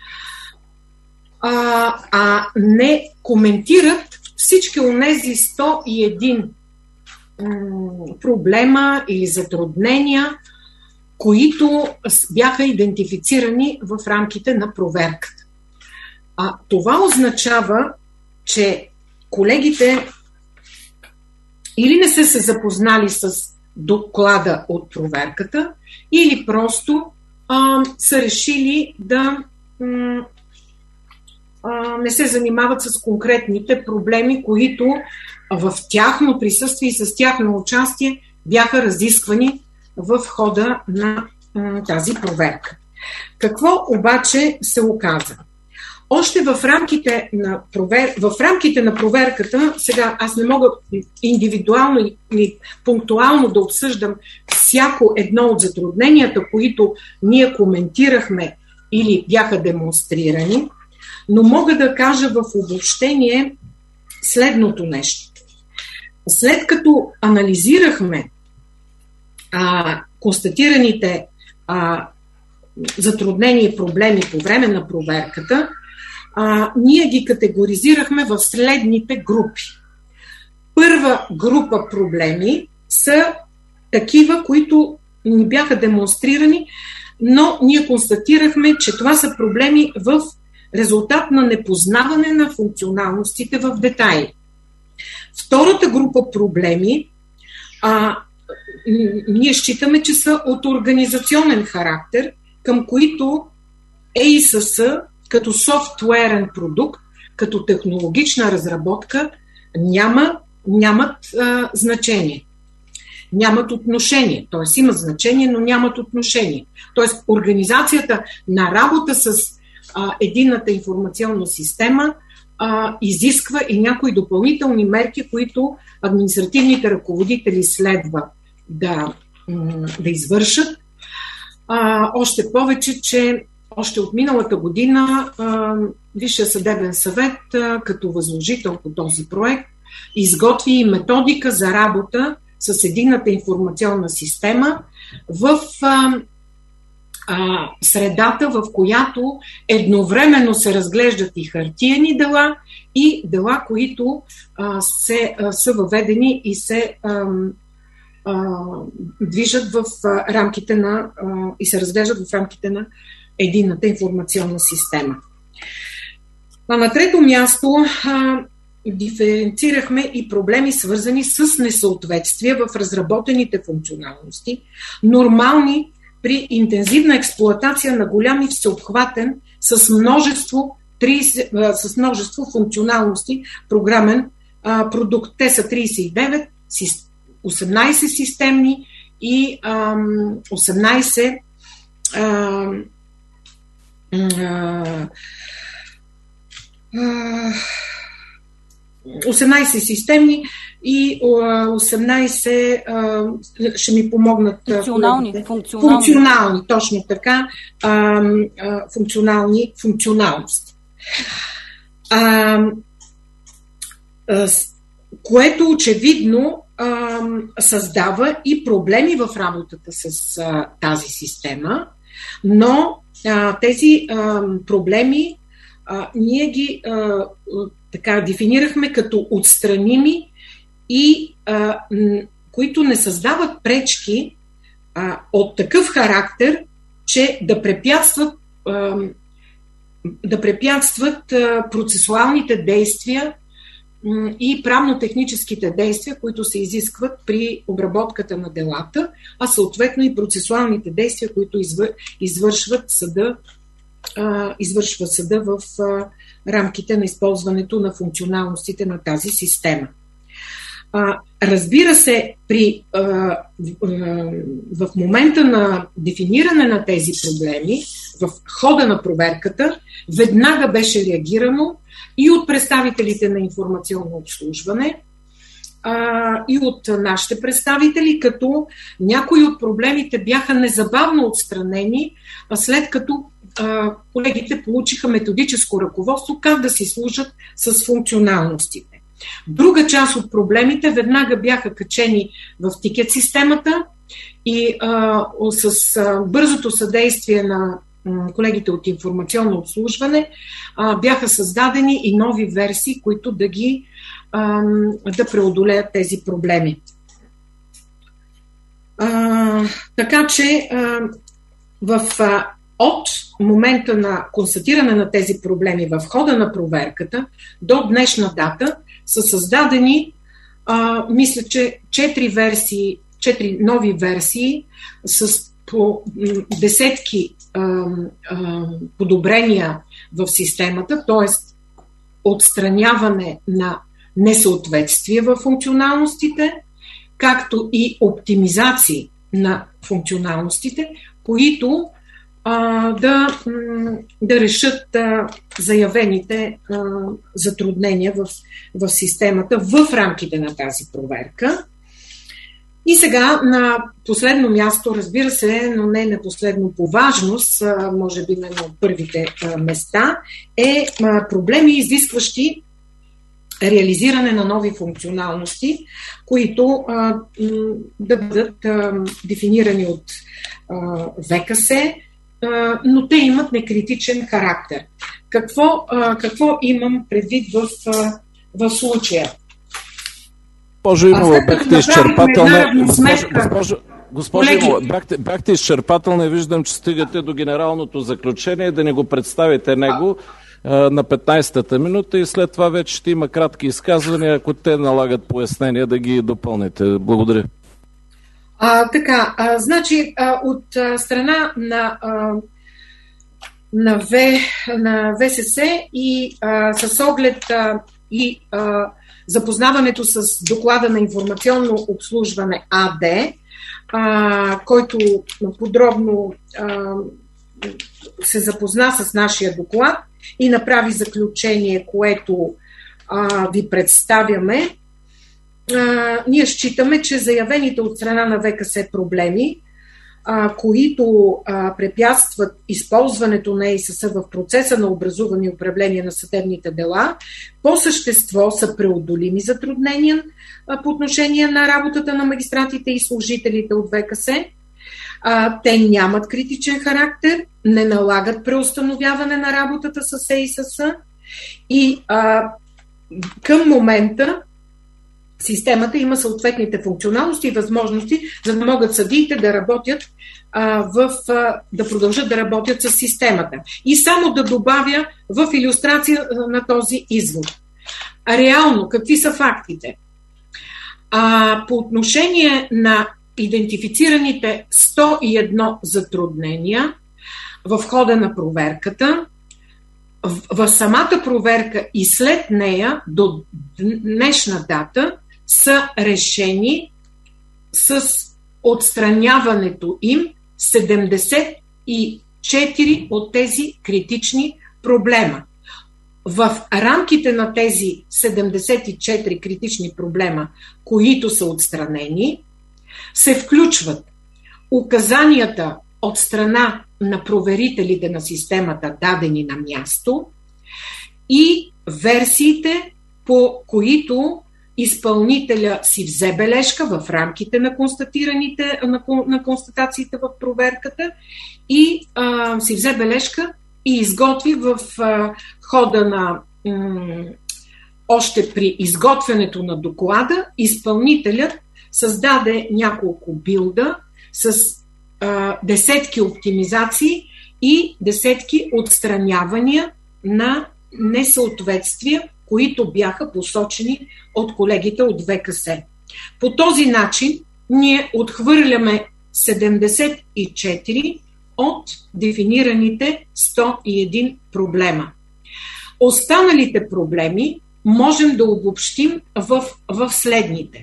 а, а не коментират всички онези сто и един м- проблема или затруднения, които бяха идентифицирани в рамките на проверката. А това означава, че колегите или не са се запознали с доклада от проверката, или просто а, са решили да м- а, не се занимават с конкретните проблеми, които в тяхно присъствие и с тяхно участие бяха разисквани в хода на м- тази проверка. Какво обаче се оказа? още в рамките на, провер... в рамките на проверката, сега аз не мога индивидуално и пунктуално да обсъждам всяко едно от затрудненията, които ние коментирахме или бяха демонстрирани, но мога да кажа в обобщение следното нещо. След като анализирахме а, констатираните а, затруднения и проблеми по време на проверката, а, ние ги категоризирахме в следните групи. Първа група проблеми са такива, които ни бяха демонстрирани, но ние констатирахме, че това са проблеми в резултат на непознаване на функционалностите в детайли. Втората група проблеми а, ние считаме, че са от организационен характер, към които Е И С С като софтуерен продукт, като технологична разработка няма, нямат а, значение. Нямат отношение. Т.е. имат значение, но нямат отношение. Т.е. организацията на работа с а, единната информационна система а, изисква и някои допълнителни мерки, които административните ръководители следва да, да извършат. А, още повече, че още от миналата година а, Висшия съдебен съвет, а, като възложител по този проект, изготви и методика за работа с единната информационна система в а, а, средата, в която едновременно се разглеждат и хартиени дела, и дела, които а, се, а, са въведени и се а, а, движат в а, рамките на а, и се разглеждат в рамките на единната информационна система. А на трето място а, диференцирахме и проблеми, свързани с несъответствия в разработените функционалности, нормални при интензивна експлоатация на голям и всеобхватен с множество, трийсет, с множество функционалности програмен а, продукт. Те са трийсет и девет, осемнайсет системни и а, осемнайсет а, а, а, осемнайсет системни и осемнайсет ще ми помогнат функционални, функционални. функционални, точно така, функционални функционалности. Което очевидно създава и проблеми в работата с тази система, но тези проблеми ние ги така дефинирахме като отстраними и а, м, които не създават пречки а, от такъв характер, че да препятстват, а, да препятстват а, процесуалните действия м, и правно-техническите действия, които се изискват при обработката на делата, а съответно и процесуалните действия, които извър, извършват съда, а, извършва съда в а, рамките на използването на функционалностите на тази система. А, разбира се, при, а, в, в момента на дефиниране на тези проблеми, в хода на проверката, веднага беше реагирано и от представителите на информационно обслужване, а, и от нашите представители, като някои от проблемите бяха незабавно отстранени, а след като колегите получиха методическо ръководство как да си служат с функционалностите. Друга част от проблемите веднага бяха качени в тикет системата и а, с а, бързото съдействие на м, колегите от информационно обслужване а, бяха създадени и нови версии, които да ги а, да преодолеят тези проблеми. А, така че а, в а, от момента на констатиране на тези проблеми в хода на проверката до днешна дата са създадени, а, мисля, че четири версии, четири нови версии с по десетки а, а, подобрения в системата, т.е. отстраняване на несъответствие в функционалностите, както и оптимизации на функционалностите, които а, да, да решат а, заявените а, затруднения в, в системата в рамките на тази проверка. И сега на последно място, разбира се, но не на последно по важност, а, може би именно от първите а, места, е а, проблеми, изискващи реализиране на нови функционалности, които а, да бъдат а, дефинирани от а, В К С, а, но те имат некритичен характер. Какво, а, какво имам предвид в, а, в случая? Госпожо Имова, бяхте изчерпателна. Госпожо, госпожо Имова, бяхте, бяхте изчерпателна и виждам, че стигате до генералното заключение, да ни го представите него на петнайсетата минута и след това вече ще има кратки изказвания, ако те налагат пояснения, да ги допълните. Благодаря. А, така, а, значи а, от а, страна на, а, на, в, на В С С и а, с оглед а, и а, запознаването с доклада на информационно обслужване А Д, а, който подробно а, се запозна с нашия доклад и направи заключение, което а, ви представяме. А, ние считаме, че заявените от страна на В К С проблеми, а, които а, препятстват използването на Е И С С в процеса на образуване и управление на съдебните дела, по същество са преодолими затруднения а, по отношение на работата на магистратите и служителите от В К С. А, те нямат критичен характер, не налагат преустановяване на работата с Е И С С и а, към момента системата има съответните функционалности и възможности, за да могат съдиите да работят а, в, а, да продължат да работят с системата. И само да добавя в илюстрация на този извод. А реално, какви са фактите? А, по отношение на идентифицираните сто и едно затруднения в хода на проверката, в, в самата проверка и след нея до днешна дата са решени с отстраняването им седемдесет и четири от тези критични проблема. В рамките на тези седемдесет и четири критични проблема, които са отстранени, се включват указанията от страна на проверителите на системата, дадени на място, и версиите, по които изпълнителя си взе бележка в рамките на, констатираните, на, на констатациите в проверката и а, си взе бележка и изготви в а, хода на м- още при изготвянето на доклада, изпълнителят създаде няколко билда с а, десетки оптимизации и десетки отстранявания на несъответствия, които бяха посочени от колегите от В К С. По този начин ние отхвърляме седемдесет и четири от дефинираните сто и един проблема. Останалите проблеми можем да обобщим в, в следните.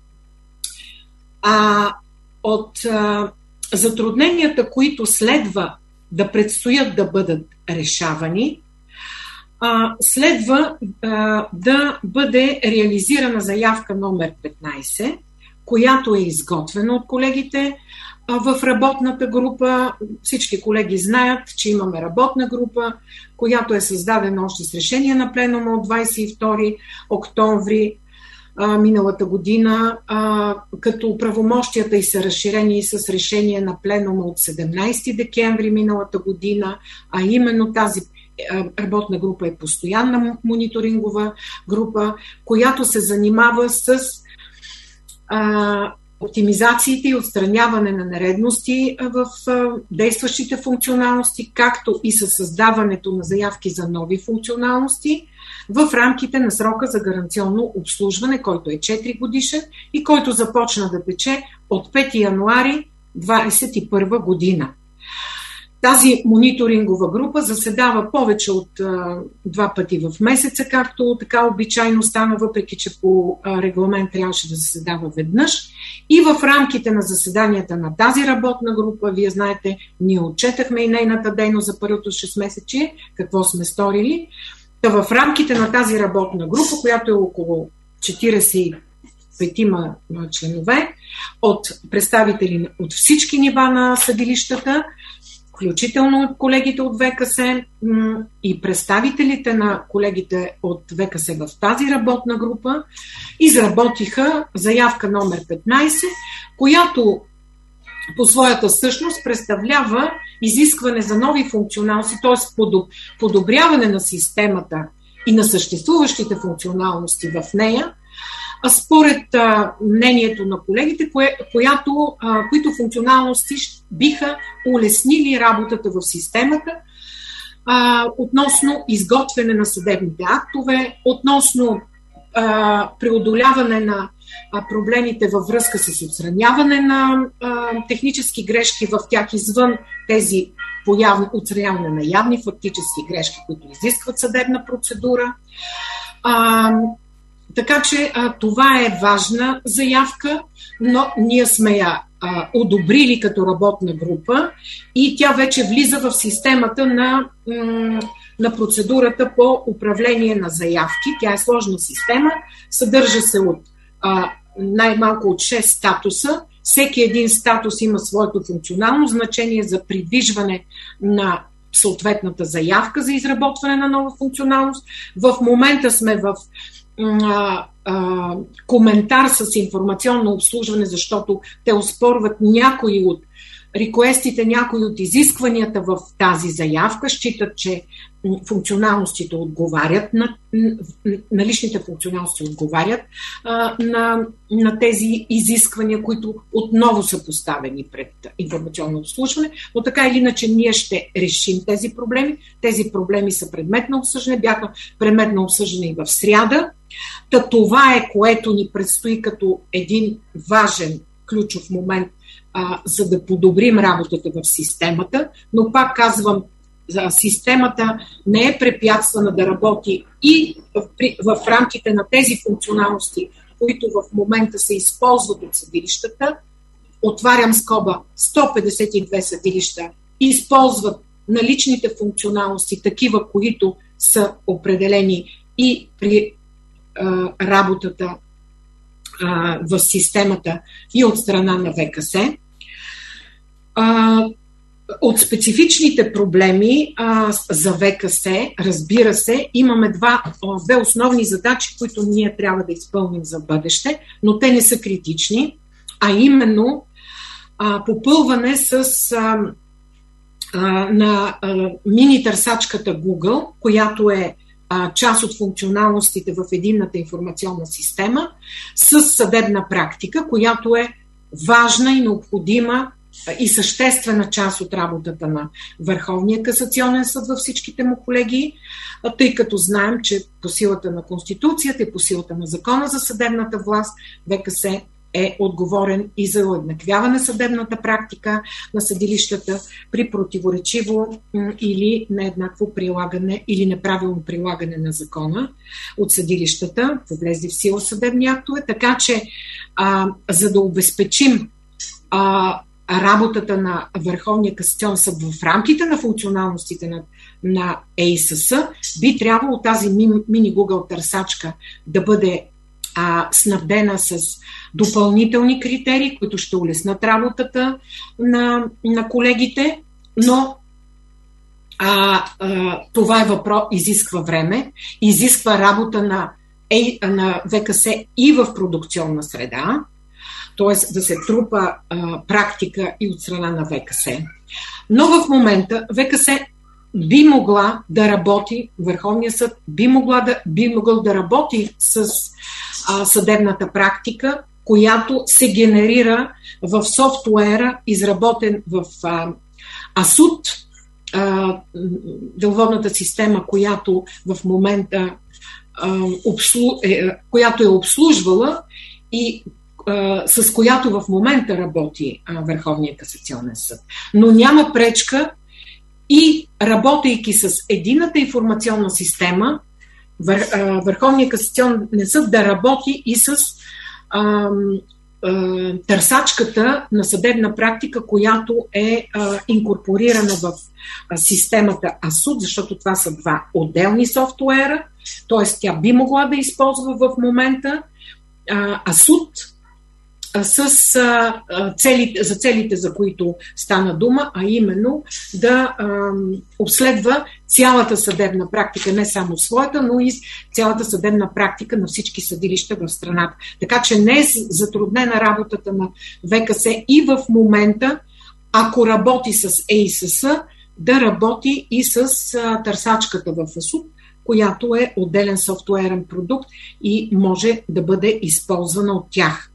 А, от а, затрудненията, които следва да предстоят да бъдат решавани, а, следва а, да бъде реализирана заявка номер петнайсет, която е изготвена от колегите а, в работната група. Всички колеги знаят, че имаме работна група, която е създадена още с решение на пленума от двайсет и втори октомври миналата година, а, като правомощията й са разширени с решение на пленума от седемнайсети декември миналата година, а именно тази работна група е постоянна мониторингова група, която се занимава с а, оптимизациите и отстраняване на нередности в а, действащите функционалности, както и със създаването на заявки за нови функционалности в рамките на срока за гаранционно обслужване, който е четири годишен и който започна да тече от пети януари двайсет и първа година. Тази мониторингова група заседава повече от а, два пъти в месеца, както така обичайно стана, въпреки че по а, регламент трябваше да заседава веднъж. И в рамките на заседанията на тази работна група, вие знаете, ние отчетахме и нейната дейност за първото шест месече, какво сме сторили. Та в рамките на тази работна група, която е около четиридесет и петима членове, от представители от всички нива на съдилищата, включително от колегите от ВКС и представителите на колегите от ВКС в тази работна група, изработиха заявка номер петнайсет, която по своята същност представлява изискване за нови функционалности, т.е. подобряване на системата и на съществуващите функционалности в нея, а според а, мнението на колегите, кое, която, а, които функционалности биха улеснили работата в системата, а, относно изготвяне на съдебните актове, относно а, преодоляване на а, проблемите във връзка с отстраняване на а, технически грешки в тях извън тези появни, отстраняване на явни фактически грешки, които изискват съдебна процедура. А, Така че а, това е важна заявка, но ние сме я а, одобрили като работна група и тя вече влиза в системата на, м- на процедурата по управление на заявки. Тя е сложна система, съдържа се от а, най-малко от шест статуса. Всеки един статус има своето функционално значение за придвижване на съответната заявка за изработване на нова функционалност. В момента сме в А, а, коментар с информационно обслужване, защото те оспорват някои от реквестите, някои от изискванията в тази заявка, считат, че функционалностите отговарят на, на личните функционалности отговарят а, на, на тези изисквания, които отново са поставени пред информационно обслужване, но така или иначе ние ще решим тези проблеми. Тези проблеми са предмет на обсъждане, бяха предмет на обсъждане и в сряда. Та това е, което ни предстои като един важен ключов момент, а, за да подобрим работата в системата, но пак казвам, системата не е препятствана да работи и в, в рамките на тези функционалности, които в момента се използват от съдилищата. Отварям скоба, сто петдесет и две съдилища използват наличните функционалности, такива, които са определени и при а, работата а, в системата и от страна на ВКС. А, От специфичните проблеми а, за ВКС, разбира се, имаме два, две основни задачи, които ние трябва да изпълним за бъдеще, но те не са критични, а именно а, попълване с, а, а, на а, мини-търсачката Google, която е а, част от функционалностите в единната информационна система, с съдебна практика, която е важна и необходима и съществена част от работата на Върховния касационен съд във всичките му колегии, тъй като знаем, че по силата на Конституцията и по силата на Закона за съдебната власт ВКС е отговорен и за уеднаквяване съдебната практика на съдилищата при противоречиво или нееднакво прилагане или неправилно прилагане на закона от съдилищата, влезли в сила съдебни актове. Така че, а, за да обезпечим а, работата на Върховния касационен съд в рамките на функционалностите на, на Е И С С, би трябвало тази мини Google търсачка да бъде а, снабдена с допълнителни критерии, които ще улеснат работата на, на колегите, но а, а, това е въпрос, изисква време, изисква работа на, е, на ВКС и в продукционна среда, т.е. да се трупа а, практика и от страна на ВКС. Но в момента ВКС би могла да работи, Върховния съд би, могла да, би могъл да работи с а, съдебната практика, която се генерира в софтуера, изработен в а, АСУД, а, деловодната система, която в момента а, обслу... е, която е обслужвала и с която в момента работи Върховния касационен съд. Но няма пречка и работейки с единната информационна система, Вър, а, Върховния касационен съд да работи и с а, а, търсачката на съдебна практика, която е а, инкорпорирана в а, системата АСУД, защото това са два отделни софтуера, т.е. тя би могла да използва в момента а, АСУД с а, целите, за целите, за които стана дума, а именно да а, обследва цялата съдебна практика, не само своята, но и цялата съдебна практика на всички съдилища в страната. Така че не е затруднена работата на ВКС и в момента, ако работи с ЕИСС, да работи и с а, търсачката в АСУД, която е отделен софтуерен продукт и може да бъде използвана от тях.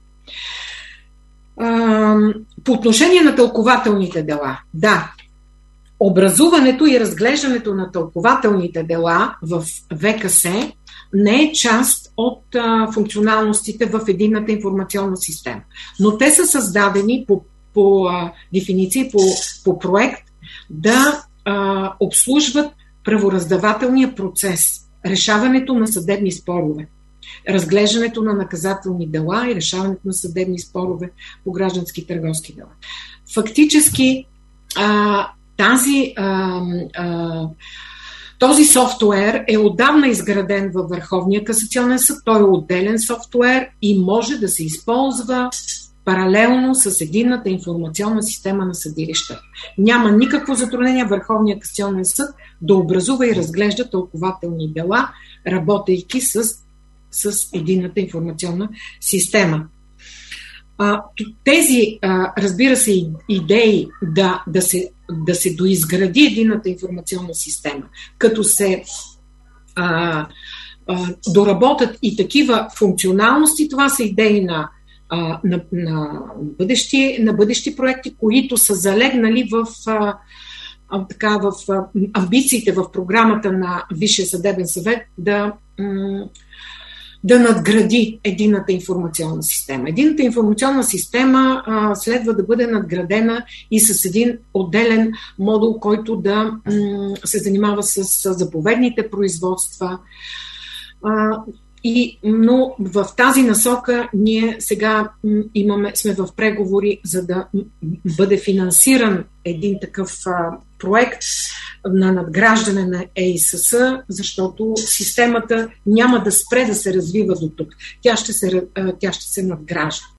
По отношение на тълкователните дела, да, образуването и разглеждането на тълкователните дела в ВКС не е част от а, функционалностите в единната информационна система, но те са създадени по, по а, дефиниции, по, по проект да а, обслужват правораздавателния процес, решаването на съдебни спорове, разглеждането на наказателни дела и решаването на съдебни спорове по граждански и търговски дела. Фактически а, тази, а, а, този софтуер е отдавна изграден във Върховния касационен съд. Той е отделен софтуер и може да се използва паралелно с единната информационна система на съдилища. Няма никакво затруднение Върховния касационен съд да образува и разглежда тълкователни дела, работейки с с единната информационна система. А, тези, а, разбира се, идеи да, да, се, да се доизгради единната информационна система, като се а, а, доработят и такива функционалности, това са идеи на, а, на, на, бъдещи, на бъдещи проекти, които са залегнали в, а, а, така, в а, амбициите в програмата на Висшия съдебен съвет да м- да надгради единната информационна система. Единната информационна система а, следва да бъде надградена и с един отделен модул, който да м- се занимава с, с заповедните производства. А, и, но в тази насока ние сега м- имаме, сме в преговори, за да м- бъде финансиран един такъв а, проект на надграждане на ЕИСС, защото системата няма да спре да се развива до тук. Тя ще се, тя ще се надгражда.